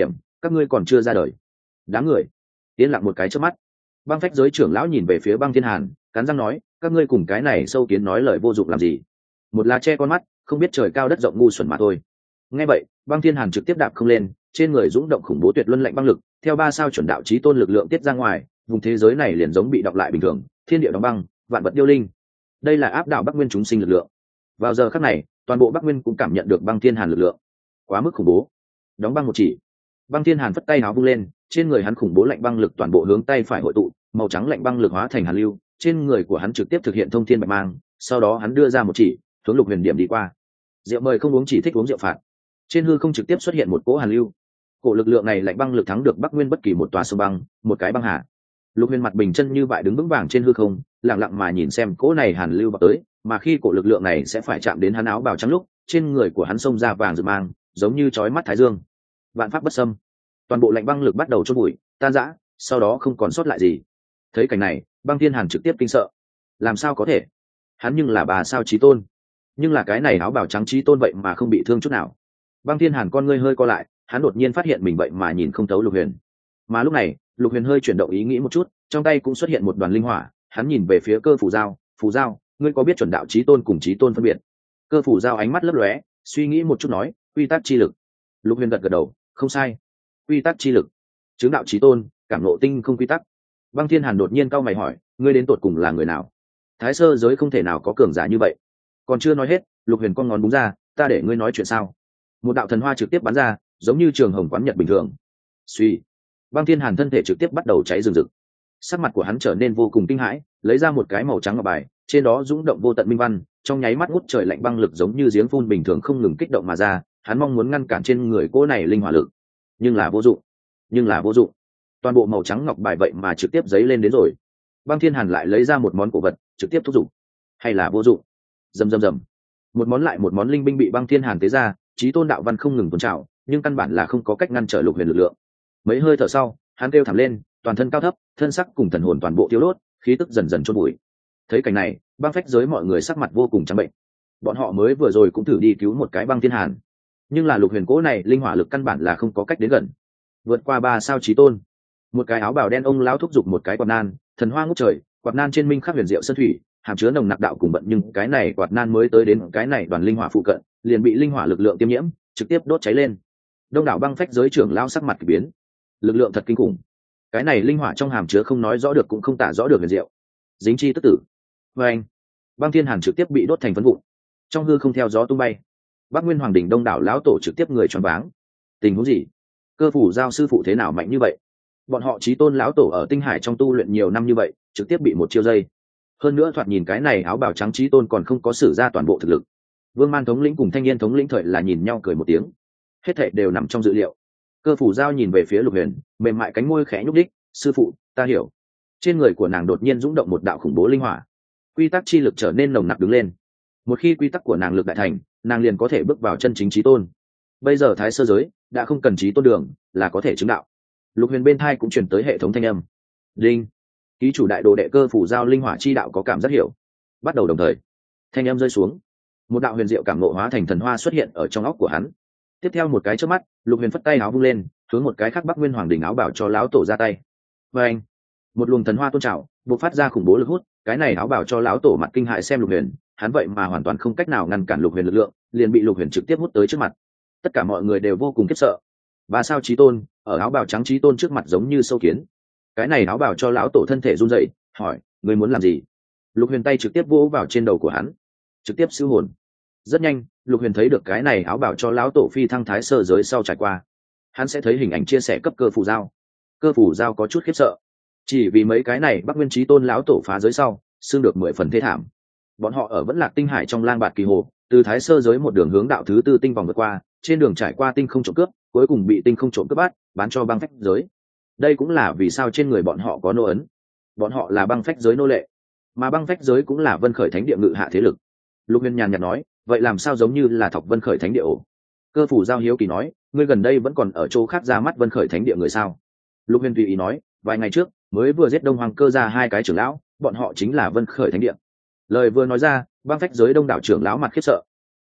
các ngươi còn chưa ra đời. Đám người yên lặng một cái trước mắt. Băng phách giới trưởng lão nhìn về phía Băng Thiên Hàn, cắn răng nói, các ngươi cùng cái này sâu kiến nói lời vô dụng làm gì? Một là che con mắt, không biết trời cao đất rộng, ngu xuẩn mà thôi. Nghe vậy, Băng Thiên Hàn trực tiếp đạp không lên, trên người dũng động khủng bố tuyệt luân lạnh băng lực, theo ba sao chuẩn đạo chí tôn lực lượng tiết ra ngoài, vùng thế giới này liền giống bị đọc lại bình thường, thiên địa đóng băng, vạn vật điêu linh. Đây là áp đảo Bắc Nguyên chúng sinh lực lượng. Vào giờ khắc này, toàn bộ Bắc Nguyên cũng cảm nhận được Băng Thiên Hàn lực lượng, quá mức khủng bố. Đóng băng một chỉ, Băng Thiên Hàn phất tay áo vung lên, trên người hắn khủng bố lạnh băng lực toàn bộ hướng tay phải hội tụ, màu trắng lạnh băng lực hóa thành hàn lưu, trên người của hắn trực tiếp thực hiện thông thiên bạch mang, sau đó hắn đưa ra một chỉ, hướng Lục Huyền điểm đi qua. Rượu mời không uống, chỉ thích uống rượu phạt. Trên hư không trực tiếp xuất hiện một cỗ hàn lưu. Cổ lực lượng này lạnh băng lực thắng được Bắc Nguyên bất kỳ một tòa sông băng, một cái băng hà. Lục Huyền mặt bình chân như vậy đứng vững vàng trên hư không, lặng lặng mà nhìn xem cỗ này hàn lưu vào tới, mà khi cổ lực lượng này sẽ phải chạm đến hắn áo bào trắng lúc, trên người của hắn xông ra vàng rực mang, giống như chói mắt thái dương. Vạn pháp bất xâm. Toàn bộ lạnh băng lực bắt đầu chôn bụi, tan rã, sau đó không còn sót lại gì. Thấy cảnh này, Băng Thiên Hàn trực tiếp kinh sợ. Làm sao có thể? Hắn nhưng là bà sao chí tôn, nhưng là cái này áo bào trắng chí tôn vậy mà không bị thương chút nào. Băng Thiên Hàn con ngươi hơi co lại, hắn đột nhiên phát hiện mình vậy mà nhìn không thấu Lục Huyền. Mà lúc này, Lục Huyền hơi chuyển động ý nghĩ một chút, trong tay cũng xuất hiện một đoàn linh hỏa, hắn nhìn về phía Cơ Phủ Giao, "Phủ Giao, ngươi có biết chuẩn đạo chí tôn cùng chí tôn phân biệt?" Cơ Phủ Giao ánh mắt lấp lóe, suy nghĩ một chút nói, "Quy tắc chi lực." Lục Huyền gật gật đầu, "Không sai, quy tắc chi lực. Chứng đạo chí tôn, cảm ngộ tinh không quy tắc." Băng Thiên Hàn đột nhiên cau mày hỏi, "Ngươi đến tột cùng là người nào? Thái sơ giới không thể nào có cường giả như vậy." Còn chưa nói hết, Lục Huyền con ngón búng ra, "Ta để ngươi nói chuyện sao?" Một đạo thần hoa trực tiếp bắn ra, giống như trường hồng quán nhật bình thường. Suy, Băng Thiên Hàn thân thể trực tiếp bắt đầu cháy rừng rực. Sắc mặt của hắn trở nên vô cùng kinh hãi, lấy ra một cái màu trắng ngọc bài, trên đó dũng động vô tận minh văn, trong nháy mắt ngút trời lạnh băng lực giống như giếng phun bình thường không ngừng kích động mà ra, hắn mong muốn ngăn cản trên người cô này linh hỏa lực, nhưng là vô dụng, nhưng là vô dụng. Toàn bộ màu trắng ngọc bài vậy mà trực tiếp giấy lên đến rồi. Băng Thiên Hàn lại lấy ra một món cổ vật, trực tiếp thúc giục, hay là vô dụng. Rầm rầm rầm, một món lại một món linh binh bị Băng Thiên Hàn tế ra, chí tôn đạo văn không ngừng tuôn trào, nhưng căn bản là không có cách ngăn trở Lục Huyền lực lượng. Mấy hơi thở sau, hắn kêu thảm lên, toàn thân cao thấp, thân sắc cùng thần hồn toàn bộ thiếu đốt, khí tức dần dần chôn bụi. Thấy cảnh này, Băng phách giới mọi người sắc mặt vô cùng trắng bệnh. Bọn họ mới vừa rồi cũng thử đi cứu một cái Băng Thiên Hàn, nhưng là Lục Huyền cố này linh hỏa lực căn bản là không có cách đến gần. Vượt qua ba sao chí tôn, một cái áo bào đen ông lão thúc giục một cái quạt nan, thần hoa ngút trời, quạt nan trên minh khắc huyền diệu sơn thủy, hàm chứa nồng nặc đạo cùng bận, nhưng cái này quạt nan mới tới đến cái này đoàn linh hỏa phụ cận, liền bị linh hỏa lực lượng tiêm nhiễm, trực tiếp đốt cháy lên. Đông đảo băng phách giới trưởng lão sắc mặt kỳ biến, lực lượng thật kinh khủng. Cái này linh hỏa trong hàm chứa không nói rõ được cũng không tả rõ được huyền diệu. Dính chi tức tử. Và anh, Băng Thiên Hàn trực tiếp bị đốt thành phấn vụn, trong hư không theo gió tung bay. Bắc Nguyên Hoàng đỉnh đông đảo lão tổ trực tiếp người choáng váng. Tình huống gì? Cơ Phủ Giao sư phụ thế nào mạnh như vậy? Bọn họ chí tôn lão tổ ở tinh hải trong tu luyện nhiều năm như vậy, trực tiếp bị một chiêu dây. Hơn nữa thoạt nhìn cái này áo bào trắng chí tôn còn không có sử ra toàn bộ thực lực. Vương Man thống lĩnh cùng Thanh Niên thống lĩnh thời là nhìn nhau cười một tiếng. Hết thảy đều nằm trong dự liệu. Cơ Phủ Giao nhìn về phía Lục Huyền, mềm mại cánh môi khẽ nhúc đích, "Sư phụ, ta hiểu." Trên người của nàng đột nhiên dũng động một đạo khủng bố linh hỏa, quy tắc chi lực trở nên nồng nặc đứng lên. Một khi quy tắc của nàng lực đại thành, nàng liền có thể bước vào chân chính chí tôn. Bây giờ thái sơ giới đã không cần chí tôn đường, là có thể chứng đạo. Lục Huyền bên thai cũng truyền tới hệ thống thanh âm. Đinh, ký chủ đại đồ đệ Cơ Phủ Giao linh hỏa chi đạo có cảm giác hiểu. Bắt đầu đồng thời, thanh âm rơi xuống, một đạo huyền diệu cảm ngộ hóa thành thần hoa xuất hiện ở trong óc của hắn. Tiếp theo một cái chớp mắt, Lục Huyền phất tay áo vung lên, hướng một cái khác Bắc Nguyên Hoàng đỉnh áo bảo cho lão tổ ra tay. Và anh, một luồng thần hoa tôn trào, bộc phát ra khủng bố lực hút, cái này áo bảo cho lão tổ mặt kinh hại xem Lục Huyền, hắn vậy mà hoàn toàn không cách nào ngăn cản Lục Huyền lực lượng, liền bị Lục Huyền trực tiếp hút tới trước mặt. Tất cả mọi người đều vô cùng khiếp sợ. Ba sao chí tôn, ở áo bào trắng chí tôn trước mặt giống như sâu kiến. Cái này áo bào cho lão tổ thân thể run rẩy, hỏi, ngươi muốn làm gì? Lục Huyền tay trực tiếp vỗ vào trên đầu của hắn, trực tiếp siêu hồn. Rất nhanh, Lục Huyền thấy được cái này áo bào cho lão tổ phi thăng thái sơ giới sau trải qua, hắn sẽ thấy hình ảnh chia sẻ cấp Cơ Phủ Giao. Cơ Phủ Giao có chút khiếp sợ, chỉ vì mấy cái này Bắc Nguyên chí tôn lão tổ phá giới sau, xương được mười phần thê thảm. Bọn họ ở vẫn lạc tinh hải trong lang bạt kỳ hồ, từ thái sơ giới một đường hướng đạo thứ tư tinh vòng vượt qua, trên đường trải qua tinh không trộm cướp, cuối cùng bị tinh không trộm cướp bắt, bán cho băng phách giới. Đây cũng là vì sao trên người bọn họ có nô ấn. Bọn họ là băng phách giới nô lệ, mà băng phách giới cũng là Vân Khởi Thánh Địa ngự hạ thế lực. Lục Huyền nhàn nhạt nói, vậy làm sao giống như là thọc Vân Khởi Thánh Địa ổ? Cơ Phủ Giao hiếu kỳ nói, ngươi gần đây vẫn còn ở chỗ khác ra mắt Vân Khởi Thánh Địa người sao? Lục Huyền tùy ý nói, vài ngày trước mới vừa giết Đông Hoàng Cơ ra hai cái trưởng lão, bọn họ chính là Vân Khởi Thánh Địa. Lời vừa nói ra, băng phách giới đông đảo trưởng lão mặt khiếp sợ.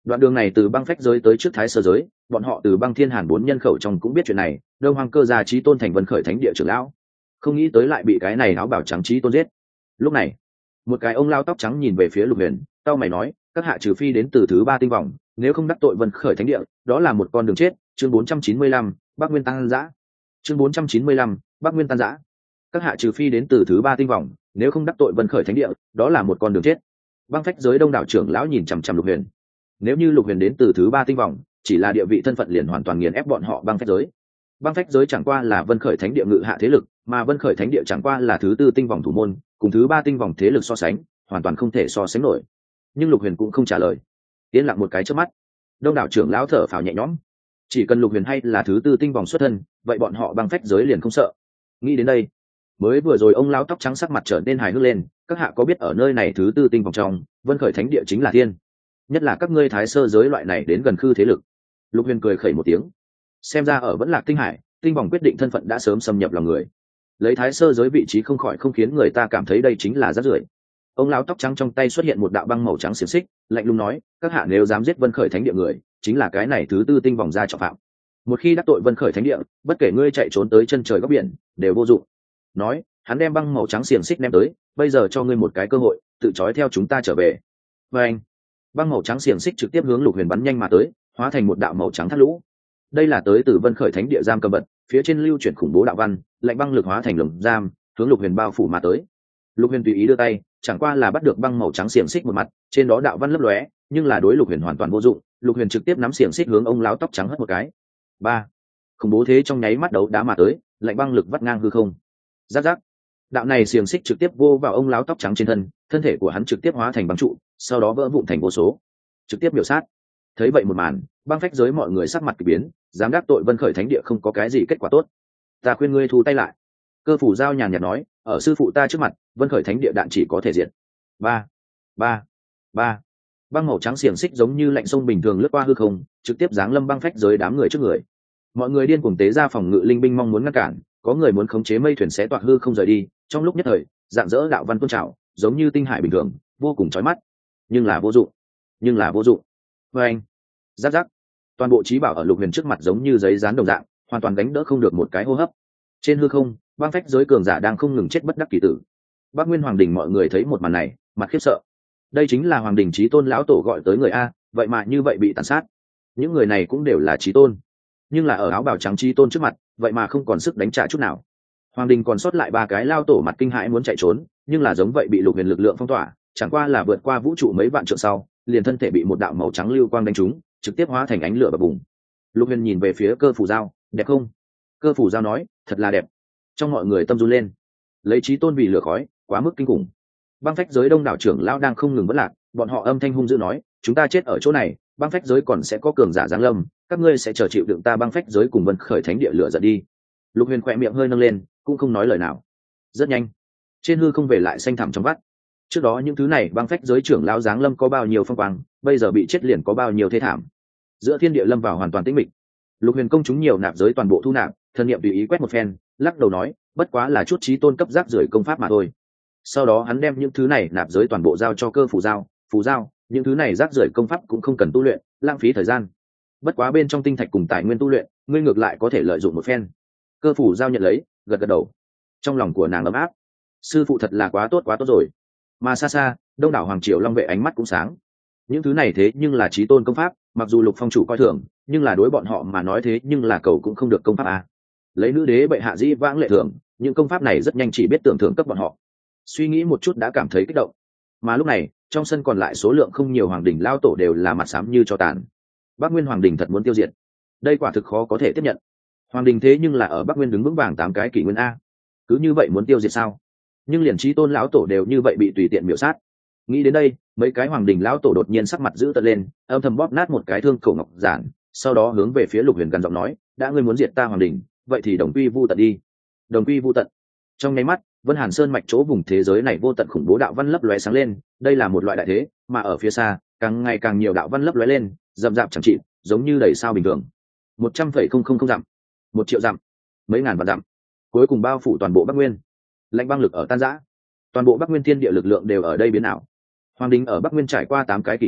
Đoạn đường này từ băng phách giới tới trước thái sơ giới, bọn họ từ băng thiên hàn bốn nhân khẩu trong cũng biết chuyện này. Đông Hoang Cơ gia chí tôn thành vân khởi thánh địa trưởng lão, không nghĩ tới lại bị cái này áo bào trắng chí tôn giết. Lúc này một cái ông lao tóc trắng nhìn về phía Lục Huyền, tao mày nói, các hạ trừ phi đến từ thứ ba tinh vòng, nếu không đắc tội vân khởi thánh địa, đó là một con đường chết. Chương bốn trăm chín mươi lăm, Bắc Nguyên Tăng Dã. Chương bốn trăm chín mươi lăm, Bắc Nguyên Tăng Dã. Các hạ trừ phi đến từ thứ ba tinh vòng, nếu không đắc tội vân khởi thánh địa, đó là một con đường chết. Băng phách giới đông đảo trưởng lão nhìn chằm chằm Lục Huyền. Nếu như Lục Huyền đến từ thứ ba tinh vòng, chỉ là địa vị thân phận liền hoàn toàn nghiền ép bọn họ băng phách giới. Băng phách giới chẳng qua là vân khởi thánh địa ngự hạ thế lực, mà vân khởi thánh địa chẳng qua là thứ tư tinh vòng thủ môn, cùng thứ ba tinh vòng thế lực so sánh, hoàn toàn không thể so sánh nổi. Nhưng Lục Huyền cũng không trả lời, yên lặng một cái chớp mắt. Đông đảo trưởng lão thở phào nhẹ nhõm, chỉ cần Lục Huyền hay là thứ tư tinh vòng xuất thân, vậy bọn họ băng phách giới liền không sợ. Nghĩ đến đây, mới vừa rồi ông lão tóc trắng sắc mặt trở nên hài hước lên, các hạ có biết ở nơi này thứ tư tinh vòng trong, vân khởi thánh địa chính là thiên, nhất là các ngươi thái sơ giới loại này đến gần khư thế lực. Lục Huyền cười khẩy một tiếng, xem ra ở vẫn lạc tinh hải, tinh vòng quyết định thân phận đã sớm xâm nhập lòng người, lấy thái sơ giới vị trí không khỏi không khiến người ta cảm thấy đây chính là rác rưởi. Ông lão tóc trắng trong tay xuất hiện một đạo băng màu trắng xiềng xích, lạnh lùng nói, các hạ nếu dám giết vân khởi thánh địa người, chính là cái này thứ tư tinh vòng ra trọng phạm. Một khi đắc tội vân khởi thánh địa, bất kể ngươi chạy trốn tới chân trời góc biển đều vô dụng. Nói, hắn đem băng màu trắng xiềng xích ném tới, bây giờ cho ngươi một cái cơ hội, tự trói theo chúng ta trở về. Và anh, băng màu trắng xiềng xích trực tiếp hướng Lục Huyền bắn nhanh mà tới, hóa thành một đạo màu trắng thác lũ. Đây là tới từ vân khởi thánh địa giam cầm vật, phía trên lưu chuyển khủng bố đạo văn, lạnh băng lực hóa thành lồng giam, hướng Lục Huyền bao phủ mà tới. Lục Huyền tùy ý đưa tay, chẳng qua là bắt được băng màu trắng xiềng xích một mặt, trên đó đạo văn lấp lóe, nhưng là đối Lục Huyền hoàn toàn vô dụng. Lục Huyền trực tiếp nắm xiềng xích hướng ông lão tóc trắng hất một cái. Ba, khủng bố thế trong nháy mắt đấu đá mà tới, lạnh băng lực vắt ngang hư không. Rắc rắc, đạo này xiềng xích trực tiếp vô vào ông lão tóc trắng trên thân, thân thể của hắn trực tiếp hóa thành băng trụ, sau đó vỡ vụn thành vô số, trực tiếp biểu sát. Thấy vậy một màn, băng phách giới mọi người sắc mặt kỳ biến, dám đắc tội vân khởi thánh địa không có cái gì kết quả tốt. Ta khuyên ngươi thu tay lại. Cơ phủ giao nhàn nhạt nói, ở sư phụ ta trước mặt, vân khởi thánh địa đạn chỉ có thể diệt. Ba, ba, ba. Băng màu trắng xiềng xích giống như lạnh sông bình thường lướt qua hư không, trực tiếp giáng lâm băng phách giới đám người trước người. Mọi người điên cuồng tế ra phòng ngự linh binh mong muốn ngăn cản, có người muốn khống chế mây thuyền xé toạc hư không rời đi. Trong lúc nhất thời, dạng dỡ đạo văn tôn trào, giống như tinh hải bình thường, vô cùng chói mắt, nhưng là vô dụng, nhưng là vô dụng. Và anh, giáp giáp, toàn bộ trí bảo ở Lục Huyền trước mặt giống như giấy dán đồng dạng, hoàn toàn đánh đỡ không được một cái hô hấp. Trên hư không, băng phách giới cường giả đang không ngừng chết bất đắc kỳ tử. Bắc Nguyên Hoàng Đình mọi người thấy một màn này, mặt khiếp sợ. Đây chính là Hoàng Đình Chí Tôn lão tổ gọi tới người a, vậy mà như vậy bị tàn sát. Những người này cũng đều là Chí Tôn, nhưng là ở áo bào trắng Chí Tôn trước mặt, vậy mà không còn sức đánh trả chút nào. Hoàng Đình còn sót lại ba cái lao tổ mặt kinh hãi muốn chạy trốn, nhưng là giống vậy bị Lục Huyền lực lượng phong tỏa, chẳng qua là vượt qua vũ trụ mấy vạn trượng sau, liền thân thể bị một đạo màu trắng lưu quang đánh trúng, trực tiếp hóa thành ánh lửa bập bùng. Lục Huyền nhìn về phía Cơ Phủ Giao, đẹp không? Cơ Phủ Giao nói, thật là đẹp. Trong mọi người tâm run lên, lấy Chí Tôn vì lửa khói, quá mức kinh khủng. Băng phách giới đông đảo trưởng lão đang không ngừng vất lạc, bọn họ âm thanh hung dữ nói, chúng ta chết ở chỗ này, băng phách giới còn sẽ có cường giả giáng lâm, các ngươi sẽ chờ chịu đựng ta băng phách giới cùng vân khởi thánh địa lửa giận đi. Lục Huyền khỏe miệng hơi nâng lên, cũng không nói lời nào. Rất nhanh, trên hư không về lại xanh thẳm trong vắt. Trước đó những thứ này băng phách giới trưởng lão giáng lâm có bao nhiêu phong quang, bây giờ bị chết liền có bao nhiêu thế thảm. Giữa thiên địa lâm vào hoàn toàn tĩnh mịch. Lục Huyền công chúng nhiều nạp giới toàn bộ thu nạp, thân niệm tùy ý quét một phen, lắc đầu nói, bất quá là chút chí tôn cấp rác rưởi công pháp mà thôi. Sau đó hắn đem những thứ này nạp giới toàn bộ giao cho Cơ Phủ Giao, Phù Giao, những thứ này rác rưởi công pháp cũng không cần tu luyện, lãng phí thời gian. Bất quá bên trong tinh thạch cùng tài nguyên tu luyện, ngươi ngược lại có thể lợi dụng một phen. Cơ Phủ Giao nhận lấy, gật gật đầu. Trong lòng của nàng ấm áp, sư phụ thật là quá tốt quá tốt rồi. Mà xa xa, đông đảo hoàng triều long vệ ánh mắt cũng sáng. Những thứ này thế nhưng là chí tôn công pháp, mặc dù Lục Phong chủ coi thường, nhưng là đối bọn họ mà nói thế nhưng là cầu cũng không được công pháp à. Lấy nữ đế bệ hạ dĩ vãng lệ thường, những công pháp này rất nhanh chỉ biết tưởng thưởng cấp bọn họ. Suy nghĩ một chút đã cảm thấy kích động. Mà lúc này, trong sân còn lại số lượng không nhiều hoàng đình lao tổ đều là mặt xám như cho tàn. Bắc Nguyên Hoàng Đình thật muốn tiêu diệt, đây quả thực khó có thể tiếp nhận. Hoàng Đình thế nhưng là ở Bắc Nguyên đứng vững vàng tám cái kỷ nguyên a, cứ như vậy muốn tiêu diệt sao? Nhưng liền chí tôn lão tổ đều như vậy bị tùy tiện miểu sát. Nghĩ đến đây, mấy cái hoàng đình lão tổ đột nhiên sắc mặt dữ tợn lên, âm thầm bóp nát một cái thương khẩu ngọc giản, sau đó hướng về phía Lục Huyền gần giọng nói, đã ngươi muốn diệt ta hoàng đình, vậy thì đồng quy vu tận đi. Đồng quy vu tận. Trong nháy mắt, Vân Hàn Sơn mạch chỗ vùng thế giới này vô tận khủng bố đạo văn lấp lóe sáng lên, đây là một loại đại thế, mà ở phía xa, càng ngày càng nhiều đạo văn lấp lóe lên, rậm rạp chẳng trị, giống như đầy sao bình thường. một trăm phẩy không không không dặm, một triệu dặm, mấy ngàn vạn dặm, cuối cùng bao phủ toàn bộ Bắc Nguyên. Lạnh băng lực ở tan rã, toàn bộ Bắc Nguyên thiên địa lực lượng đều ở đây biến ảo. Hoàng đình ở Bắc Nguyên trải qua tám cái kỷ nguyên,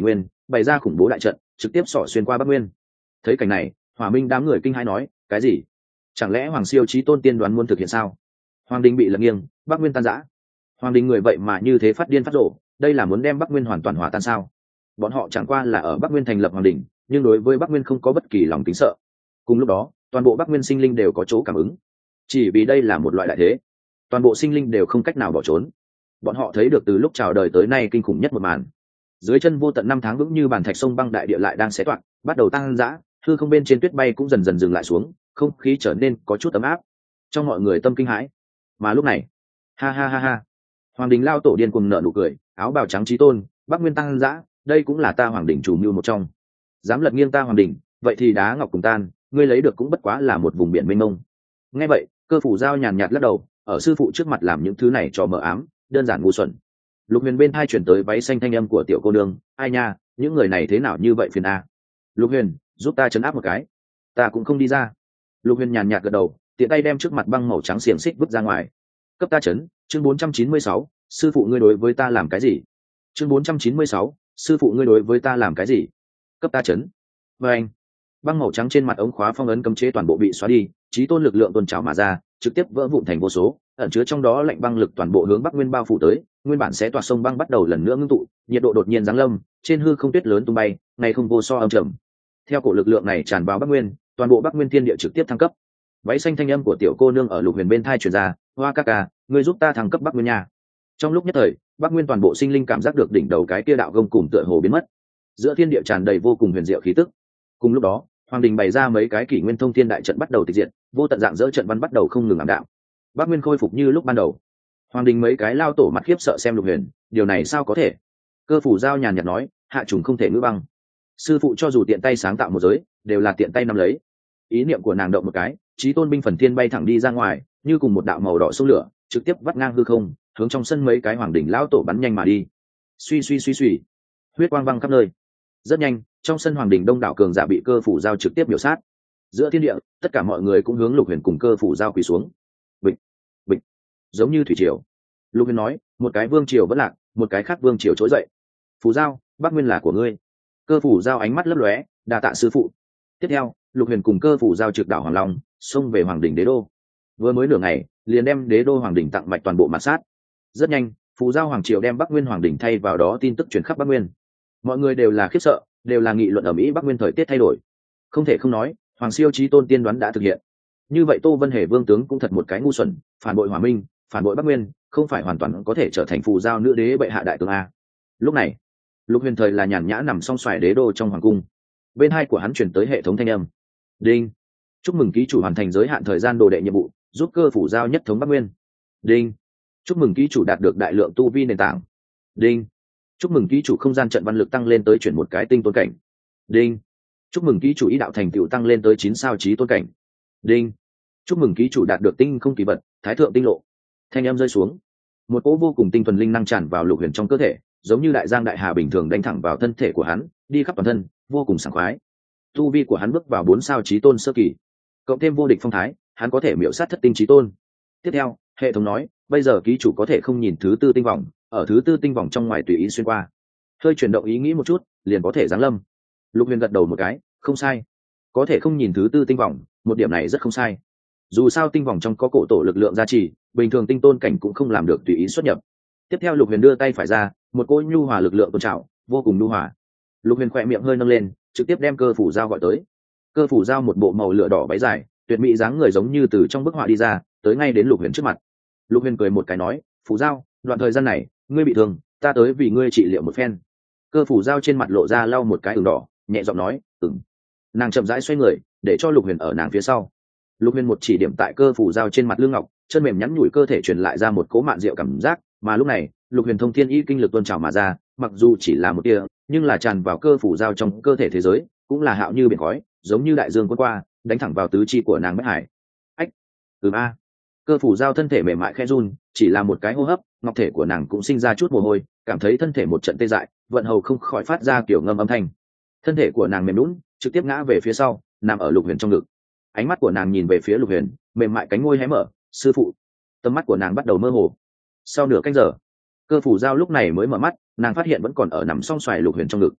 bày ra khủng bố đại trận trực tiếp xỏ xuyên qua Bắc Nguyên. Thấy cảnh này, Hỏa Minh đám người kinh hãi nói, cái gì? Chẳng lẽ Hoàng Siêu Chí Tôn tiên đoán muốn thực hiện sao? Hoàng đình bị lật nghiêng, Bắc Nguyên tan rã. Hoàng đình người vậy mà như thế phát điên phát rộ, đây là muốn đem Bắc Nguyên hoàn toàn hòa tan sao? Bọn họ chẳng qua là ở Bắc Nguyên thành lập hoàng đình, nhưng đối với Bắc Nguyên không có bất kỳ lòng kính sợ. Cùng lúc đó, toàn bộ Bắc Nguyên sinh linh đều có chỗ cảm ứng. Chỉ vì đây là một loại đại thế, toàn bộ sinh linh đều không cách nào bỏ trốn. Bọn họ thấy được từ lúc chào đời tới nay kinh khủng nhất một màn. Dưới chân vô tận năm tháng vững như bàn thạch sông băng đại địa lại đang xé toạc, bắt đầu tăng dã, hư không bên trên tuyết bay cũng dần dần dừng lại xuống, không khí trở nên có chút ấm áp. Trong mọi người tâm kinh hãi. Mà lúc này, ha ha ha ha, Hoàng đình lao tổ điên cuồng nở nụ cười, áo bào trắng Chí Tôn, Bắc Nguyên tăng dã, đây cũng là ta Hoàng đình chủ mưu một trong. Dám lật nghiêng ta Hoàng đình, vậy thì đá ngọc cùng tan, ngươi lấy được cũng bất quá là một vùng biển mênh mông. Nghe vậy, Cơ Phủ Giao nhàn nhạt lắc đầu, ở sư phụ trước mặt làm những thứ này cho mờ ám, đơn giản ngu xuẩn. Lục Huyền bên thai chuyển tới váy xanh thanh âm của tiểu cô nương, ai nha, những người này thế nào như vậy phiền a. Lục Huyền, giúp ta chấn áp một cái. Ta cũng không đi ra. Lục Huyền nhàn nhạt gật đầu, tiện tay đem trước mặt băng màu trắng xiềng xích vứt ra ngoài. Cấp ta chấn, chương bốn trăm chín mươi sáu, sư phụ ngươi đối với ta làm cái gì? Chương bốn trăm chín mươi sáu, sư phụ ngươi đối với ta làm cái gì? Cấp ta chấn. Và anh, băng màu trắng trên mặt ống khóa phong ấn cấm chế toàn bộ bị xóa đi, Chí Tôn lực lượng tuôn trào mà ra, trực tiếp vỡ vụn thành vô số, ẩn chứa trong đó lạnh băng lực toàn bộ hướng Bắc Nguyên bao phủ tới, nguyên bản sẽ toạc sông băng bắt đầu lần nữa ngưng tụ, nhiệt độ đột nhiên giáng lâm, trên hư không tuyết lớn tung bay, ngày không vô so âm trầm. Theo cổ lực lượng này tràn vào Bắc Nguyên, toàn bộ Bắc Nguyên thiên địa trực tiếp thăng cấp. Váy xanh thanh âm của tiểu cô nương ở Lục Huyền bên thai truyền ra, "Hoa ca ca, ngươi giúp ta thăng cấp Bắc Nguyên nha." Trong lúc nhất thời, Bắc Nguyên toàn bộ sinh linh cảm giác được đỉnh đầu cái kia đạo gông cùm tựa hồ biến mất. Giữa thiên địa tràn đầy vô cùng huyền diệu khí tức. Cùng lúc đó, Hoàng đình bày ra mấy cái kỷ nguyên thông thiên đại trận bắt đầu tịch diệt, vô tận dạng dỡ trận văn bắt đầu không ngừng ảm đạm. Bắc Nguyên khôi phục như lúc ban đầu. Hoàng đình mấy cái lao tổ mặt khiếp sợ xem Lục Huyền, điều này sao có thể? Cơ Phủ Giao nhàn nhạt nói, hạ trùng không thể ngữ băng. Sư phụ cho dù tiện tay sáng tạo một giới, đều là tiện tay nắm lấy. Ý niệm của nàng động một cái, Chí Tôn binh phần thiên bay thẳng đi ra ngoài, như cùng một đạo màu đỏ sông lửa, trực tiếp vắt ngang hư không, hướng trong sân mấy cái hoàng đỉnh lão tổ bắn nhanh mà đi. Suy suy suy suy, huyết quang văng khắp nơi. Rất nhanh, trong sân hoàng đỉnh đông đảo cường giả bị Cơ Phủ Giao trực tiếp biểu sát. Giữa thiên địa, tất cả mọi người cũng hướng Lục Huyền cùng Cơ Phủ Giao quỳ xuống. Bịch, bịch, giống như thủy triều. Lục Huyền nói, một cái vương triều vẫn lạc, một cái khác vương triều trỗi dậy. Phủ Giao, Bắc Nguyên là của ngươi. Cơ Phủ Giao ánh mắt lấp lóe, đa tạ sư phụ. Tiếp theo, Lục Huyền cùng Cơ Phủ Giao trực đảo Hoàng Long, xông về hoàng đỉnh đế đô. Vừa mới nửa ngày, liền đem đế đô hoàng đỉnh tặng mạch toàn bộ mặt sát. Rất nhanh, Phủ Giao hoàng triều đem Bắc Nguyên hoàng đỉnh thay vào đó tin tức truyền khắp Bắc Nguyên. Mọi người đều là khiếp sợ, đều là nghị luận ở Mỹ Bắc Nguyên thời tiết thay đổi. Không thể không nói, Hoàng Siêu Chí Tôn tiên đoán đã thực hiện. Như vậy Tô Vân Hề vương tướng cũng thật một cái ngu xuẩn, phản bội Hỏa Minh, phản bội Bắc Nguyên, không phải hoàn toàn có thể trở thành Phù Giao nữ đế bệ hạ đại tướng a. Lúc này, Lục Huyền thời là nhàn nhã nằm song xoài đế đô trong hoàng cung. Bên hai của hắn truyền tới hệ thống thanh âm. Đinh, chúc mừng ký chủ hoàn thành giới hạn thời gian đồ đệ nhiệm vụ, giúp Cơ Phủ Giao nhất thống Bắc Nguyên. Đinh, chúc mừng ký chủ đạt được đại lượng tu vi nền tảng. Đinh, chúc mừng ký chủ không gian trận văn lực tăng lên tới chuyển một cái tinh tôn cảnh. Đinh, chúc mừng ký chủ ý đạo thành tựu tăng lên tới chín sao chí tôn cảnh. Đinh, chúc mừng ký chủ đạt được tinh không kỳ vật, thái thượng tinh lộ. Thanh em rơi xuống, một cỗ vô cùng tinh thuần linh năng tràn vào Lục Huyền trong cơ thể, giống như đại giang đại hà bình thường đánh thẳng vào thân thể của hắn, đi khắp toàn thân, vô cùng sảng khoái. Tu vi của hắn bước vào bốn sao chí tôn sơ kỳ, cộng thêm vô địch phong thái, hắn có thể miểu sát thất tinh chí tôn. Tiếp theo, hệ thống nói, bây giờ ký chủ có thể không nhìn thứ tư tinh vòng, ở thứ tư tinh vòng trong ngoài tùy ý xuyên qua. Hơi chuyển động ý nghĩ một chút, liền có thể giáng lâm. Lục Huyền gật đầu một cái, không sai, có thể không nhìn thứ tư tinh vòng, một điểm này rất không sai. Dù sao tinh vòng trong có cổ tổ lực lượng gia trì, bình thường tinh tôn cảnh cũng không làm được tùy ý xuất nhập. Tiếp theo Lục Huyền đưa tay phải ra, một cỗ nhu hòa lực lượng tôn trào, vô cùng nhu hòa. Lục Huyền khỏe miệng hơi nâng lên, trực tiếp đem Cơ Phủ Giao gọi tới. Cơ Phủ Giao một bộ màu lửa đỏ váy dài, tuyệt mỹ dáng người giống như từ trong bức họa đi ra, tới ngay đến Lục Huyền trước mặt. Lục Huyền cười một cái nói, Phủ Giao, đoạn thời gian này ngươi bị thương, ta tới vì ngươi trị liệu một phen. Cơ Phủ Giao trên mặt lộ ra lau một cái ửng đỏ, nhẹ giọng nói, ừm. Nàng chậm rãi xoay người, để cho Lục Huyền ở nàng phía sau. Lục Huyền một chỉ điểm tại Cơ Phủ Giao trên mặt lưng ngọc, chân mềm nhắn nhủi cơ thể truyền lại ra một cỗ mạn diệu cảm giác, mà lúc này, Lục Huyền thông thiên ý kinh lực tuôn trào mà ra, mặc dù chỉ là một tia, nhưng là tràn vào Cơ Phủ Giao trong cơ thể thế giới, cũng là hạo như biển khói, giống như đại dương cuốn qua, đánh thẳng vào tứ chi của nàng Bách Hải. Ách, ừm a. Cơ Phủ Giao thân thể mềm mại khẽ run, chỉ là một cái hô hấp, ngọc thể của nàng cũng sinh ra chút mồ hôi, cảm thấy thân thể một trận tê dại, vận hầu không khỏi phát ra kiểu ngâm âm thanh. Thân thể của nàng mềm nhũn, trực tiếp ngã về phía sau, nằm ở Lục Huyền trong ngực. Ánh mắt của nàng nhìn về phía Lục Huyền, mềm mại cánh môi hé mở, sư phụ. Tầm mắt của nàng bắt đầu mơ hồ. Sau nửa canh giờ, Cơ Phủ Giao lúc này mới mở mắt, nàng phát hiện vẫn còn ở nằm song xoài Lục Huyền trong ngực.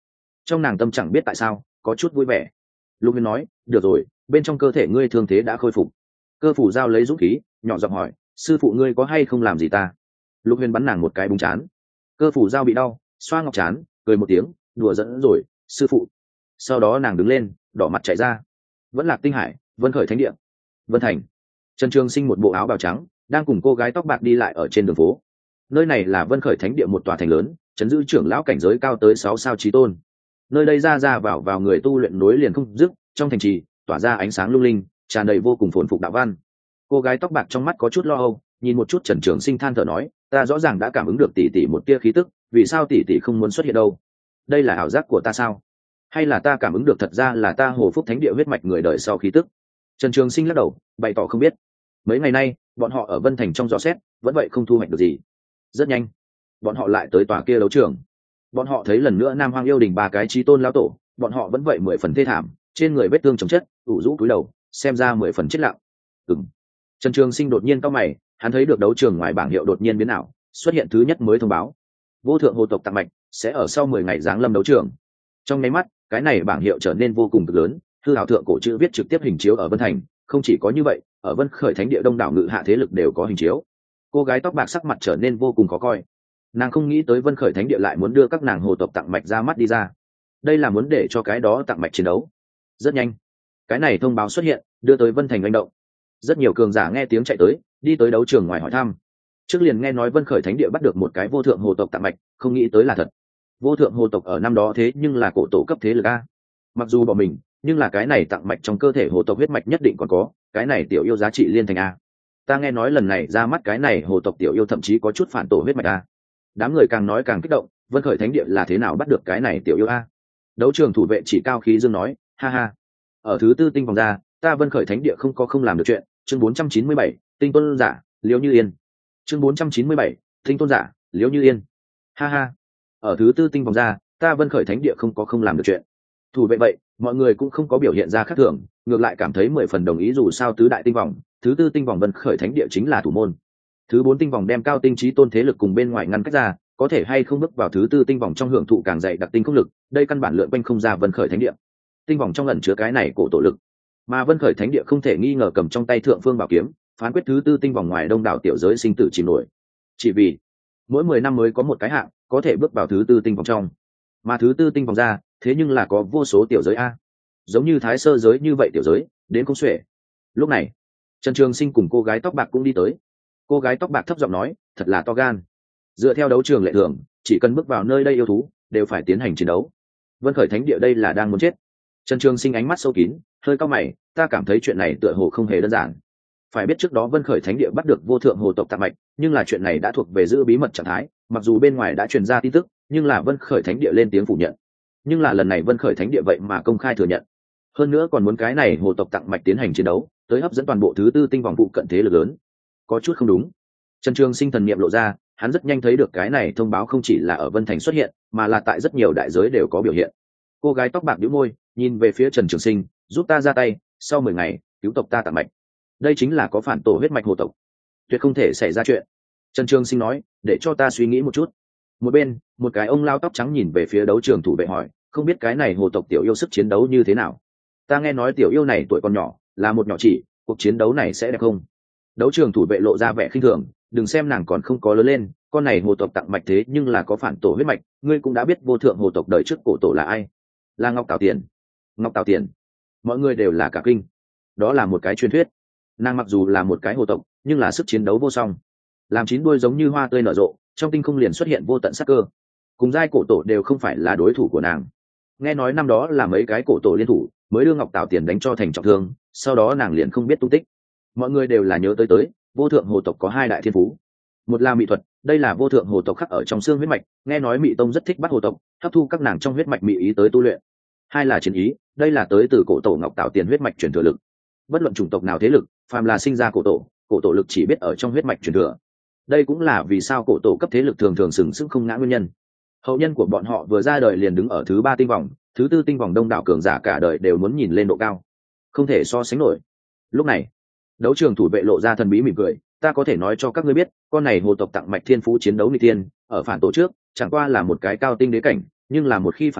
trong nàng tâm chẳng biết tại sao có chút vui vẻ. Lục Huyền nói, được rồi, bên trong cơ thể ngươi thương thế đã khôi phục. Cơ phủ giao lấy dũng khí nhỏ giọng hỏi, sư phụ ngươi có hay không làm gì ta? Lục Huyền bắn nàng một cái búng chán. Cơ phủ giao bị đau xoa ngọc chán, cười một tiếng, đùa dẫn rồi, sư phụ. Sau đó nàng đứng lên, đỏ mặt chạy ra. Vẫn Lạc Tinh Hải, Vân Khởi Thánh Địa, Vân Thành. Trần Trường Sinh một bộ áo bào trắng đang cùng cô gái tóc bạc đi lại ở trên đường phố. Nơi này là Vân Khởi Thánh Địa, một tòa thành lớn, trấn giữ trưởng lão cảnh giới cao tới sáu sao chí tôn. Nơi đây ra ra vào vào người tu luyện nối liền không dứt, trong thành trì tỏa ra ánh sáng lung linh, tràn đầy vô cùng phồn phục đạo văn. Cô gái tóc bạc trong mắt có chút lo âu, nhìn một chút Trần Trường Sinh than thở nói, ta rõ ràng đã cảm ứng được tỷ tỷ một tia khí tức, vì sao tỷ tỷ không muốn xuất hiện đâu? Đây là ảo giác của ta sao? Hay là ta cảm ứng được thật ra là ta Hồ Phúc Thánh Địa huyết mạch người đời sau khí tức? Trần Trường Sinh lắc đầu, bày tỏ không biết. Mấy ngày nay, bọn họ ở Vân Thành trong dò xét, vẫn vậy không thu hoạch được gì. Rất nhanh, bọn họ lại tới tòa kia đấu trường. Bọn họ thấy lần nữa Nam Hoang Yêu Đình ba cái chí tôn lão tổ, bọn họ vẫn vậy mười phần thê thảm, trên người vết thương chồng chất, ủ rũ cúi đầu, xem ra mười phần chết lặng. Ừm. Trần Trường Sinh đột nhiên cau mày, hắn thấy được đấu trường ngoài bảng hiệu đột nhiên biến ảo, xuất hiện thứ nhất mới thông báo: vô thượng hồ tộc tặng mạch sẽ ở sau mười ngày giáng lâm đấu trường. Trong nháy mắt, cái này bảng hiệu trở nên vô cùng cực lớn, hư hảo thượng cổ chữ viết trực tiếp hình chiếu ở Vân Thành. Không chỉ có như vậy, ở Vân Khởi Thánh Địa đông đảo ngự hạ thế lực đều có hình chiếu. Cô gái tóc bạc sắc mặt trở nên vô cùng khó coi. Nàng không nghĩ tới Vân Khởi Thánh Địa lại muốn đưa các nàng hồ tộc tặng mạch ra mắt đi ra. Đây là muốn để cho cái đó tặng mạch chiến đấu. Rất nhanh, cái này thông báo xuất hiện, đưa tới Vân Thành hành động. Rất nhiều cường giả nghe tiếng chạy tới, đi tới đấu trường ngoài hỏi thăm. Trước liền nghe nói Vân Khởi Thánh Địa bắt được một cái vô thượng hồ tộc tặng mạch, không nghĩ tới là thật. Vô thượng hồ tộc ở năm đó thế nhưng là cổ tổ cấp thế lực a. Mặc dù bỏ mình, nhưng là cái này tặng mạch trong cơ thể hồ tộc huyết mạch nhất định còn có, cái này tiểu yêu giá trị liên thành a. Ta nghe nói lần này ra mắt cái này hồ tộc tiểu yêu thậm chí có chút phản tổ huyết mạch a. Đám người càng nói càng kích động, Vân Khởi Thánh Địa là thế nào bắt được cái này tiểu yêu a? Đấu trường thủ vệ chỉ cao khí dương nói, ha ha, ở thứ tư tinh vòng ra, ta Vân Khởi Thánh Địa không có không làm được chuyện. Chương bốn trăm chín mươi bảy, tinh tôn giả Liễu Như Yên. Chương bốn trăm chín mươi bảy, tinh tôn giả Liễu Như Yên. Ha ha, ở thứ tư tinh vòng ra, ta Vân Khởi Thánh Địa không có không làm được chuyện. Thủ vệ vậy, mọi người cũng không có biểu hiện ra khác thường, ngược lại cảm thấy mười phần đồng ý, dù sao tứ đại tinh vòng, thứ tư tinh vòng Vân Khởi Thánh Địa chính là thủ môn. Thứ bốn tinh vòng đem cao tinh trí tôn thế lực cùng bên ngoài ngăn cách ra, có thể hay không bước vào thứ tư tinh vòng trong hưởng thụ càng dày đặc tinh không lực, đây căn bản lượn quanh không ra Vân Khởi Thánh Địa. Tinh vòng trong lần chứa cái này cổ tổ lực, mà Vân Khởi Thánh Địa không thể nghi ngờ cầm trong tay thượng phương bảo kiếm, phán quyết thứ tư tinh vòng ngoài đông đảo tiểu giới sinh tử chìm nổi. Chỉ vì mỗi mười năm mới có một cái hạng có thể bước vào thứ tư tinh vòng trong, mà thứ tư tinh vòng ra, thế nhưng là có vô số tiểu giới a, giống như Thái Sơ giới như vậy tiểu giới, đến không xuể. Lúc này, Trần Trường Sinh cùng cô gái tóc bạc cũng đi tới. Cô gái tóc bạc thấp giọng nói, thật là to gan. Dựa theo đấu trường lệ thường, chỉ cần bước vào nơi đây yêu thú đều phải tiến hành chiến đấu. Vân Khởi Thánh Địa đây là đang muốn chết. Trần Trường Sinh ánh mắt sâu kín, hơi cau mày, ta cảm thấy chuyện này tựa hồ không hề đơn giản. Phải biết trước đó Vân Khởi Thánh Địa bắt được vô thượng hồ tộc tặng mạch, nhưng là chuyện này đã thuộc về giữ bí mật trạng thái, mặc dù bên ngoài đã truyền ra tin tức, nhưng là Vân Khởi Thánh Địa lên tiếng phủ nhận. Nhưng là lần này Vân Khởi Thánh Địa vậy mà công khai thừa nhận, hơn nữa còn muốn cái này hồ tộc tặng mạch tiến hành chiến đấu, tới hấp dẫn toàn bộ thứ tư tinh vòng phụ cận thế lực lớn. Có chút không đúng. Trần Trường Sinh thần niệm lộ ra, hắn rất nhanh thấy được cái này thông báo không chỉ là ở Vân Thành xuất hiện, mà là tại rất nhiều đại giới đều có biểu hiện. Cô gái tóc bạc nhíu môi, nhìn về phía Trần Trường Sinh, giúp ta ra tay, sau mười ngày cứu tộc ta tặng mạch. Đây chính là có phản tổ huyết mạch hồ tộc, tuyệt không thể xảy ra chuyện. Trần Trường Sinh nói, để cho ta suy nghĩ một chút. Một bên, một cái ông lao tóc trắng nhìn về phía đấu trường thủ vệ hỏi, không biết cái này hồ tộc tiểu yêu sức chiến đấu như thế nào? Ta nghe nói tiểu yêu này tuổi còn nhỏ, là một nhỏ chỉ, cuộc chiến đấu này sẽ đẹp không? Đấu trường thủ vệ lộ ra vẻ khinh thường, đừng xem nàng còn không có lớn lên, con này hồ tộc tặng mạch thế nhưng là có phản tổ huyết mạch, ngươi cũng đã biết vô thượng hồ tộc đời trước cổ tổ là ai? Là Ngọc Tảo Tiền. Ngọc Tảo Tiền. Mọi người đều là cả kinh. Đó là một cái truyền thuyết. Nàng mặc dù là một cái hồ tộc, nhưng là sức chiến đấu vô song. Làm chín đuôi giống như hoa tươi nở rộ, trong tinh không liền xuất hiện vô tận sắc cơ. Cùng giai cổ tổ đều không phải là đối thủ của nàng. Nghe nói năm đó là mấy cái cổ tổ liên thủ, mới đưa Ngọc Tảo Tiền đánh cho thành trọng thương, sau đó nàng liền không biết tung tích. Mọi người đều là nhớ tới tới, vô thượng hồ tộc có hai đại thiên phú. Một là mỹ thuật, đây là vô thượng hồ tộc khắc ở trong xương huyết mạch, nghe nói Mị Tông rất thích bắt hồ tộc, hấp thu các nàng trong huyết mạch mị ý tới tu luyện. Hai là chiến ý, đây là tới từ cổ tổ Ngọc Tảo Tiền huyết mạch truyền thừa lực. Bất luận chủng tộc nào thế lực, phàm là sinh ra cổ tổ, cổ tổ lực chỉ biết ở trong huyết mạch truyền thừa. Đây cũng là vì sao cổ tổ cấp thế lực thường thường sừng sững không ngã nguyên nhân. Hậu nhân của bọn họ vừa ra đời liền đứng ở thứ ba tinh vòng, thứ tư tinh vòng đông đảo cường giả cả đời đều muốn nhìn lên độ cao, không thể so sánh nổi. Lúc này, đấu trường thủ vệ lộ ra thần bí mỉm cười, ta có thể nói cho các ngươi biết, con này hồ tộc tặng mạch thiên phú chiến đấu nghịch tiên, ở phản tổ trước chẳng qua là một cái cao tinh đế cảnh, nhưng là một khi phản tổ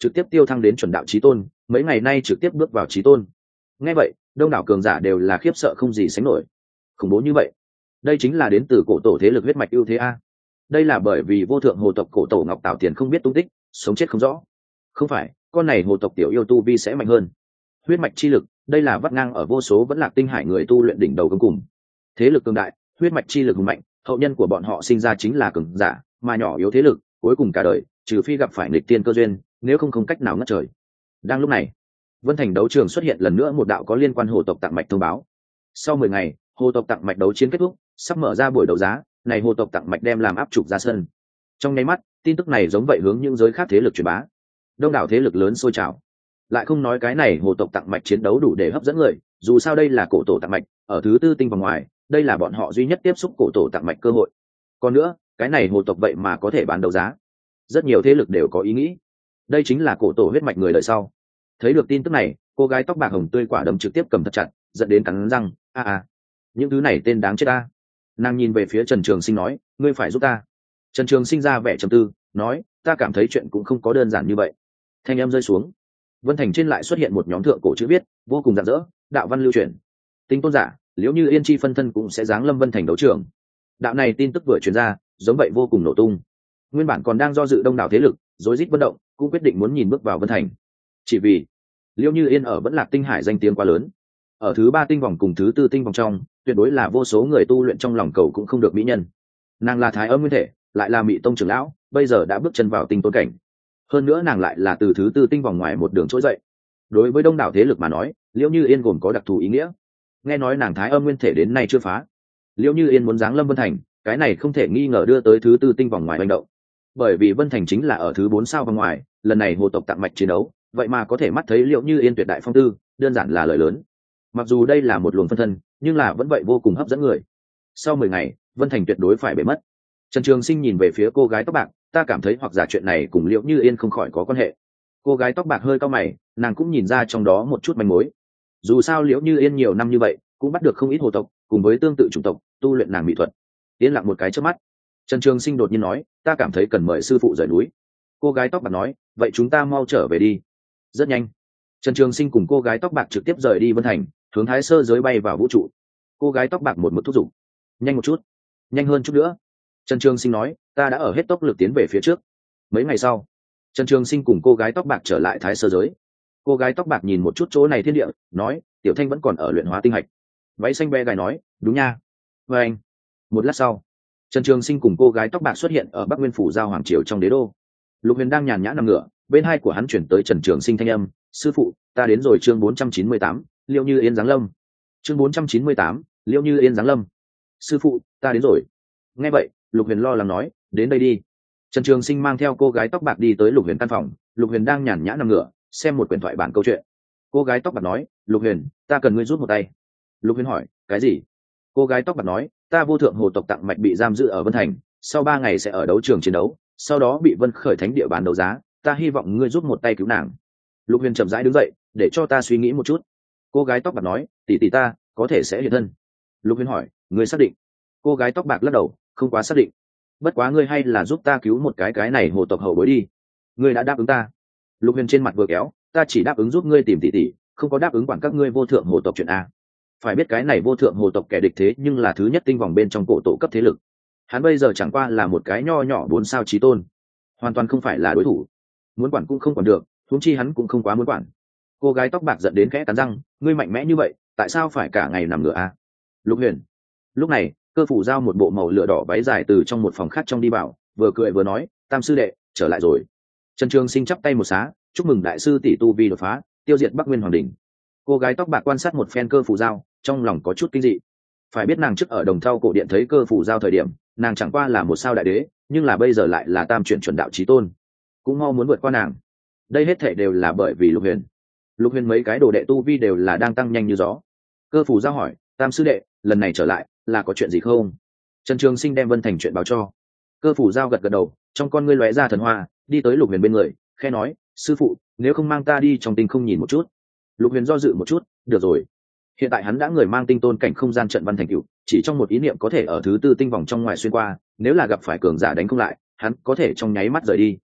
trực tiếp tiêu thăng đến chuẩn đạo chí tôn, mấy ngày nay trực tiếp bước vào chí tôn. Nghe vậy, đông đảo cường giả đều là khiếp sợ không gì sánh nổi. Khủng bố như vậy, đây chính là đến từ cổ tổ thế lực huyết mạch ưu thế a. Đây là bởi vì vô thượng hồ tộc cổ tổ Ngọc Tảo Tiền không biết tung tích, sống chết không rõ. Không phải, con này hồ tộc tiểu yêu tu vi sẽ mạnh hơn. Huyết mạch chi lực, đây là vắt ngang ở vô số vẫn lạc tinh hải người tu luyện đỉnh đầu cuối cùng. Thế lực cường đại, huyết mạch chi lực hùng mạnh, hậu nhân của bọn họ sinh ra chính là cường giả, mà nhỏ yếu thế lực, cuối cùng cả đời, trừ phi gặp phải nghịch tiên cơ duyên, nếu không không cách nào ngất trời. Đang lúc này, Vân Thành đấu trường xuất hiện lần nữa một đạo có liên quan hồ tộc tặng mạch thông báo. Sau mười ngày, hồ tộc tặng mạch đấu chiến kết thúc, sắp mở ra buổi đấu giá, này hồ tộc tặng mạch đem làm áp trục ra sân. Trong nháy mắt, tin tức này giống vậy hướng những giới khác thế lực truyền bá. Đông đảo thế lực lớn sôi trào. Lại không nói cái này hồ tộc tặng mạch chiến đấu đủ để hấp dẫn người, dù sao đây là cổ tổ tặng mạch, ở thứ tư tinh vòng ngoài, đây là bọn họ duy nhất tiếp xúc cổ tổ tặng mạch cơ hội. Còn nữa, cái này hồ tộc vậy mà có thể bán đấu giá. Rất nhiều thế lực đều có ý nghĩ. Đây chính là cổ tổ huyết mạch người đời sau. Thấy được tin tức này, cô gái tóc bạc hồng tươi quả đấm trực tiếp cầm thật chặt, giận đến cắn răng, a a, những thứ này tên đáng chết ta. Nàng nhìn về phía Trần Trường Sinh nói, ngươi phải giúp ta. Trần Trường Sinh ra vẻ trầm tư, nói, ta cảm thấy chuyện cũng không có đơn giản như vậy. Thanh âm rơi xuống, Vân Thành trên lại xuất hiện một nhóm thượng cổ chữ viết, vô cùng rạng rỡ, đạo văn lưu truyền. Tính tôn giả, nếu như Yên Chi phân thân cũng sẽ giáng lâm Vân Thành đấu trường. Đạo này tin tức vừa truyền ra, giống vậy vô cùng nổ tung. Nguyên bản còn đang do dự đông đảo thế lực, rối rít bất động, cũng quyết định muốn nhìn bước vào Vân Thành. Chỉ vì Liễu Như Yên ở Vẫn Lạc Tinh Hải danh tiếng quá lớn, ở thứ ba tinh vòng cùng thứ tư tinh vòng trong, tuyệt đối là vô số người tu luyện trong lòng cầu cũng không được mỹ nhân. Nàng là Thái Âm nguyên thể, lại là Mị Tông trưởng lão, bây giờ đã bước chân vào tinh tôn cảnh. Hơn nữa nàng lại là từ thứ tư tinh vòng ngoài một đường trỗi dậy. Đối với đông đảo thế lực mà nói, Liễu Như Yên gồm có đặc thù ý nghĩa. Nghe nói nàng Thái Âm nguyên thể đến nay chưa phá, Liễu Như Yên muốn giáng lâm Vân Thành, cái này không thể nghi ngờ đưa tới thứ tư tinh vòng ngoài hành động. Bởi vì Vân Thành chính là ở thứ bốn sao vòng ngoài, lần này hồ tộc tặng mạch chiến đấu, vậy mà có thể mắt thấy Liễu Như Yên tuyệt đại phong tư, đơn giản là lời lớn. Mặc dù đây là một luồng phân thân, nhưng là vẫn vậy vô cùng hấp dẫn người. Sau mười ngày, Vân Thành tuyệt đối phải bể mất. Trần Trường Sinh nhìn về phía cô gái tóc bạc, ta cảm thấy hoặc giả chuyện này cùng Liễu Như Yên không khỏi có quan hệ. Cô gái tóc bạc hơi cau mày, nàng cũng nhìn ra trong đó một chút manh mối. Dù sao Liễu Như Yên nhiều năm như vậy, cũng bắt được không ít hồ tộc, cùng với tương tự chủng tộc, tu luyện nàng mỹ thuật. Yên lặng một cái chớp mắt, Trần Trường Sinh đột nhiên nói, ta cảm thấy cần mời sư phụ rời núi. Cô gái tóc bạc nói, vậy chúng ta mau trở về đi. Rất nhanh, Trần Trường Sinh cùng cô gái tóc bạc trực tiếp rời đi Vân Thành, hướng Thái Sơ giới bay vào vũ trụ. Cô gái tóc bạc một mực thúc giục, nhanh một chút, nhanh hơn chút nữa. Trần Trường Sinh nói, ta đã ở hết tốc lực tiến về phía trước. Mấy ngày sau, Trần Trường Sinh cùng cô gái tóc bạc trở lại Thái Sơ giới. Cô gái tóc bạc nhìn một chút chỗ này thiên địa, nói, Tiểu Thanh vẫn còn ở luyện hóa tinh hạch. Váy xanh bé gái nói, đúng nha. Và anh. Một lát sau, Trần Trường Sinh cùng cô gái tóc bạc xuất hiện ở Bắc Nguyên phủ giao hoàng triều trong đế đô. Lục Huyền đang nhàn nhã nằm ngửa, bên hai của hắn chuyển tới Trần Trường Sinh thanh âm, sư phụ, ta đến rồi. Chương bốn trăm chín mươi tám, Liễu Như Yên giáng lâm. Chương bốn trăm chín mươi tám, Liễu Như Yên giáng lâm. Sư phụ, ta đến rồi. Nghe vậy, Lục Huyền lo lắng nói, đến đây đi. Trần Trường Sinh mang theo cô gái tóc bạc đi tới Lục Huyền căn phòng. Lục Huyền đang nhàn nhã nằm ngửa, xem một quyển thoại bản câu chuyện. Cô gái tóc bạc nói, Lục Huyền, ta cần ngươi giúp một tay. Lục Huyền hỏi, cái gì? Cô gái tóc bạc nói, ta vô thượng hồ tộc tặng mạch bị giam giữ ở Vân Thành, sau ba ngày sẽ ở đấu trường chiến đấu, sau đó bị Vân Khởi Thánh địa bán đấu giá, ta hy vọng ngươi giúp một tay cứu nàng. Lục Huyền chậm rãi đứng dậy, để cho ta suy nghĩ một chút. Cô gái tóc bạc nói, tỷ tỷ ta có thể sẽ hiện thân. Lục Huyền hỏi, ngươi xác định? Cô gái tóc bạc lắc đầu, không quá xác định. Bất quá ngươi hay là giúp ta cứu một cái cái này hồ tộc hậu bối đi. Ngươi đã đáp ứng ta. Lục Huyền trên mặt vừa kéo, ta chỉ đáp ứng giúp ngươi tìm tỷ tỷ, không có đáp ứng quản các ngươi vô thượng hồ tộc chuyện a. Phải biết cái này vô thượng hồ tộc kẻ địch thế nhưng là thứ nhất tinh vòng bên trong cổ tổ cấp thế lực. Hắn bây giờ chẳng qua là một cái nho nhỏ bốn sao chí tôn, hoàn toàn không phải là đối thủ. Muốn quản cũng không quản được, huống chi hắn cũng không quá muốn quản. Cô gái tóc bạc giận đến khẽ cắn răng, ngươi mạnh mẽ như vậy, tại sao phải cả ngày nằm ngửa a? Lục Huyền. Lúc này, Cơ Phủ Giao một bộ màu lửa đỏ váy dài từ trong một phòng khác trong đi vào, vừa cười vừa nói, Tam sư đệ trở lại rồi. Trần Trường Sinh chắp tay một xá, chúc mừng đại sư tỷ tu vi đột phá, tiêu diệt Bắc Nguyên Hoàng đỉnh. Cô gái tóc bạc quan sát một phen Cơ Phủ Giao, trong lòng có chút kinh dị. Phải biết nàng trước ở Đồng Thau cổ điện thấy Cơ Phủ Giao thời điểm, nàng chẳng qua là một sao đại đế, nhưng là bây giờ lại là tam chuyển chuẩn đạo chí tôn, cũng mau muốn vượt qua nàng. Đây hết thảy đều là bởi vì Lục Huyền. Lục Huyền mấy cái đồ đệ tu vi đều là đang tăng nhanh như gió. Cơ Phủ Giao hỏi, Tam sư đệ, lần này trở lại là có chuyện gì không? Trần Trường Sinh đem Vân Thành chuyện báo cho. Cơ Phủ Giao gật gật đầu, trong con ngươi lóe ra thần hoa, đi tới Lục Huyền bên người, khẽ nói, sư phụ, nếu không mang ta đi trong tinh không nhìn một chút. Lục Huyền do dự một chút, được rồi. Hiện tại hắn đã người mang tinh tôn cảnh không gian trận văn thành cựu, chỉ trong một ý niệm có thể ở thứ tư tinh vòng trong ngoài xuyên qua, nếu là gặp phải cường giả đánh không lại, hắn có thể trong nháy mắt rời đi.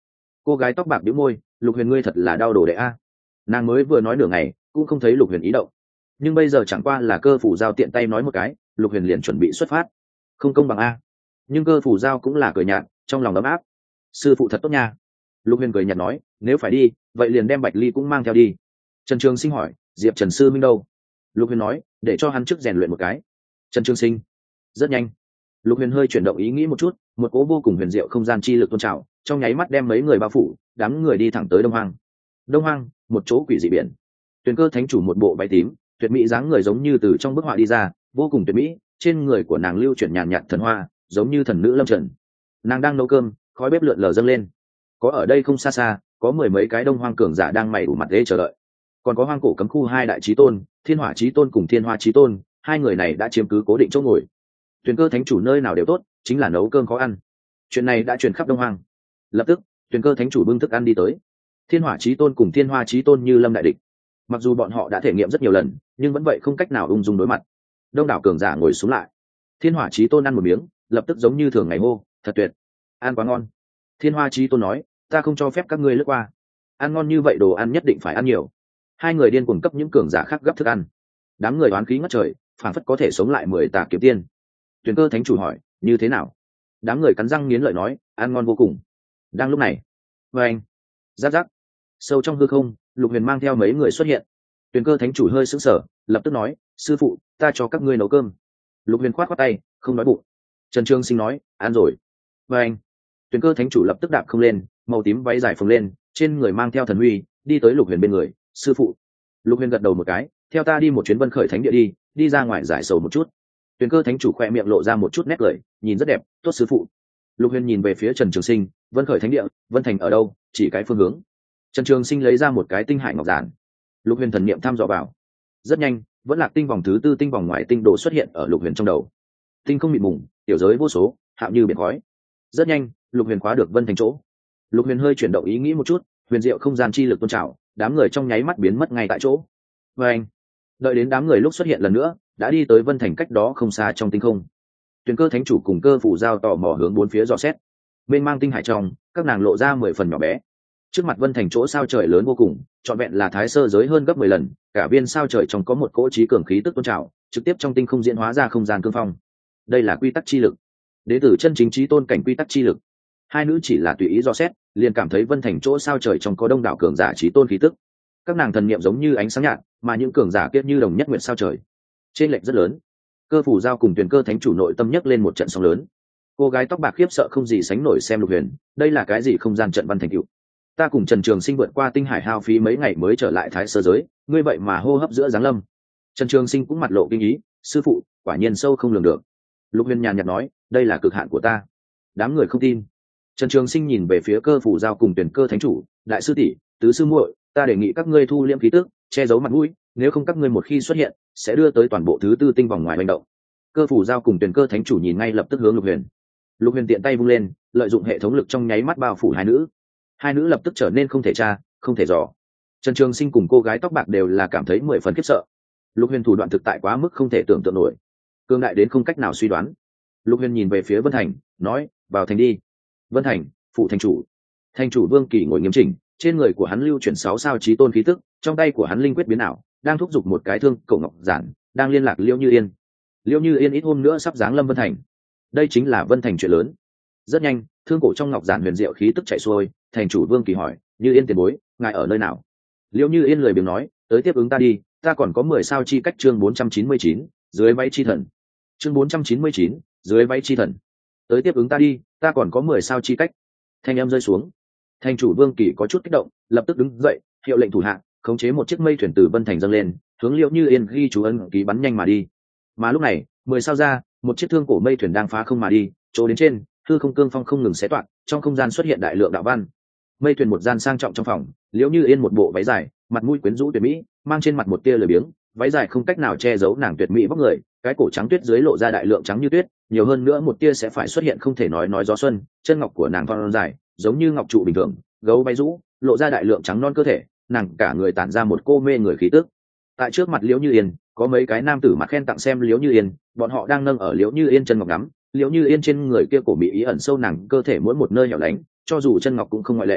Cô gái tóc bạc đĩu môi, Lục Huyền ngươi thật là đau đồ đệ a. Nàng mới vừa nói nửa ngày cũng không thấy Lục Huyền ý động, nhưng bây giờ chẳng qua là Cơ Phủ Giao tiện tay nói một cái, Lục Huyền liền chuẩn bị xuất phát. Không công bằng a. Nhưng Cơ Phủ Giao cũng là cười nhạt, trong lòng ấm áp. Sư phụ thật tốt nha. Lục Huyền cười nhạt nói, nếu phải đi vậy liền đem Bạch Ly cũng mang theo đi. Trần Trường Sinh hỏi, Diệp Trần sư minh đâu? Lục Huyền nói, để cho hắn trước rèn luyện một cái. Trần Trường Sinh. Rất nhanh. Lục Huyền hơi chuyển động ý nghĩ một chút, một cỗ vô cùng huyền diệu không gian chi lực tôn trào, trong nháy mắt đem mấy người bao phủ, đám người đi thẳng tới Đông Hoang. Đông Hoang, một chỗ quỷ dị biển. Tuyền Cơ thánh chủ một bộ váy tím, tuyệt mỹ dáng người giống như từ trong bức họa đi ra, vô cùng tuyệt mỹ, trên người của nàng lưu chuyển nhàn nhạt thần hoa, giống như thần nữ lâm trần. Nàng đang nấu cơm, khói bếp lượn lờ dâng lên. Có ở đây không xa xa, có mười mấy cái Đông Hoang cường giả đang mày ủ mặt ghế chờ đợi. Còn có Hoang cổ cấm khu hai đại chí tôn, Thiên Hỏa chí tôn cùng Thiên Hoa chí tôn, hai người này đã chiếm cứ cố định chỗ ngồi. Tuyền Cơ thánh chủ nơi nào đều tốt, chính là nấu cơm khó ăn. Chuyện này đã truyền khắp Đông Hoang. Lập tức, Tuyền Cơ thánh chủ bưng thức ăn đi tới. Thiên Hỏa chí tôn cùng Thiên Hoa chí tôn như lâm đại địch. Mặc dù bọn họ đã thể nghiệm rất nhiều lần, nhưng vẫn vậy không cách nào ung dung đối mặt. Đông đảo cường giả ngồi xuống lại. Thiên Hỏa chí tôn ăn một miếng, lập tức giống như thường ngày hô, thật tuyệt, ăn quá ngon. Thiên Hoa chí tôn nói, ta không cho phép các ngươi lướt qua, ăn ngon như vậy đồ ăn nhất định phải ăn nhiều. Hai người điên cuồng cấp những cường giả khác gấp thức ăn. Đám người oán khí ngất trời, phảng phất có thể sống lại mười tà kiếm tiên. Tuyền Cơ thánh chủ hỏi, như thế nào? Đám người cắn răng nghiến lợi nói, ăn ngon vô cùng. Đang lúc này, vê anh, giáp giáp, sâu trong hư không, Lục Huyền mang theo mấy người xuất hiện. Tuyền Cơ thánh chủ hơi sững sờ, lập tức nói, sư phụ, ta cho các ngươi nấu cơm. Lục Huyền khoát khoát tay, không nói bụng. Trần Trường Sinh nói, ăn rồi. Vê anh, Tuyền Cơ thánh chủ lập tức đạp không lên, màu tím váy dài phồng lên, trên người mang theo thần huy, đi tới Lục Huyền bên người. Sư phụ. Lục Huyền gật đầu một cái, theo ta đi một chuyến Vân Khởi Thánh địa đi, đi ra ngoài giải sầu một chút. Tuyền Cơ thánh chủ khoe miệng lộ ra một chút nét cười, nhìn rất đẹp, tốt sư phụ. Lục Huyền nhìn về phía Trần Trường Sinh, Vân Khởi Thánh địa, Vân Thành ở đâu? Chỉ cái phương hướng. Trần Trường Sinh lấy ra một cái tinh hải ngọc giản. Lục Huyền thần niệm thăm dò vào. Rất nhanh, vẫn là tinh vòng thứ tư tinh vòng ngoài tinh đồ xuất hiện ở Lục Huyền trong đầu. Tinh không mịt mùng, tiểu giới vô số, hạo như biển khói. Rất nhanh, Lục Huyền khóa được Vân Thành chỗ. Lục Huyền hơi chuyển động ý nghĩ một chút, huyền diệu không gian chi lực tôn trào, đám người trong nháy mắt biến mất ngay tại chỗ. Và anh, đợi đến đám người lúc xuất hiện lần nữa, đã đi tới Vân Thành cách đó không xa trong tinh không. Tuyền Cơ thánh chủ cùng Cơ Phủ Giao tò mò hướng bốn phía dò xét. Bên mang tinh hải trong, các nàng lộ ra mười phần nhỏ bé. Trước mặt Vân Thành chỗ sao trời lớn vô cùng, trọn vẹn là thái sơ giới hơn gấp mười lần, cả viên sao trời trong có một cỗ trí cường khí tức tôn trào, trực tiếp trong tinh không diễn hóa ra không gian cương phong. Đây là quy tắc chi lực, đế tử chân chính trí tôn cảnh quy tắc chi lực. Hai nữ chỉ là tùy ý dò xét, liền cảm thấy Vân Thành chỗ sao trời trong có đông đảo cường giả trí tôn khí tức. Các nàng thần niệm giống như ánh sáng nhạt, mà những cường giả kia như đồng nhất nguyện sao trời. Trên lệch rất lớn. Cơ Phủ Giao cùng Tuyền Cơ thánh chủ nội tâm nhấc lên một trận sóng lớn. Cô gái tóc bạc khiếp sợ không gì sánh nổi xem Lục Huyền, đây là cái gì không gian trận văn thành cựu? Ta cùng Trần Trường Sinh vượt qua tinh hải hao phí mấy ngày mới trở lại thái sơ giới, ngươi vậy mà hô hấp giữa giáng lâm. Trần Trường Sinh cũng mặt lộ kinh ý, sư phụ, quả nhiên sâu không lường được. Lục Huyền nhàn nhạt nói, đây là cực hạn của ta. Đám người không tin. Trần Trường Sinh nhìn về phía Cơ Phủ Giao cùng Tuyền Cơ thánh chủ, đại sư tỷ, tứ sư muội, ta đề nghị các ngươi thu liễm khí tức, che giấu mặt mũi, nếu không các ngươi một khi xuất hiện, sẽ đưa tới toàn bộ thứ tư tinh vòng ngoài hành động. Cơ Phủ Giao cùng Tuyền Cơ thánh chủ nhìn ngay lập tức hướng Lục Huyền. Lục Huyền tiện tay vung lên, lợi dụng hệ thống lực trong nháy mắt bao phủ hai nữ. Hai nữ lập tức trở nên không thể tra, không thể dò. Trần Trường Sinh cùng cô gái tóc bạc đều là cảm thấy mười phần khiếp sợ. Lục Huyền thủ đoạn thực tại quá mức không thể tưởng tượng nổi, cương đại đến không cách nào suy đoán. Lục Huyền nhìn về phía Vân Thành, nói, vào thành đi. Vân Thành, phụ thành chủ. Thành chủ Vương Kỳ ngồi nghiêm chỉnh, trên người của hắn lưu chuyển sáu sao chí tôn khí tức, trong tay của hắn linh quyết biến ảo, đang thúc giục một cái thương cổ ngọc giản, đang liên lạc Liễu Như Yên. Liễu Như Yên ít hôm nữa sắp giáng lâm Vân Thành. Đây chính là Vân Thành chuyện lớn. Rất nhanh, thương cổ trong ngọc giản huyền diệu khí tức chạy xuôi, thành chủ Vương Kỳ hỏi, Như Yên tiền bối, ngài ở nơi nào? Liễu Như Yên lười biếng nói, tới tiếp ứng ta đi, ta còn có mười sao chi cách. Chương bốn trăm chín mươi chín, dưới váy chi thần. Chương bốn trăm chín mươi chín, dưới váy chi thần. Tới tiếp ứng ta đi, ta còn có mười sao chi cách. Thanh âm rơi xuống, thành chủ Vương Kỳ có chút kích động, lập tức đứng dậy, hiệu lệnh thủ hạ, khống chế một chiếc mây thuyền từ Vân Thành dâng lên, hướng Liễu Như Yên ghi chú ấn ký bắn nhanh mà đi. Mà lúc này, mười sao ra, một chiếc thương cổ mây thuyền đang phá không mà đi, chỗ đến trên, hư không cương phong không ngừng xé toạc, trong không gian xuất hiện đại lượng đạo văn. Mây thuyền một gian sang trọng trong phòng, Liễu Như Yên một bộ váy dài, mặt mũi quyến rũ tuyệt mỹ, mang trên mặt một tia lười biếng, váy dài không cách nào che giấu nàng tuyệt mỹ vóc người, cái cổ trắng tuyết dưới lộ ra đại lượng trắng như tuyết, nhiều hơn nữa một tia sẽ phải xuất hiện không thể nói nói gió xuân, chân ngọc của nàng thon dài, giống như ngọc trụ bình thường, gấu váy rũ, lộ ra đại lượng trắng non cơ thể, nàng cả người tản ra một cô mê người khí tức. Tại trước mặt Liễu Như Yên, có mấy cái nam tử mặt khen tặng xem Liễu Như Yên, bọn họ đang nâng ở Liễu Như Yên chân ngọc ngắm, Liễu Như Yên trên người kia cổ mỹ ý ẩn sâu nàng cơ thể mỗi một nơi hẻo lánh, cho dù chân ngọc cũng không ngoại lệ.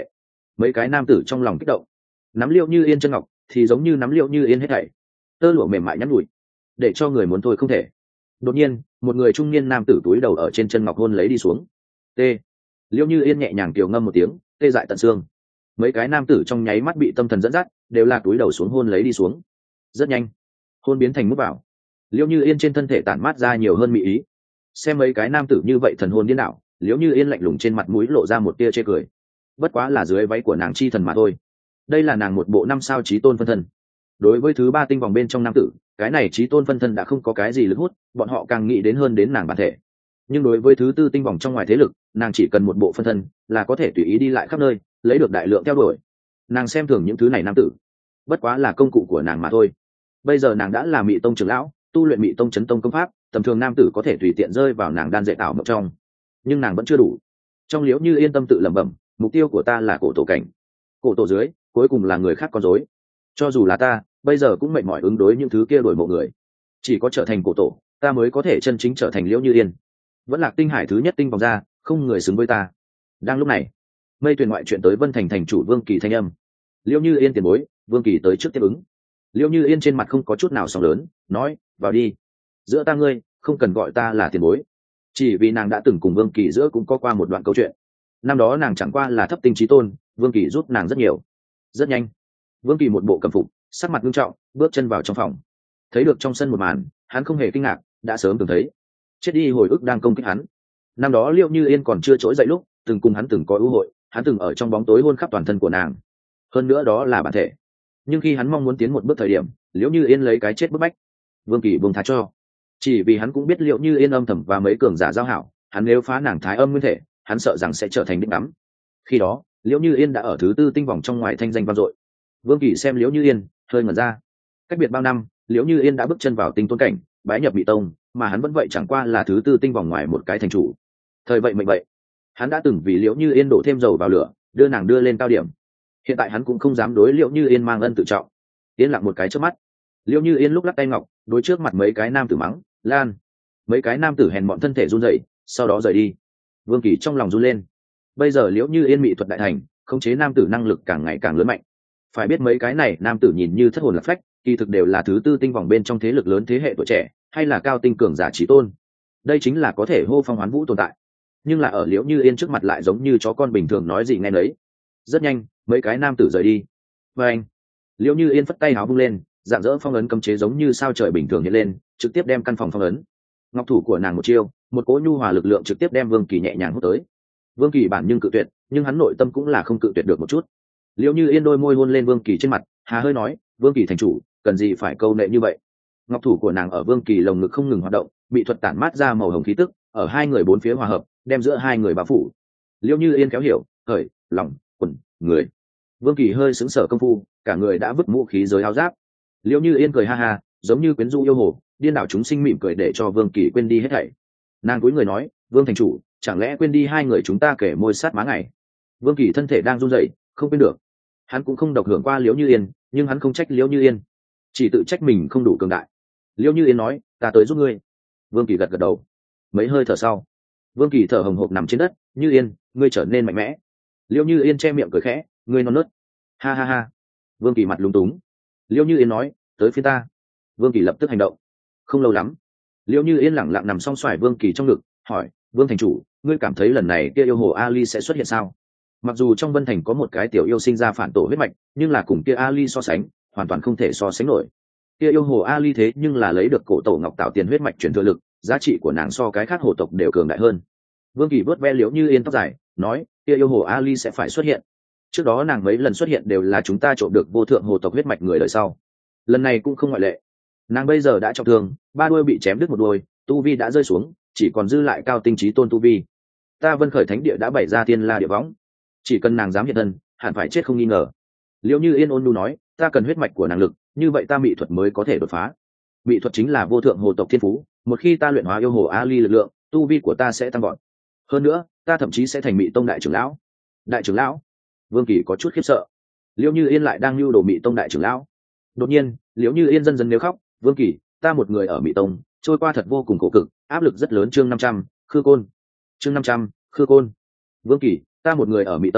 mấy cái nam tử trong lòng kích động, nắm Liễu Như Yên chân ngọc thì giống như nắm Liễu Như Yên hết thảy, tơ lụa mềm mại nhắn nhủi, để cho người muốn thôi không thể. Đột nhiên một người trung niên nam tử túi đầu ở trên chân ngọc hôn lấy đi xuống. T. Liễu Như Yên nhẹ nhàng kiều ngâm một tiếng, tê dại tận xương. Mấy cái nam tử trong nháy mắt bị tâm thần dẫn dắt, đều là túi đầu xuống hôn lấy đi xuống. Rất nhanh hôn biến thành mút vào, Liễu Như Yên trên thân thể tản mát ra nhiều hơn mỹ ý. Xem mấy cái nam tử như vậy thần hồn điên đảo, Liễu Như Yên lạnh lùng trên mặt mũi lộ ra một tia chê cười. Bất quá là dưới váy của nàng chi thần mà thôi. Đây là nàng một bộ năm sao chí tôn phân thân. Đối với thứ ba tinh vòng bên trong nam tử, cái này chí tôn phân thân đã không có cái gì lực hút, bọn họ càng nghĩ đến hơn đến nàng bản thể. Nhưng đối với thứ tư tinh vòng trong ngoài thế lực, nàng chỉ cần một bộ phân thân là có thể tùy ý đi lại khắp nơi, lấy được đại lượng theo đuổi. Nàng xem thường những thứ này nam tử, bất quá là công cụ của nàng mà thôi. Bây giờ nàng đã là Mị tông trưởng lão, tu luyện Mị tông chấn tông công pháp, tầm thường nam tử có thể tùy tiện rơi vào nàng đan dệt ảo mộng trong, nhưng nàng vẫn chưa đủ. Trong Liễu Như Yên tâm tự lẩm bẩm, mục tiêu của ta là cổ tổ cảnh, cổ tổ dưới cuối cùng là người khác con rối. Cho dù là ta bây giờ cũng mệt mỏi ứng đối những thứ kia đổi mộ người, chỉ có trở thành cổ tổ ta mới có thể chân chính trở thành Liễu Như Yên. Vẫn là tinh hải thứ nhất tinh vòng ra, không người xứng với ta. Đang lúc này mây tuyền ngoại chuyện tới Vân Thành thành chủ Vương Kỳ thanh âm. Liễu Như Yên tiền bối. Vương Kỳ tới trước tiếp ứng. Liễu Như Yên trên mặt không có chút nào sóng lớn, nói, vào đi. Giữa ta ngươi không cần gọi ta là tiền bối, chỉ vì nàng đã từng cùng Vương Kỳ giữa cũng có qua một đoạn câu chuyện. Năm đó nàng chẳng qua là thấp tinh chí tôn, Vương Kỳ giúp nàng rất nhiều. Rất nhanh Vương Kỳ một bộ cầm phục, sắc mặt nghiêm trọng, bước chân vào trong phòng. Thấy được trong sân một màn, hắn không hề kinh ngạc, đã sớm từng thấy. Chết đi hồi ức đang công kích hắn. Năm đó Liễu Như Yên còn chưa trỗi dậy lúc, từng cùng hắn từng có ưu hội, hắn từng ở trong bóng tối hôn khắp toàn thân của nàng. Hơn nữa đó là bản thể. Nhưng khi hắn mong muốn tiến một bước thời điểm, Liễu Như Yên lấy cái chết bức bách. Vương Kỳ buông tha cho, chỉ vì hắn cũng biết Liễu Như Yên âm thầm và mấy cường giả giao hảo, hắn nếu phá nàng thái âm nguyên thể, hắn sợ rằng sẽ trở thành đích đắm. Khi đó Liễu Như Yên đã ở thứ tư tinh vòng trong ngoài thanh danh vang dội. Vương Kỳ xem Liễu Như Yên hơi ngẩn ra. Cách biệt bao năm, Liễu Như Yên đã bước chân vào tinh tôn cảnh, bái nhập Mị tông, mà hắn vẫn vậy chẳng qua là thứ tư tinh vòng ngoài một cái thành chủ. Thời vậy mệnh vậy, hắn đã từng vì Liễu Như Yên đổ thêm dầu vào lửa, đưa nàng đưa lên cao điểm. Hiện tại hắn cũng không dám đối Liễu Như Yên mang ân tự trọng. Yên lặng một cái trước mắt, Liễu Như Yên lúc lắc tay ngọc, đối trước mặt mấy cái nam tử mắng, lan. Mấy cái nam tử hèn mọn thân thể run rẩy, sau đó rời đi. Vương Kỳ trong lòng run lên. Bây giờ Liễu Như Yên mỹ thuật đại thành, khống chế nam tử năng lực càng ngày càng lớn mạnh. Phải biết mấy cái này nam tử nhìn như thất hồn lạc phách, kỳ thực đều là thứ tư tinh vòng bên trong thế lực lớn thế hệ tuổi trẻ, hay là cao tinh cường giả chí tôn. Đây chính là có thể hô phong hoán vũ tồn tại. Nhưng là ở Liễu Như Yên trước mặt lại giống như chó con bình thường nói gì nghe nấy. Rất nhanh mấy cái nam tử rời đi. Và anh Liễu Như Yên phất tay áo vung lên, dạng dỡ phong ấn cấm chế giống như sao trời bình thường hiện lên, trực tiếp đem căn phòng phong ấn. Ngọc thủ của nàng một chiêu, một cỗ nhu hòa lực lượng trực tiếp đem Vương Kỳ nhẹ nhàng hút tới. Vương Kỳ bản nhưng cự tuyệt, nhưng hắn nội tâm cũng là không cự tuyệt được một chút. Liễu Như Yên đôi môi hôn lên Vương Kỳ trên mặt, hà hơi nói, Vương Kỳ thành chủ, cần gì phải câu nệ như vậy. Ngọc thủ của nàng ở Vương Kỳ lồng ngực không ngừng hoạt động, bị thuật tản mát ra màu hồng khí tức, ở hai người bốn phía hòa hợp, đem giữa hai người bao phủ. Liễu Như Yên kéo hiểu, khởi lòng quần người. Vương Kỳ hơi sững sờ công phu, cả người đã vứt vũ khí giới áo giáp. Liễu Như Yên cười ha ha, giống như quyến rũ yêu hồ, điên đảo chúng sinh mỉm cười để cho Vương Kỳ quên đi hết thảy. Nàng cúi người nói, Vương thành chủ, chẳng lẽ quên đi hai người chúng ta kể môi sát má ngày. Vương Kỳ thân thể đang run rẩy, không quên được. Hắn cũng không độc hưởng qua Liễu Như Yên, nhưng hắn không trách Liễu Như Yên, chỉ tự trách mình không đủ cường đại. Liễu Như Yên nói, ta tới giúp ngươi. Vương Kỳ gật gật đầu. Mấy hơi thở sau, Vương Kỳ thở hồng hộc nằm trên đất. Như Yên, ngươi trở nên mạnh mẽ. Liễu Như Yên che miệng cười khẽ, ngươi non nớt. Ha ha ha. Vương Kỳ mặt lúng túng. Liễu Như Yên nói, tới phía ta. Vương Kỳ lập tức hành động. Không lâu lắm, Liễu Như Yên lẳng lặng nằm song xoài Vương Kỳ trong ngực, hỏi, Vương thành chủ, ngươi cảm thấy lần này kia yêu hồ Ali sẽ xuất hiện sao? Mặc dù trong Vân Thành có một cái tiểu yêu sinh ra phản tổ huyết mạch, nhưng là cùng kia Ali so sánh, hoàn toàn không thể so sánh nổi. Kia yêu hồ Ali thế nhưng là lấy được cổ tổ Ngọc Tạo tiền huyết mạch truyền thừa lực, giá trị của nàng so cái khác hồ tộc đều cường đại hơn. Vương Kỳ vớt ve Liễu Như Yên tóc dài, nói, kia yêu hồ Ali sẽ phải xuất hiện. Trước đó nàng mấy lần xuất hiện đều là chúng ta trộm được vô thượng hồ tộc huyết mạch người đời sau, lần này cũng không ngoại lệ. Nàng bây giờ đã trọng thương, ba đuôi bị chém đứt một đuôi, tu vi đã rơi xuống, chỉ còn dư lại cao tinh trí tôn tu vi. Ta Vân Khởi Thánh Địa đã bày ra thiên la địa võng, chỉ cần nàng dám hiện thân, hẳn phải chết không nghi ngờ. Liễu Như Yên ôn nhu nói, ta cần huyết mạch của nàng lực, như vậy ta mỹ thuật mới có thể đột phá. Mỹ thuật chính là vô thượng hồ tộc thiên phú, một khi ta luyện hóa yêu hồ Ali lực lượng, tu vi của ta sẽ tăng gọn. Hơn nữa, ta thậm chí sẽ thành Mị tông đại trưởng lão. Đại trưởng lão? Vương Kỳ có chút khiếp sợ. Liễu Như Yên lại đang lưu đồ Mị tông đại trưởng lão. Đột nhiên, Liễu Như Yên dần dần nếu khóc, Vương Kỳ, ta một người ở Mị tông, trôi qua thật vô cùng khổ cực, áp lực rất lớn. Chương năm trăm, Khư Côn. Chương năm trăm, Khư Côn. Vương Kỳ, ta một người ở Mị tông,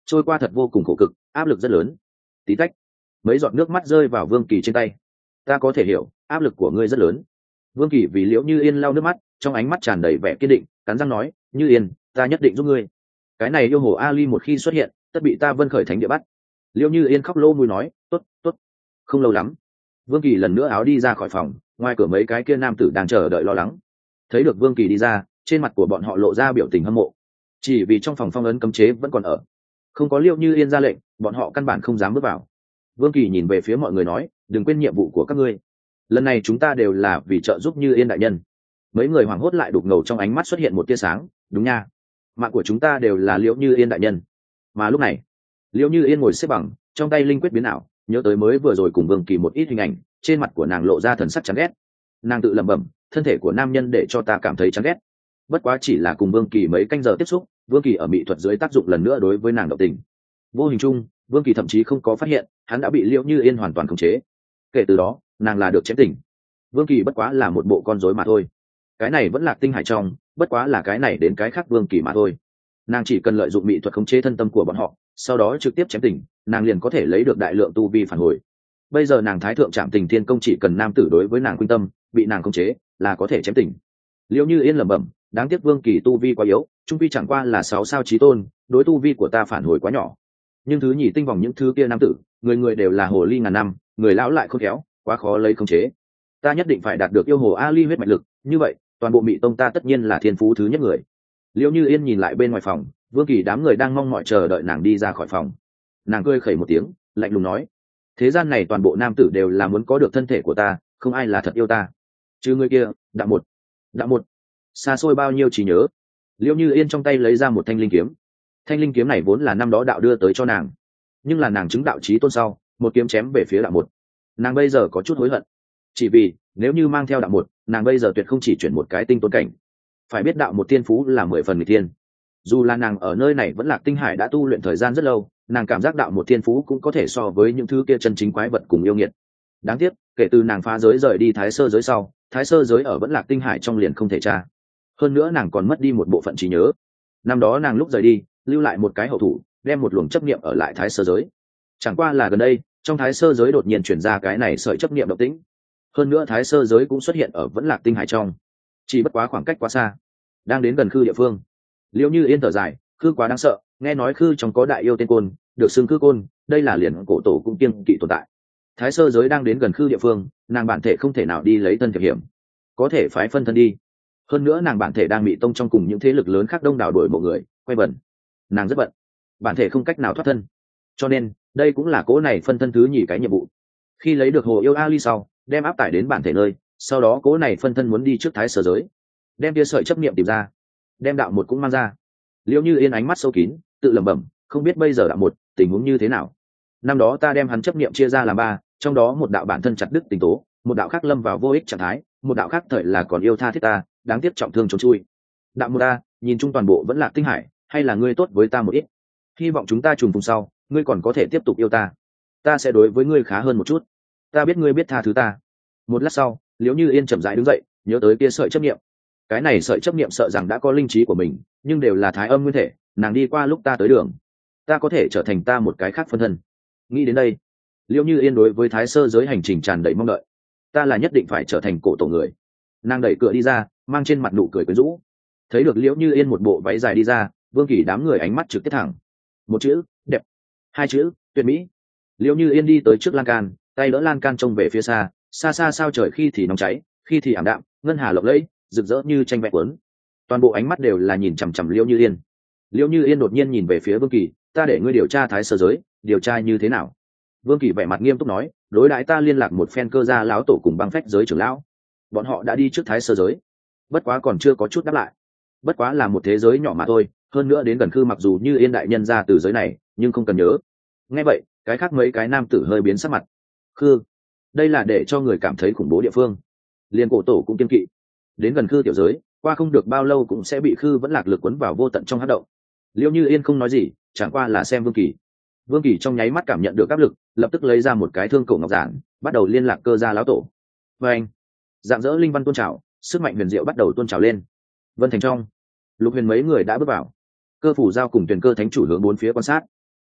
trôi qua thật vô cùng khổ cực, áp lực rất lớn. Tí tách, mấy giọt nước mắt rơi vào Vương Kỳ trên tay. Ta có thể hiểu, áp lực của ngươi rất lớn. Vương Kỳ vì Liễu Như Yên lau nước mắt, trong ánh mắt tràn đầy vẻ kiên định, cắn răng nói, Như Yên, ta nhất định giúp ngươi. Cái này yêu hồ Ali một khi xuất hiện, tất bị ta Vân Khởi Thánh địa bắt. Liễu Như Yên khóc lô mùi nói, tốt, tốt. Không lâu lắm, Vương Kỳ lần nữa áo đi ra khỏi phòng, ngoài cửa mấy cái kia nam tử đang chờ đợi lo lắng. Thấy được Vương Kỳ đi ra, trên mặt của bọn họ lộ ra biểu tình hâm mộ. Chỉ vì trong phòng phong ấn cấm chế vẫn còn ở, không có Liễu Như Yên ra lệnh, bọn họ căn bản không dám bước vào. Vương Kỳ nhìn về phía mọi người nói, đừng quên nhiệm vụ của các ngươi. Lần này chúng ta đều là vì trợ giúp Như Yên đại nhân. Mấy người hoảng hốt lại đục ngầu trong ánh mắt xuất hiện một tia sáng, đúng nha, mạng của chúng ta đều là Liễu Như Yên đại nhân. Mà lúc này, Liễu Như Yên ngồi xếp bằng, trong tay linh quyết biến ảo, nhớ tới mới vừa rồi cùng Vương Kỳ một ít hình ảnh, trên mặt của nàng lộ ra thần sắc chán ghét. Nàng tự lẩm bẩm, thân thể của nam nhân để cho ta cảm thấy chán ghét. Bất quá chỉ là cùng Vương Kỳ mấy canh giờ tiếp xúc, Vương Kỳ ở mỹ thuật dưới tác dụng lần nữa đối với nàng động tình. Vô hình chung, Vương Kỳ thậm chí không có phát hiện, hắn đã bị Liễu Như Yên hoàn toàn khống chế. Kể từ đó, nàng là được chém tình. Vương Kỳ bất quá là một bộ con rối mà thôi. Cái này vẫn là tinh hải trong, bất quá là cái này đến cái khác Vương Kỳ mà thôi. Nàng chỉ cần lợi dụng mỹ thuật khống chế thân tâm của bọn họ, sau đó trực tiếp chém tình, nàng liền có thể lấy được đại lượng tu vi phản hồi. Bây giờ nàng thái thượng trạm tình thiên công chỉ cần nam tử đối với nàng quynh tâm, bị nàng khống chế là có thể chém tình. Liễu Như Yên lẩm bẩm, đáng tiếc Vương Kỳ tu vi quá yếu, trung vi chẳng qua là sáu sao chí tôn, đối tu vi của ta phản hồi quá nhỏ. Nhưng thứ nhì tinh vòng những thứ kia nam tử, người người đều là hồ ly ngàn năm, người lão lại không khéo, quá khó lấy khống chế. Ta nhất định phải đạt được yêu hồ Ali huyết mạch lực, như vậy, toàn bộ Mị Tông ta tất nhiên là thiên phú thứ nhất người. Liễu Như Yên nhìn lại bên ngoài phòng, Vương Kỳ đám người đang mong mỏi chờ đợi nàng đi ra khỏi phòng. Nàng cười khẩy một tiếng, lạnh lùng nói, thế gian này toàn bộ nam tử đều là muốn có được thân thể của ta, không ai là thật yêu ta. Chứ người kia, đạo một, đạo một, xa xôi bao nhiêu trí nhớ. Liễu Như Yên trong tay lấy ra một thanh linh kiếm. Thanh linh kiếm này vốn là năm đó đạo đưa tới cho nàng, nhưng là nàng chứng đạo chí tôn sau, một kiếm chém về phía đạo một. Nàng bây giờ có chút hối hận, chỉ vì nếu như mang theo đạo một, nàng bây giờ tuyệt không chỉ chuyển một cái tinh tôn cảnh. Phải biết đạo một tiên phú là mười phần người tiên. Dù là nàng ở nơi này vẫn là tinh hải đã tu luyện thời gian rất lâu, nàng cảm giác đạo một tiên phú cũng có thể so với những thứ kia chân chính quái vật cùng yêu nghiệt. Đáng tiếc, kể từ nàng phá giới rời đi thái sơ giới sau, thái sơ giới ở vẫn là tinh hải trong liền không thể tra. Hơn nữa nàng còn mất đi một bộ phận trí nhớ. Năm đó nàng lúc rời đi, lưu lại một cái hậu thủ, đem một luồng chấp niệm ở lại thái sơ giới. Chẳng qua là gần đây, trong thái sơ giới đột nhiên chuyển ra cái này sợi chấp niệm động tĩnh. Hơn nữa thái sơ giới cũng xuất hiện ở vẫn lạc tinh hải trong, chỉ bất quá khoảng cách quá xa, đang đến gần khư địa phương. Liễu Như Yên thở dài, khư quá đáng sợ, nghe nói khư trong có đại yêu tên côn, được xưng khư côn, đây là liền cổ tổ cũng kiêng kỵ tồn tại. Thái sơ giới đang đến gần khư địa phương, nàng bản thể không thể nào đi lấy thân thiệp hiểm, có thể phái phân thân đi. Hơn nữa nàng bản thể đang bị tông trong cùng những thế lực lớn khác đông đảo đuổi bộ người quay bẩn, nàng rất bận, bản thể không cách nào thoát thân, cho nên đây cũng là cố này phân thân thứ nhì cái nhiệm vụ. Khi lấy được hồ yêu Ali sau, đem áp tải đến bản thể nơi, sau đó cố này phân thân muốn đi trước thái sơ giới, đem tia sợi chấp niệm tìm ra, đem đạo một cũng mang ra. Liễu Như Yên ánh mắt sâu kín, tự lẩm bẩm, không biết bây giờ đạo một tình huống như thế nào. Năm đó ta đem hắn chấp niệm chia ra làm ba, trong đó một đạo bản thân chặt đứt tình tố, một đạo khác lâm vào vô ích trạng thái, một đạo khác thời là còn yêu tha thiết ta, đáng tiếc trọng thương trốn chui. Đạo một ta, nhìn chung toàn bộ vẫn là tinh hải, hay là ngươi tốt với ta một ít, hy vọng chúng ta trùng phùng sau, ngươi còn có thể tiếp tục yêu ta, ta sẽ đối với ngươi khá hơn một chút. Ta biết ngươi biết tha thứ ta. Một lát sau, Liễu Như Yên chậm rãi đứng dậy, nhớ tới kia sợi chấp niệm. Cái này sợi chấp niệm sợ rằng đã có linh trí của mình, nhưng đều là thái âm nguyên thể, nàng đi qua lúc ta tới đường, ta có thể trở thành ta một cái khác phân thân. Nghĩ đến đây, Liễu Như Yên đối với thái sơ giới hành trình tràn đầy mong đợi. Ta là nhất định phải trở thành cổ tổ người. Nàng đẩy cửa đi ra, mang trên mặt nụ cười quyến rũ. Thấy được Liễu Như Yên một bộ váy dài đi ra, Vương Kỳ đám người ánh mắt trực tiếp thẳng. Một chữ, đẹp. Hai chữ, tuyệt mỹ. Liễu Như Yên đi tới trước lan can, tay đỡ lan can trông về phía xa, xa xa sao trời khi thì nóng cháy, khi thì ảm đạm, ngân hà lộng lẫy, rực rỡ như tranh vẽ cuốn. Toàn bộ ánh mắt đều là nhìn chằm chằm Liễu Như Yên. Liễu Như Yên đột nhiên nhìn về phía Vương Kỳ, ta để ngươi điều tra thái sơ giới, điều tra như thế nào? Vương Kỳ vẻ mặt nghiêm túc nói, đối đãi ta liên lạc một phen cơ gia lão tổ cùng băng phách giới trưởng lão, bọn họ đã đi trước thái sơ giới, bất quá còn chưa có chút đáp lại. Bất quá là một thế giới nhỏ mà thôi, hơn nữa đến gần khư mặc dù Như Yên đại nhân ra từ giới này, nhưng không cần nhớ. Nghe vậy, cái khác mấy cái nam tử hơi biến sắc mặt. Khư, đây là để cho người cảm thấy khủng bố địa phương, liên cổ tổ cũng kiên kỵ. Đến gần khư tiểu giới, qua không được bao lâu cũng sẽ bị khư vẫn lạc lực quấn vào vô tận trong hắc động. Liễu Như Yên không nói gì, chẳng qua là xem Vương Kỳ. Vương Kỳ trong nháy mắt cảm nhận được áp lực, lập tức lấy ra một cái thương cổ ngọc giản, bắt đầu liên lạc cơ gia lão tổ. Và anh, dạng dỡ linh văn tôn trào, sức mạnh huyền diệu bắt đầu tôn trào lên. Vân thành trong, Lục Huyền mấy người đã bước vào. Cơ phủ giao cùng Tuyền Cơ thánh chủ hướng bốn phía quan sát.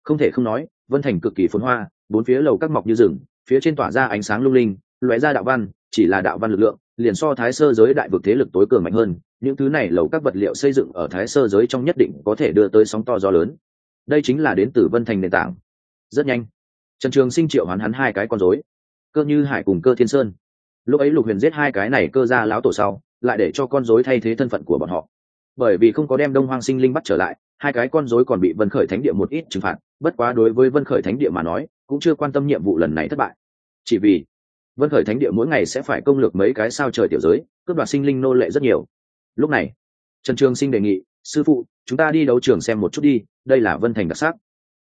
Không thể không nói, Vân Thành cực kỳ phồn hoa, bốn phía lầu các mọc như rừng, phía trên tỏa ra ánh sáng lung linh, lóe ra đạo văn, chỉ là đạo văn lực lượng, liền so Thái Sơ giới đại vực thế lực tối cường mạnh hơn, những thứ này lầu các vật liệu xây dựng ở Thái Sơ giới trong nhất định có thể đưa tới sóng to gió lớn. Đây chính là đến từ Vân Thành nền tảng. Rất nhanh, Trần Trường Sinh triệu hoán hắn hai cái con rối, Cơ Như Hải cùng Cơ Thiên Sơn. Lúc ấy Lục Huyền giết hai cái này cơ gia lão tổ sau, lại để cho con rối thay thế thân phận của bọn họ. Bởi vì không có đem Đông Hoang Sinh Linh bắt trở lại, hai cái con rối còn bị Vân Khởi Thánh Địa một ít trừng phạt, bất quá đối với Vân Khởi Thánh Địa mà nói, cũng chưa quan tâm nhiệm vụ lần này thất bại. Chỉ vì Vân Khởi Thánh Địa mỗi ngày sẽ phải công lược mấy cái sao trời tiểu giới, cướp đoạt sinh linh nô lệ rất nhiều. Lúc này, Trần Trường Sinh đề nghị, sư phụ, chúng ta đi đấu trường xem một chút đi, đây là Vân Thành đặc sắc.